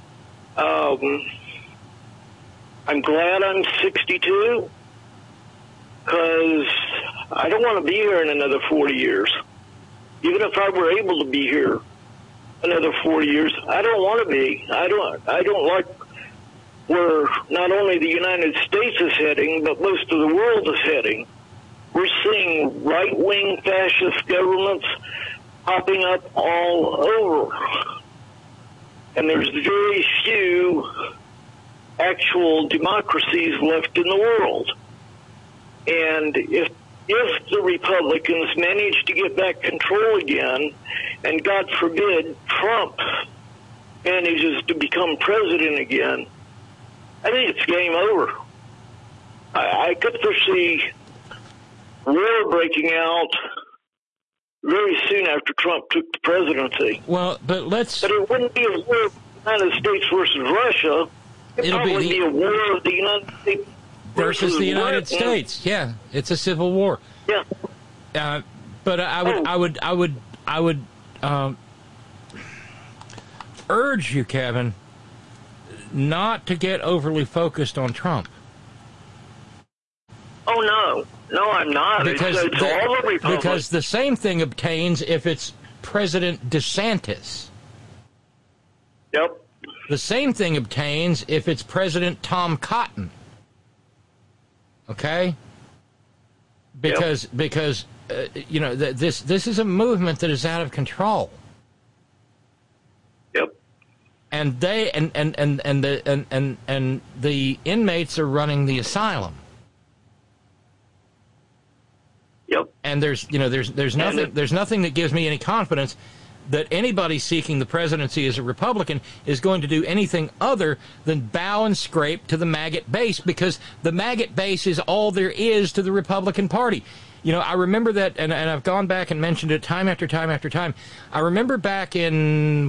I'm glad I'm 62 because I don't want to be here in another 40 years. Even if I were able to be here another 40 years, I don't want to be. I don't like where not only the United States is heading, but most of the world is heading. We're seeing right-wing fascist governments popping up all over. And there's very few actual democracies left in the world. And if the Republicans manage to get back control again, and God forbid Trump manages to become president again, I think it's game over. I could foresee war breaking out very soon after Trump took the presidency. Well, but it wouldn't be a war of the United States versus Russia. It'd probably be a war of the United States versus the United States. Yeah, it's a civil war. Yeah. But I would urge you, Kevin, not to get overly focused on Trump. Oh, no. No, I'm not. Because it's all the Republicans. Because the same thing obtains if it's President DeSantis. Yep. The same thing obtains if it's President Tom Cotton. Okay? Because you know, this is a movement that is out of control. Yep. And they and the inmates are running the asylum. Yep. And there's nothing that gives me any confidence that anybody seeking the presidency as a Republican is going to do anything other than bow and scrape to the maggot base, because the maggot base is all there is to the Republican Party. You know, I remember that, and I've gone back and mentioned it time after time after time. I remember back in,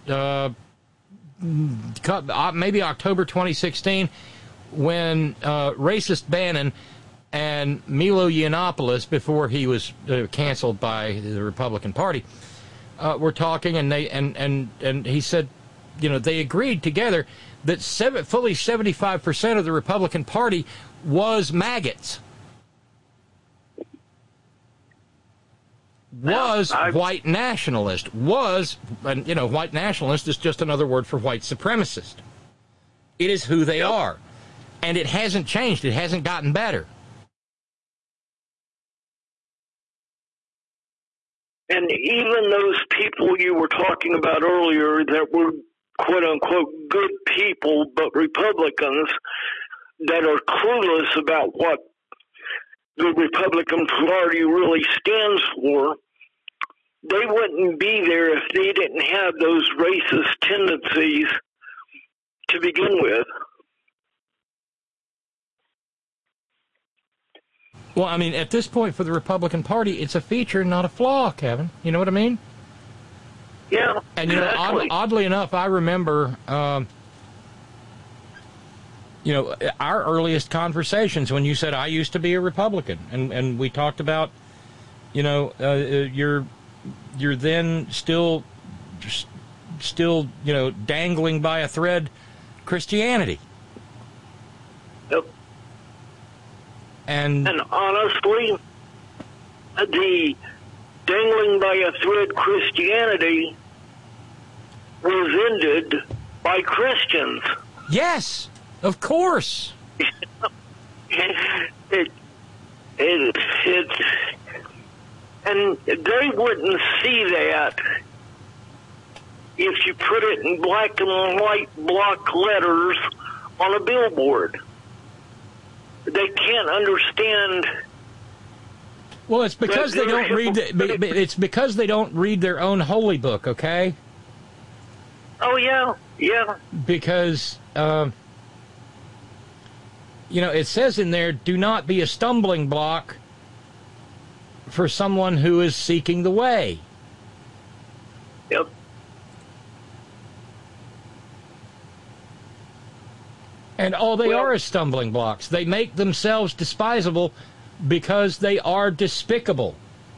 maybe October 2016, when racist Bannon and Milo Yiannopoulos, before he was canceled by the Republican Party, were talking, and he said, you know, they agreed together that fully 75% of the Republican Party was maggots. White nationalist. And, you know, white nationalist is just another word for white supremacist. It is who they are. And it hasn't changed. It hasn't gotten better. And even those people you were talking about earlier that were quote-unquote good people, but Republicans that are clueless about what the Republican Party really stands for, they wouldn't be there if they didn't have those racist tendencies to begin with. Well, I mean, at this point for the Republican Party, it's a feature, not a flaw, Kevin. You know what I mean? Yeah. And, you know, oddly enough, I remember, you know, our earliest conversations when you said, I used to be a Republican. And we talked about, you know, you're then still, you know, dangling by a thread Christianity. Yep. And honestly, the dangling by a thread Christianity was ended by Christians. Yes, of course. And they wouldn't see that if you put it in black and white block letters on a billboard. They can't understand. Well, it's because they don't read. It's because they don't read their own holy book. Okay. Oh yeah, yeah. Because you know, it says in there, "Do not be a stumbling block for someone who is seeking the way." Yep. And all they are is stumbling blocks. They make themselves despisable because they are despicable.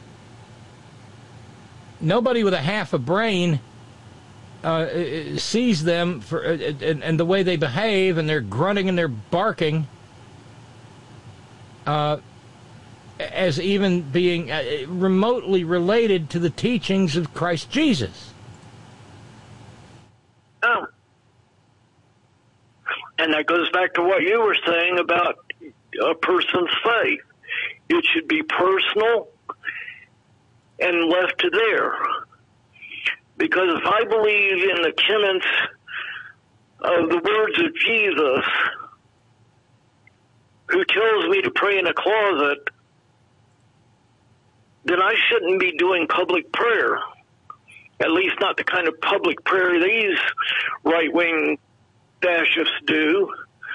Nobody with a half a brain sees them for and the way they behave, and they're grunting and they're barking as even being remotely related to the teachings of Christ Jesus. Oh. And that goes back to what you were saying about a person's faith. It should be personal and left to there. Because if I believe in the tenets of the words of Jesus, who tells me to pray in a closet, then I shouldn't be doing public prayer. At least not the kind of public prayer these right-wing fascists do.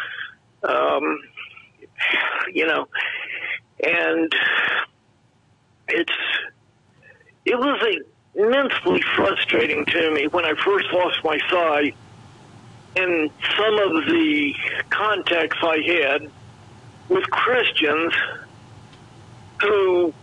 You know, and it was immensely frustrating to me when I first lost my sight, and some of the contacts I had with Christians who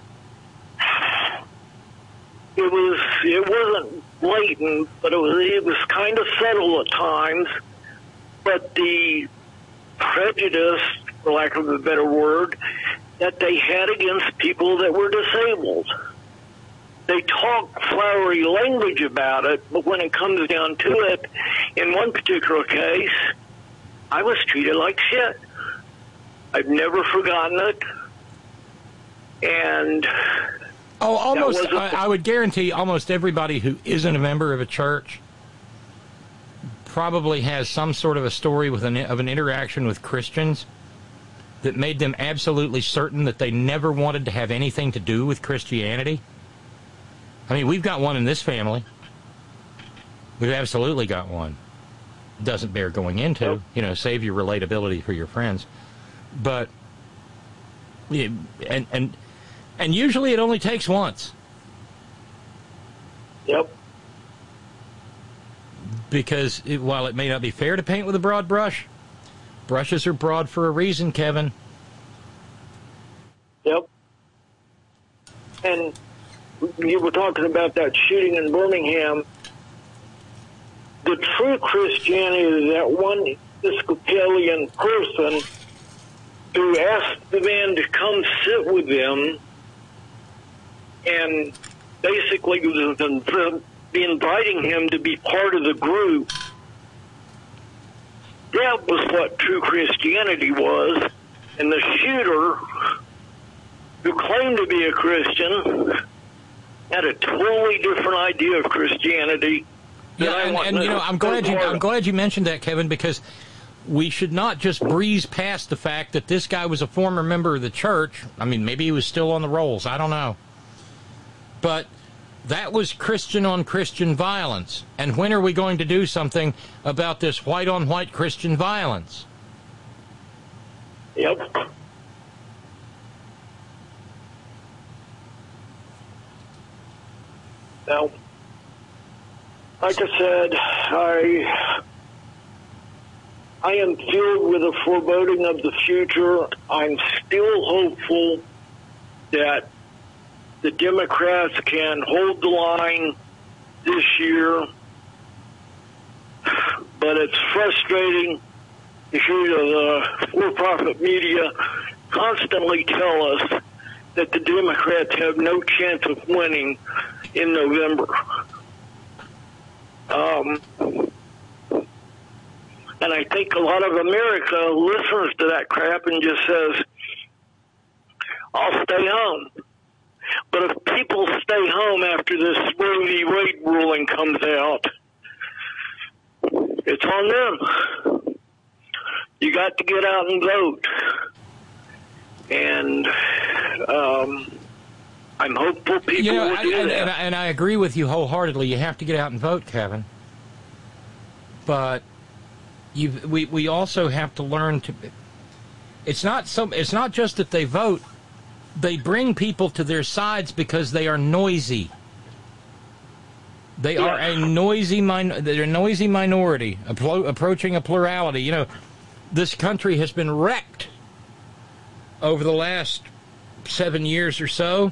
it wasn't blatant, but it was kind of subtle at times. But the prejudice, for lack of a better word, that they had against people that were disabled. They talk flowery language about it, but when it comes down to it, in one particular case, I was treated like shit. I've never forgotten it. And I would guarantee almost everybody who isn't a member of a church probably has some sort of a story of an interaction with Christians that made them absolutely certain that they never wanted to have anything to do with Christianity. I mean, we've got one in this family. We've absolutely got one. Doesn't bear going into, save your relatability for your friends. But, and usually it only takes once. Yep. Because while it may not be fair to paint with a broad brush, brushes are broad for a reason, Kevin. Yep. And you were talking about that shooting in Birmingham. The true Christianity is that one Episcopalian person who asked the man to come sit with them and basically be inviting him to be part of the group. That was what true Christianity was. And the shooter, who claimed to be a Christian, had a totally different idea of Christianity. Yeah, I'm glad you mentioned that, Kevin, because we should not just breeze past the fact that this guy was a former member of the church. I mean, maybe he was still on the rolls. I don't know. But that was Christian-on-Christian violence. And when are we going to do something about this white-on-white Christian violence? Yep. Now, like I said, I am filled with a foreboding of the future. I'm still hopeful that the Democrats can hold the line this year, but it's frustrating to hear the for-profit media constantly tell us that the Democrats have no chance of winning in November. And I think a lot of America listens to that crap and just says, I'll stay home. But if people stay home after this Roe v. Wade ruling comes out, it's on them. You got to get out and vote. And I'm hopeful people will do that. And I agree with you wholeheartedly. You have to get out and vote, Kevin. But we also have to learn to. It's not just that they vote. They bring people to their sides because they are noisy. They are a noisy minority approaching a plurality. This country has been wrecked over the last 7 years or so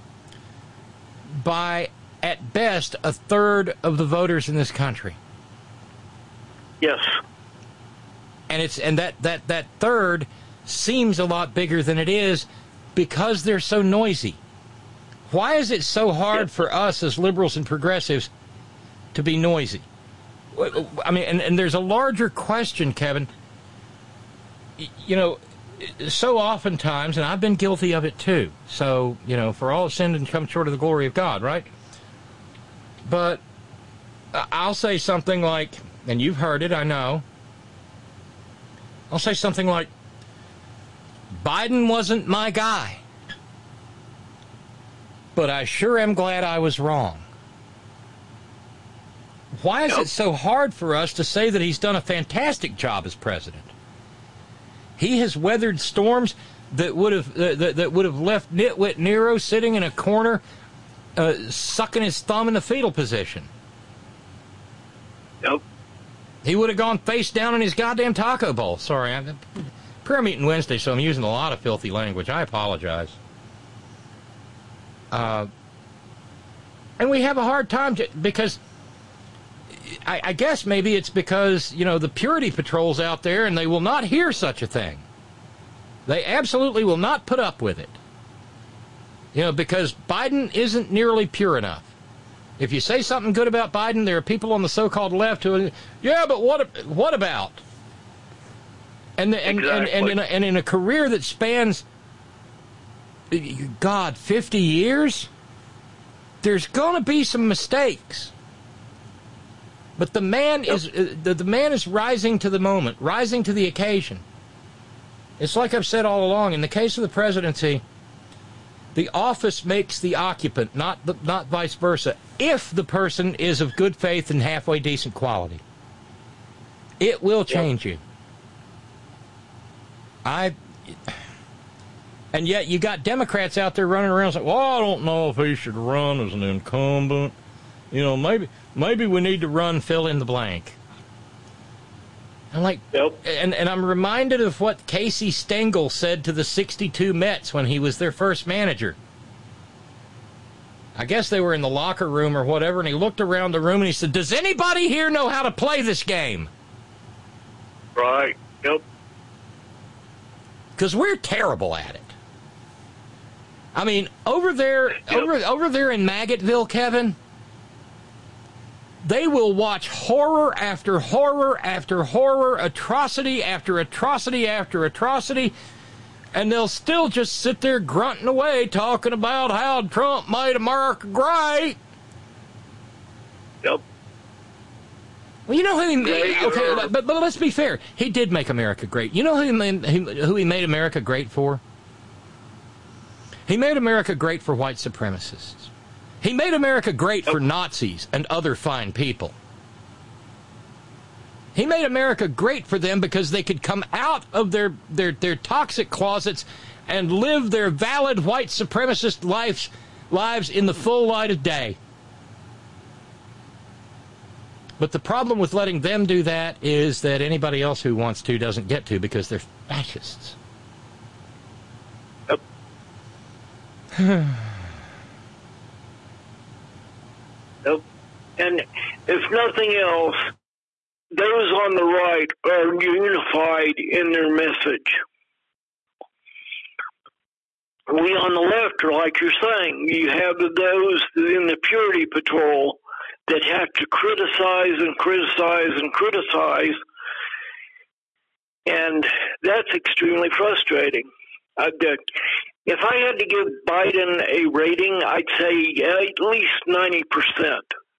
by, at best, a third of the voters in this country. Yes. And that third seems a lot bigger than it is because they're so noisy. Why is it so hard for us as liberals and progressives to be noisy? I mean, and there's a larger question, Kevin. So oftentimes, and I've been guilty of it too, so, for all have sinned and come short of the glory of God, right? But I'll say something like, and you've heard it, I know, I'll say something like, Biden wasn't my guy, but I sure am glad I was wrong. Why is it so hard for us to say that he's done a fantastic job as president? He has weathered storms that would have left nitwit Nero sitting in a corner, sucking his thumb in the fetal position. Yep. He would have gone face down in his goddamn taco bowl. Sorry, I'm prayer meeting Wednesday, so I'm using a lot of filthy language. I apologize. And we have a hard time because I guess maybe it's because, the purity patrol's out there and they will not hear such a thing. They absolutely will not put up with it. Because Biden isn't nearly pure enough. If you say something good about Biden, there are people on the so-called left who, yeah, but what about? And in a career that spans, 50 years, there's going to be some mistakes. But the man is rising to the moment, rising to the occasion. It's like I've said all along. In the case of the presidency, The office makes the occupant, not vice versa, if the person is of good faith and halfway decent quality. It will change you. And yet you got Democrats out there running around saying, well, I don't know if he should run as an incumbent. You know, maybe we need to run fill in the blank. I'm like, and I'm reminded of what Casey Stengel said to the 62 Mets when he was their first manager. I guess they were in the locker room or whatever, and he looked around the room and he said, does anybody here know how to play this game? Right. Yep. Because we're terrible at it. I mean, over there in Maggotville, Kevin, they will watch horror after horror after horror, atrocity after atrocity after atrocity, and they'll still just sit there grunting away talking about how Trump made America great. Yep. Well, you know who he made? Okay, but let's be fair. He did make America great. You know who he made America great for? He made America great for white supremacists. He made America great for Nazis and other fine people. He made America great for them because they could come out of their toxic closets and live their valid white supremacist lives in the full light of day. But the problem with letting them do that is that anybody else who wants to doesn't get to because they're fascists. Yep. Yep. And if nothing else, those on the right are unified in their message. We on the left are like you're saying. You have those in the Purity Patrol that have to criticize and criticize and criticize, and that's extremely frustrating. If I had to give Biden a rating, I'd say at least 90%.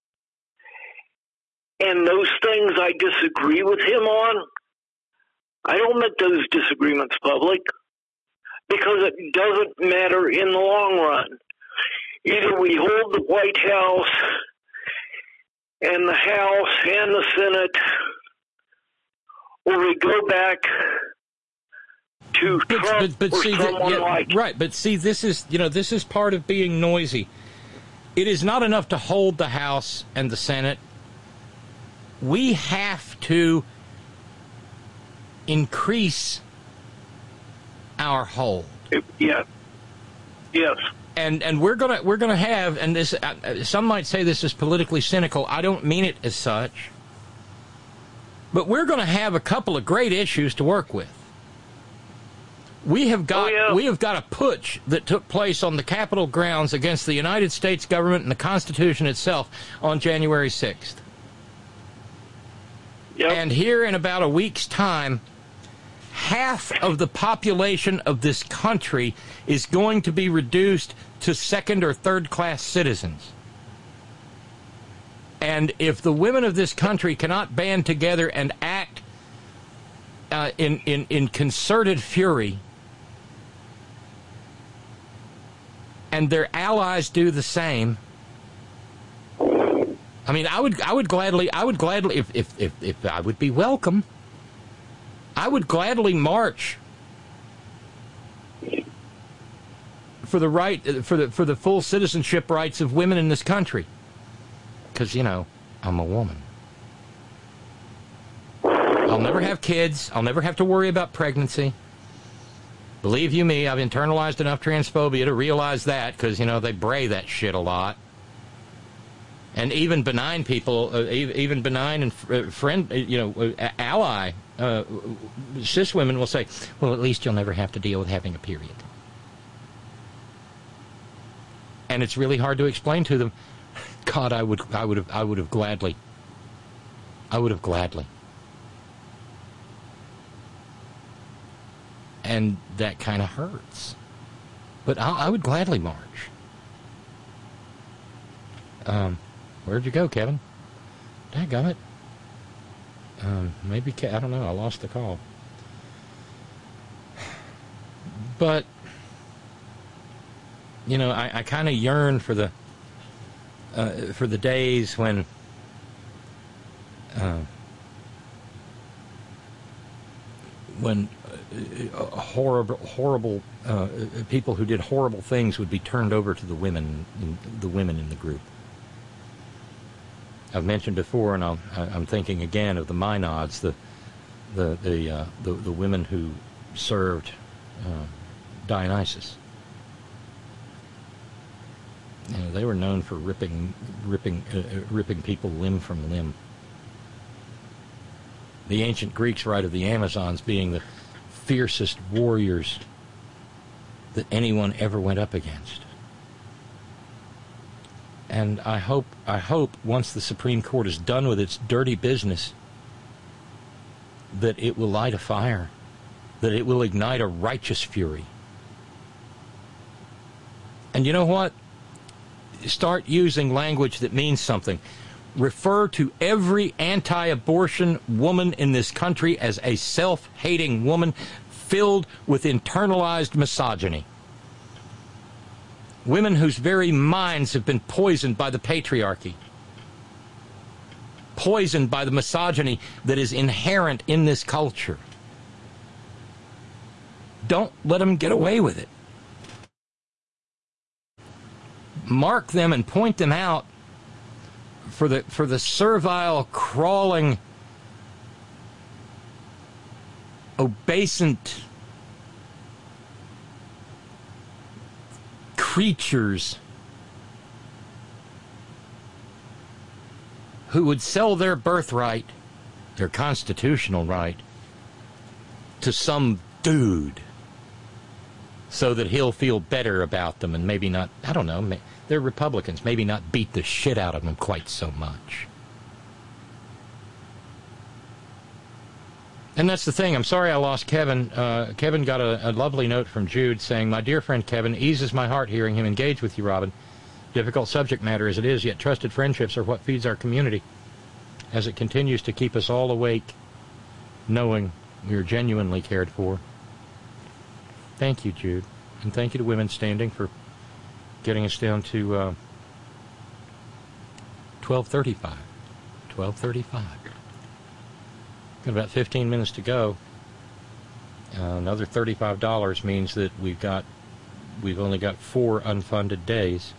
And those things I disagree with him on, I don't make those disagreements public because it doesn't matter in the long run. Either we hold the White House and the House and the Senate, or we go back to Trump or see, someone like. Right, but see, this is part of being noisy. It is not enough to hold the House and the Senate. We have to increase our hold. Yeah. Yes. And we're gonna have, and this some might say this is politically cynical. I don't mean it as such. But we're going to have a couple of great issues to work with. We have got a putsch that took place on the Capitol grounds against the United States government and the Constitution itself on January 6th. Yep. And here in about a week's time, half of the population of this country is going to be reduced to second or third class citizens. And if the women of this country cannot band together and act in concerted fury, and their allies do the same, I mean, I would gladly, if I would be welcome, I would gladly march for the right, for the full citizenship rights of women in this country. Because, you know, I'm a woman. I'll never have kids. I'll never have to worry about pregnancy. Believe you me, I've internalized enough transphobia to realize that, because, you know, they bray that shit a lot. And even benign people, even benign and friend, ally, cis women will say, well, at least you'll never have to deal with having a period. And it's really hard to explain to them. God, I would have gladly. And that kind of hurts. But I would gladly march. Where'd you go, Kevin? Dadgummit. Maybe, I don't know, I lost the call. You know, I kind of yearn for the days when horrible people who did horrible things would be turned over to the women in the group. I've mentioned before, and I'm thinking again of the Maenades, the women who served Dionysus. You know, they were known for ripping people limb from limb. The ancient Greeks write of the Amazons being the fiercest warriors that anyone ever went up against. And I hope once the Supreme Court is done with its dirty business, that it will light a fire, that it will ignite a righteous fury. And you know what? Start using language that means something. Refer to every anti-abortion woman in this country as a self-hating woman filled with internalized misogyny. Women whose very minds have been poisoned by the patriarchy, poisoned by the misogyny that is inherent in this culture. Don't let them get away with it. Mark them and point them out for the servile, crawling, obescent creatures who would sell their birthright, their constitutional right, to some dude so that he'll feel better about them and maybe not, I don't know, they're Republicans, maybe not beat the shit out of them quite so much. And that's the thing. I'm sorry I lost Kevin. Kevin got a lovely note from Jude saying, "My dear friend Kevin, eases my heart hearing him engage with you, Robin. Difficult subject matter as it is, yet trusted friendships are what feeds our community, as it continues to keep us all awake, knowing we are genuinely cared for." Thank you, Jude. And thank you to Women Standing for getting us down to 12:35. 12:35. Got about 15 minutes to go. Another $35 means that we've only got 4 unfunded days.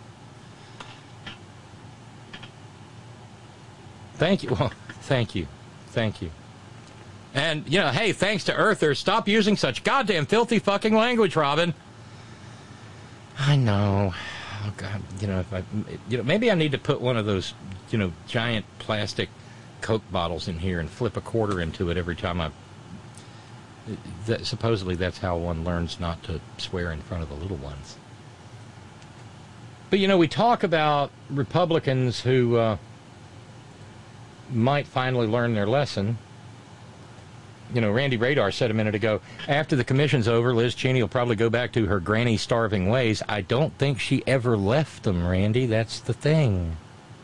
Thank you. Well, thank you. Thank you. And, you know, hey, thanks to Earthers, stop using such goddamn filthy fucking language, Robin. I know. Oh, God. You know, maybe I need to put one of those, you know, giant plastic Coke bottles in here and flip a quarter into it every time supposedly that's how one learns not to swear in front of the little ones. But, you know, we talk about Republicans who might finally learn their lesson. You know, Randy Radar said a minute ago, after the commission's over, Liz Cheney will probably go back to her granny starving ways. I don't think she ever left them, Randy. That's the thing.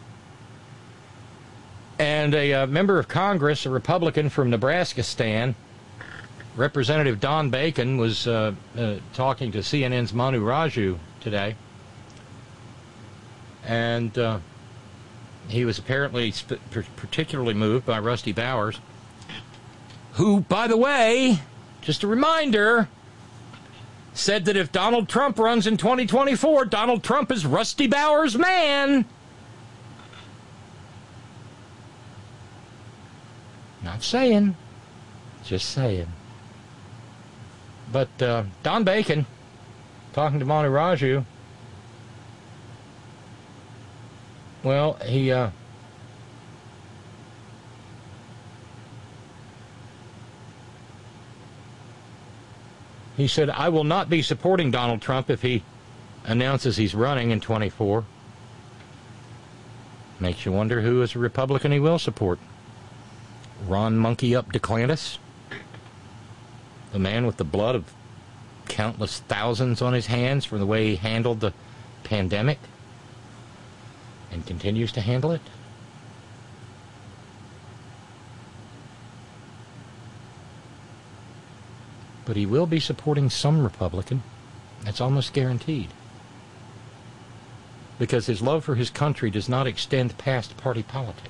And a member of Congress, a Republican from Nebraska, Representative Don Bacon, was talking to CNN's Manu Raju today. And he was apparently particularly moved by Rusty Bowers, who, by the way, just a reminder, said that if Donald Trump runs in 2024, Donald Trump is Rusty Bowers' man. Not saying, just saying. But Don Bacon, talking to Manu Raju, well, he said, "I will not be supporting Donald Trump if he announces he's running in 24. Makes you wonder who as a Republican he will support. Ron Monkey Up DeClantis, the man with the blood of countless thousands on his hands from the way he handled the pandemic and continues to handle it. But he will be supporting some Republican. That's almost guaranteed. because his love for his country does not extend past party politics.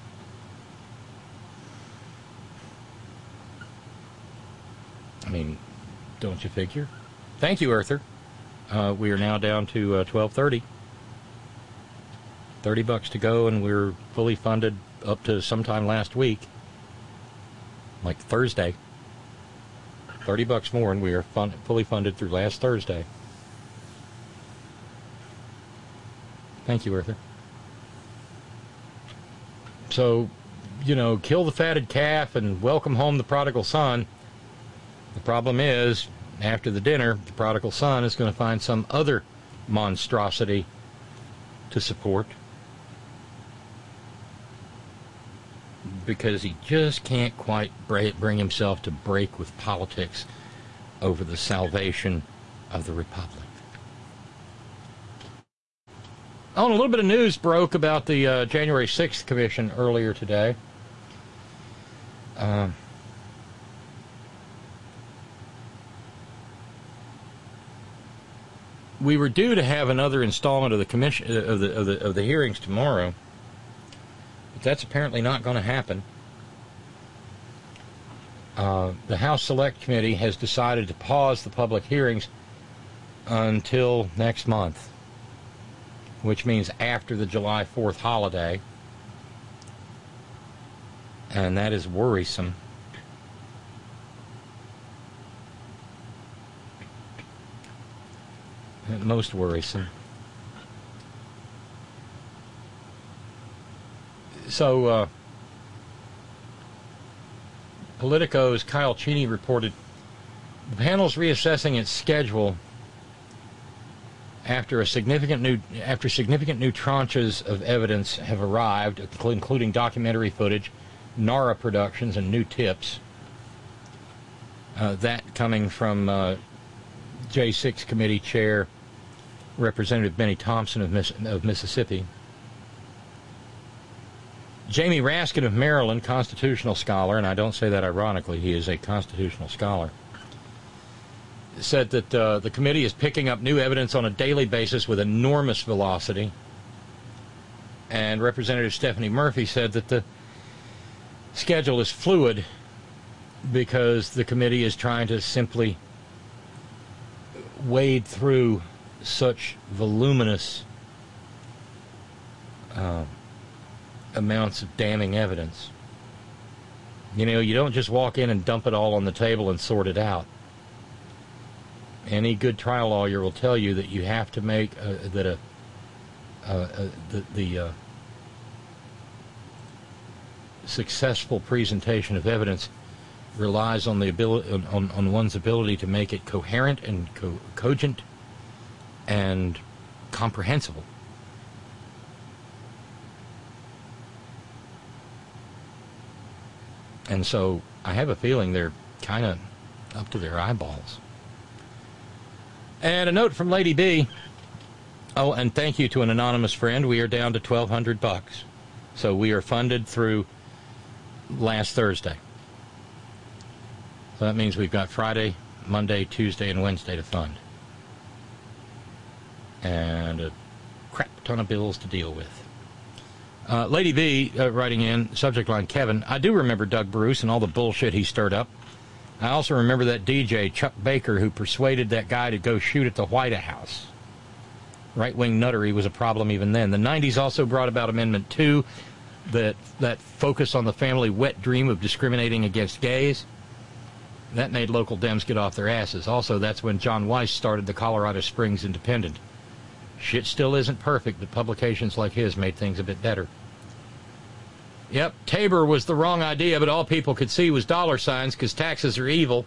I mean, don't you figure? Thank you, Earther. We are now down to $12.30. $30 to go, and we're fully funded up to sometime last week, like Thursday. $30 more, and we are fully funded through last Thursday. Thank you, Arthur. So, you know, kill the fatted calf and welcome home the prodigal son. The problem is, after the dinner, the prodigal son is going to find some other monstrosity to support, because he just can't quite bring himself to break with politics over the salvation of the republic. Oh, and a little bit of news broke about the January 6th commission earlier today. We were due to have another installment of the commission of the hearings tomorrow, but that's apparently not going to happen. The House Select Committee has decided to pause the public hearings until next month, which means after the July 4th holiday, and that is worrisome. Most worrisome. So, Politico's Kyle Cheney reported the panel's reassessing its schedule after significant new tranches of evidence have arrived, including documentary footage, NARA productions, and new tips. That coming from J6 Committee Chair Representative Benny Thompson of Mississippi. Jamie Raskin of Maryland, constitutional scholar, and I don't say that ironically, he is a constitutional scholar, said that the committee is picking up new evidence on a daily basis with enormous velocity. And Representative Stephanie Murphy said that the schedule is fluid because the committee is trying to simply wade through such voluminous amounts of damning evidence. You know, you don't just walk in and dump it all on the table and sort it out. Any good trial lawyer will tell you that you have to make the successful presentation of evidence relies on the ability on one's ability to make it coherent and cogent and comprehensible. And so I have a feeling they're kind of up to their eyeballs. And a note from Lady B. Oh, and thank you to an anonymous friend. We are down to $1,200. So we are funded through last Thursday. So that means we've got Friday, Monday, Tuesday, and Wednesday to fund. And a crap ton of bills to deal with. Lady B writing in, subject line, Kevin, I do remember Doug Bruce and all the bullshit he stirred up. I also remember that DJ, Chuck Baker, who persuaded that guy to go shoot at the White House. Right-wing nuttery was a problem even then. The 90s also brought about Amendment 2, that focus on the family wet dream of discriminating against gays. That made local Dems get off their asses. Also, that's when John Weiss started the Colorado Springs Independent. Shit still isn't perfect, but publications like his made things a bit better. Yep, Tabor was the wrong idea, but all people could see was dollar signs because taxes are evil.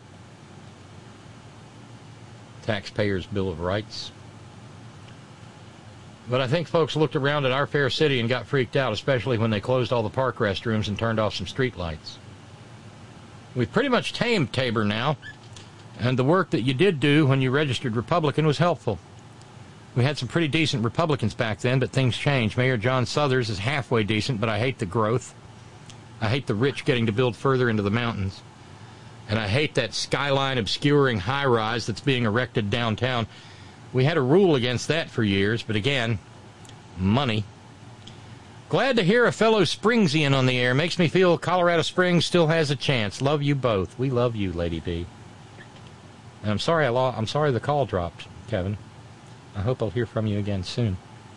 Taxpayers' Bill of Rights. But I think folks looked around at our fair city and got freaked out, especially when they closed all the park restrooms and turned off some street lights. We've pretty much tamed Tabor now, and the work that you did do when you registered Republican was helpful. We had some pretty decent Republicans back then, but things changed. Mayor John Suthers is halfway decent, but I hate the growth. I hate the rich getting to build further into the mountains. And I hate that skyline obscuring high-rise that's being erected downtown. We had a rule against that for years, but again, money. Glad to hear a fellow Springsian on the air. Makes me feel Colorado Springs still has a chance. Love you both. We love you, Lady B. And I'm sorry the call dropped, Kevin. I hope I'll hear from you again soon.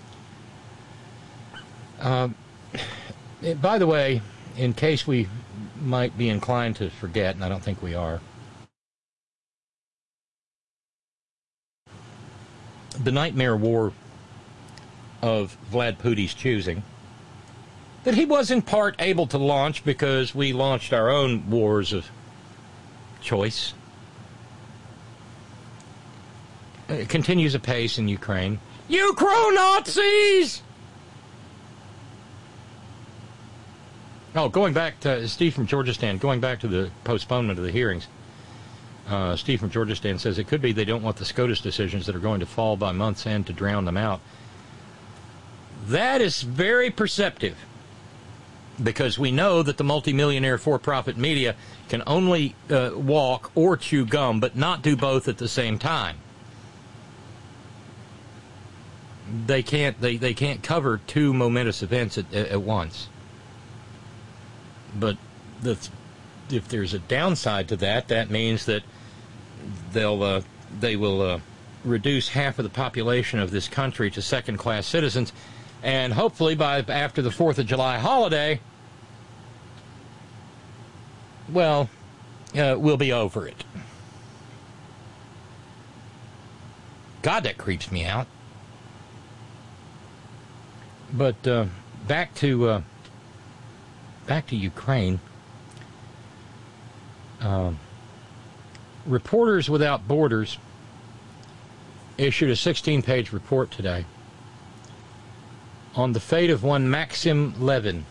By the way, in case we might be inclined to forget, and I don't think we are, the nightmare war of Vlad Putin's choosing, that he was in part able to launch because we launched our own wars of choice, continues apace in Ukraine. Ukro-Nazis! Oh, going back to Steve from Georgistan, going back to the postponement of the hearings, Steve from Georgistan says it could be they don't want the SCOTUS decisions that are going to fall by month's end to drown them out. That is very perceptive, because we know that the multimillionaire for-profit media can only walk or chew gum, but not do both at the same time. They can't cover two momentous events at once. But if there's a downside to that, that means that they will reduce half of the population of this country to second-class citizens, and hopefully after the 4th of July holiday, well, we'll be over it. God, that creeps me out. But back to Ukraine. Reporters Without Borders issued a 16-page report today on the fate of one Maxim Levin.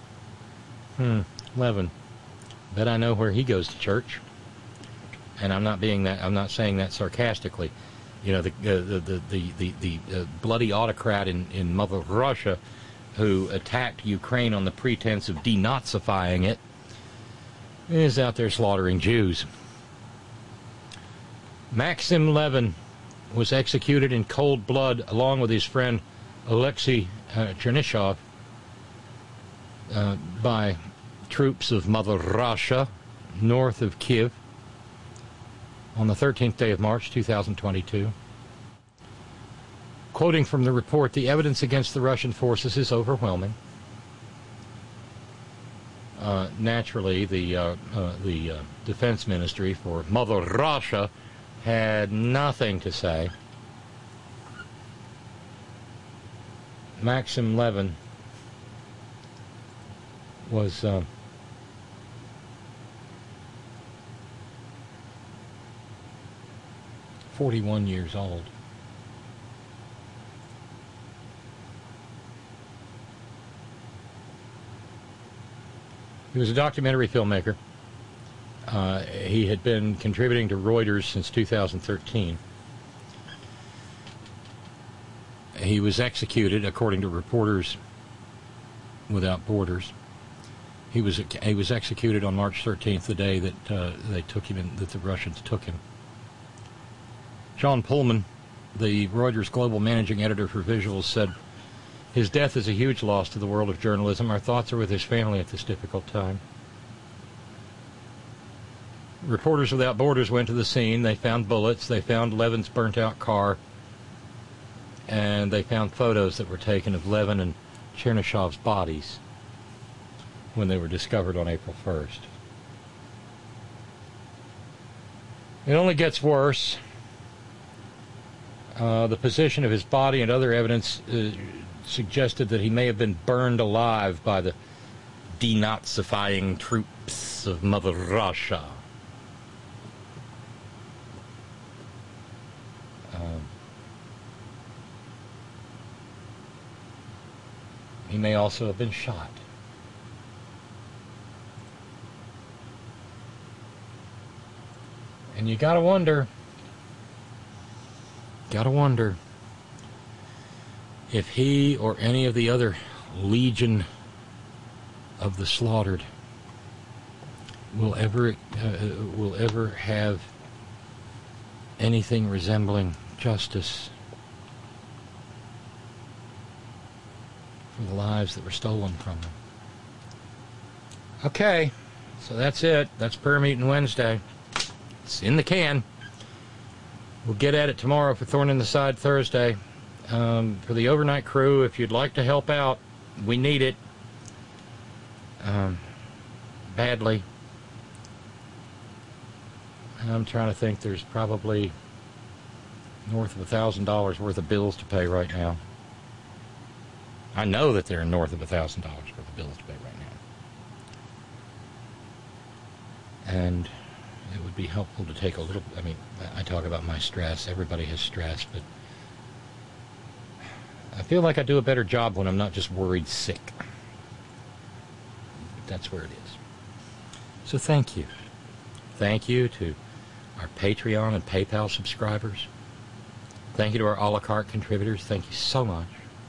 Levin. Bet I know where he goes to church. And I'm not saying that sarcastically. You know, the bloody autocrat in Mother Russia who attacked Ukraine on the pretense of denazifying it is out there slaughtering Jews. Maxim Levin was executed in cold blood along with his friend Alexei Chernyshov by troops of Mother Russia north of Kiev on the 13th day of March 2022. Quoting from the report, the evidence against the Russian forces is overwhelming. Naturally, the defense ministry for Mother Russia had nothing to say. Maxim Levin was 41 years old. He was a documentary filmmaker. He had been contributing to Reuters since 2013. He was executed, according to Reporters Without Borders. He was executed on March 13th, the day that they took him, that the Russians took him. John Pullman, the Reuters global managing editor for visuals, said, "His death is a huge loss to the world of journalism. Our thoughts are with his family at this difficult time." Reporters Without Borders went to the scene. They found bullets. They found Levin's burnt-out car. And they found photos that were taken of Levin and Chernyshov's bodies when they were discovered on April 1st. It only gets worse. The position of his body and other evidence suggested that he may have been burned alive by the denazifying troops of Mother Russia. He may also have been shot. And you gotta wonder if he or any of the other legion of the slaughtered will ever have anything resembling justice. for the lives that were stolen from them. Okay, so that's it. That's prayer meeting Wednesday. It's in the can. We'll get at it tomorrow for Thorn in the Side Thursday. For the overnight crew, if you'd like to help out, we need it badly. I'm trying to think. There's probably north of $1,000 worth of bills to pay right now. I know that there are north of $1,000 worth of bills to pay right now. And it would be helpful to take a little, I mean, I talk about my stress. Everybody has stress, but I feel like I do a better job when I'm not just worried sick. That's where it is. So thank you. Thank you to our Patreon and PayPal subscribers. Thank you to our a la carte contributors. Thank you so much.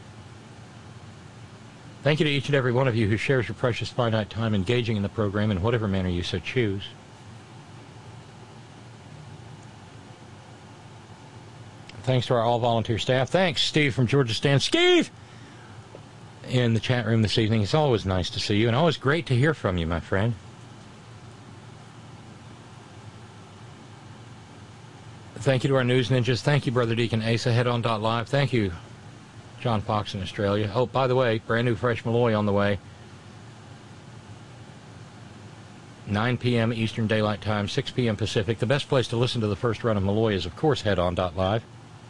Thank you to each and every one of you who shares your precious finite time engaging in the program in whatever manner you so choose. Thanks to our all-volunteer staff. Thanks, Steve from Georgia Stan. Steve! In the chat room this evening. It's always nice to see you and always great to hear from you, my friend. Thank you to our news ninjas. Thank you, Brother Deacon Asa, headon.live. Thank you, John Fox in Australia. Oh, by the way, brand new fresh Malloy on the way. 9 p.m. Eastern Daylight Time, 6 p.m. Pacific. The best place to listen to the first run of Malloy is, of course, headon.live.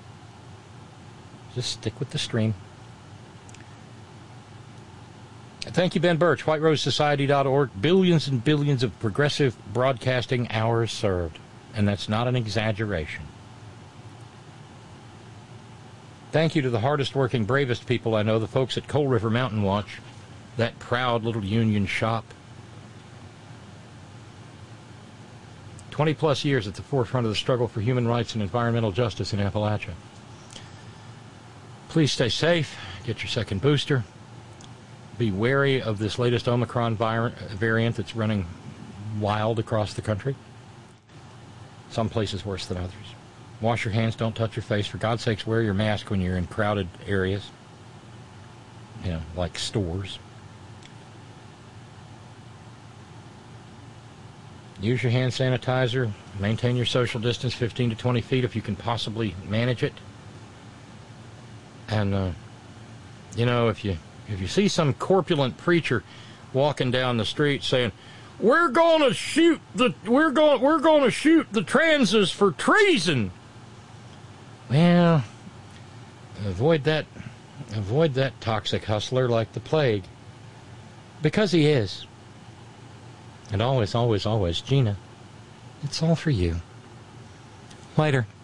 Just stick with the stream. Thank you, Ben Birch, WhiteRoseSociety.org. Billions and billions of progressive broadcasting hours served. And that's not an exaggeration. Thank you to the hardest working, bravest people I know, the folks at Coal River Mountain Watch, that proud little union shop. 20-plus years at the forefront of the struggle for human rights and environmental justice in Appalachia. Please stay safe. Get your second booster. Be wary of this latest Omicron variant that's running wild across the country. Some places worse than others. Wash your hands. Don't touch your face. For God's sakes, wear your mask when you're in crowded areas. You know, like stores. Use your hand sanitizer. Maintain your social distance, 15 to 20 feet if you can possibly manage it. And, you know, if you see some corpulent preacher walking down the street saying, we're going to shoot the transes for treason. Well, avoid that toxic hustler like the plague. Because he is. And always, always, always, Gina, it's all for you. Later.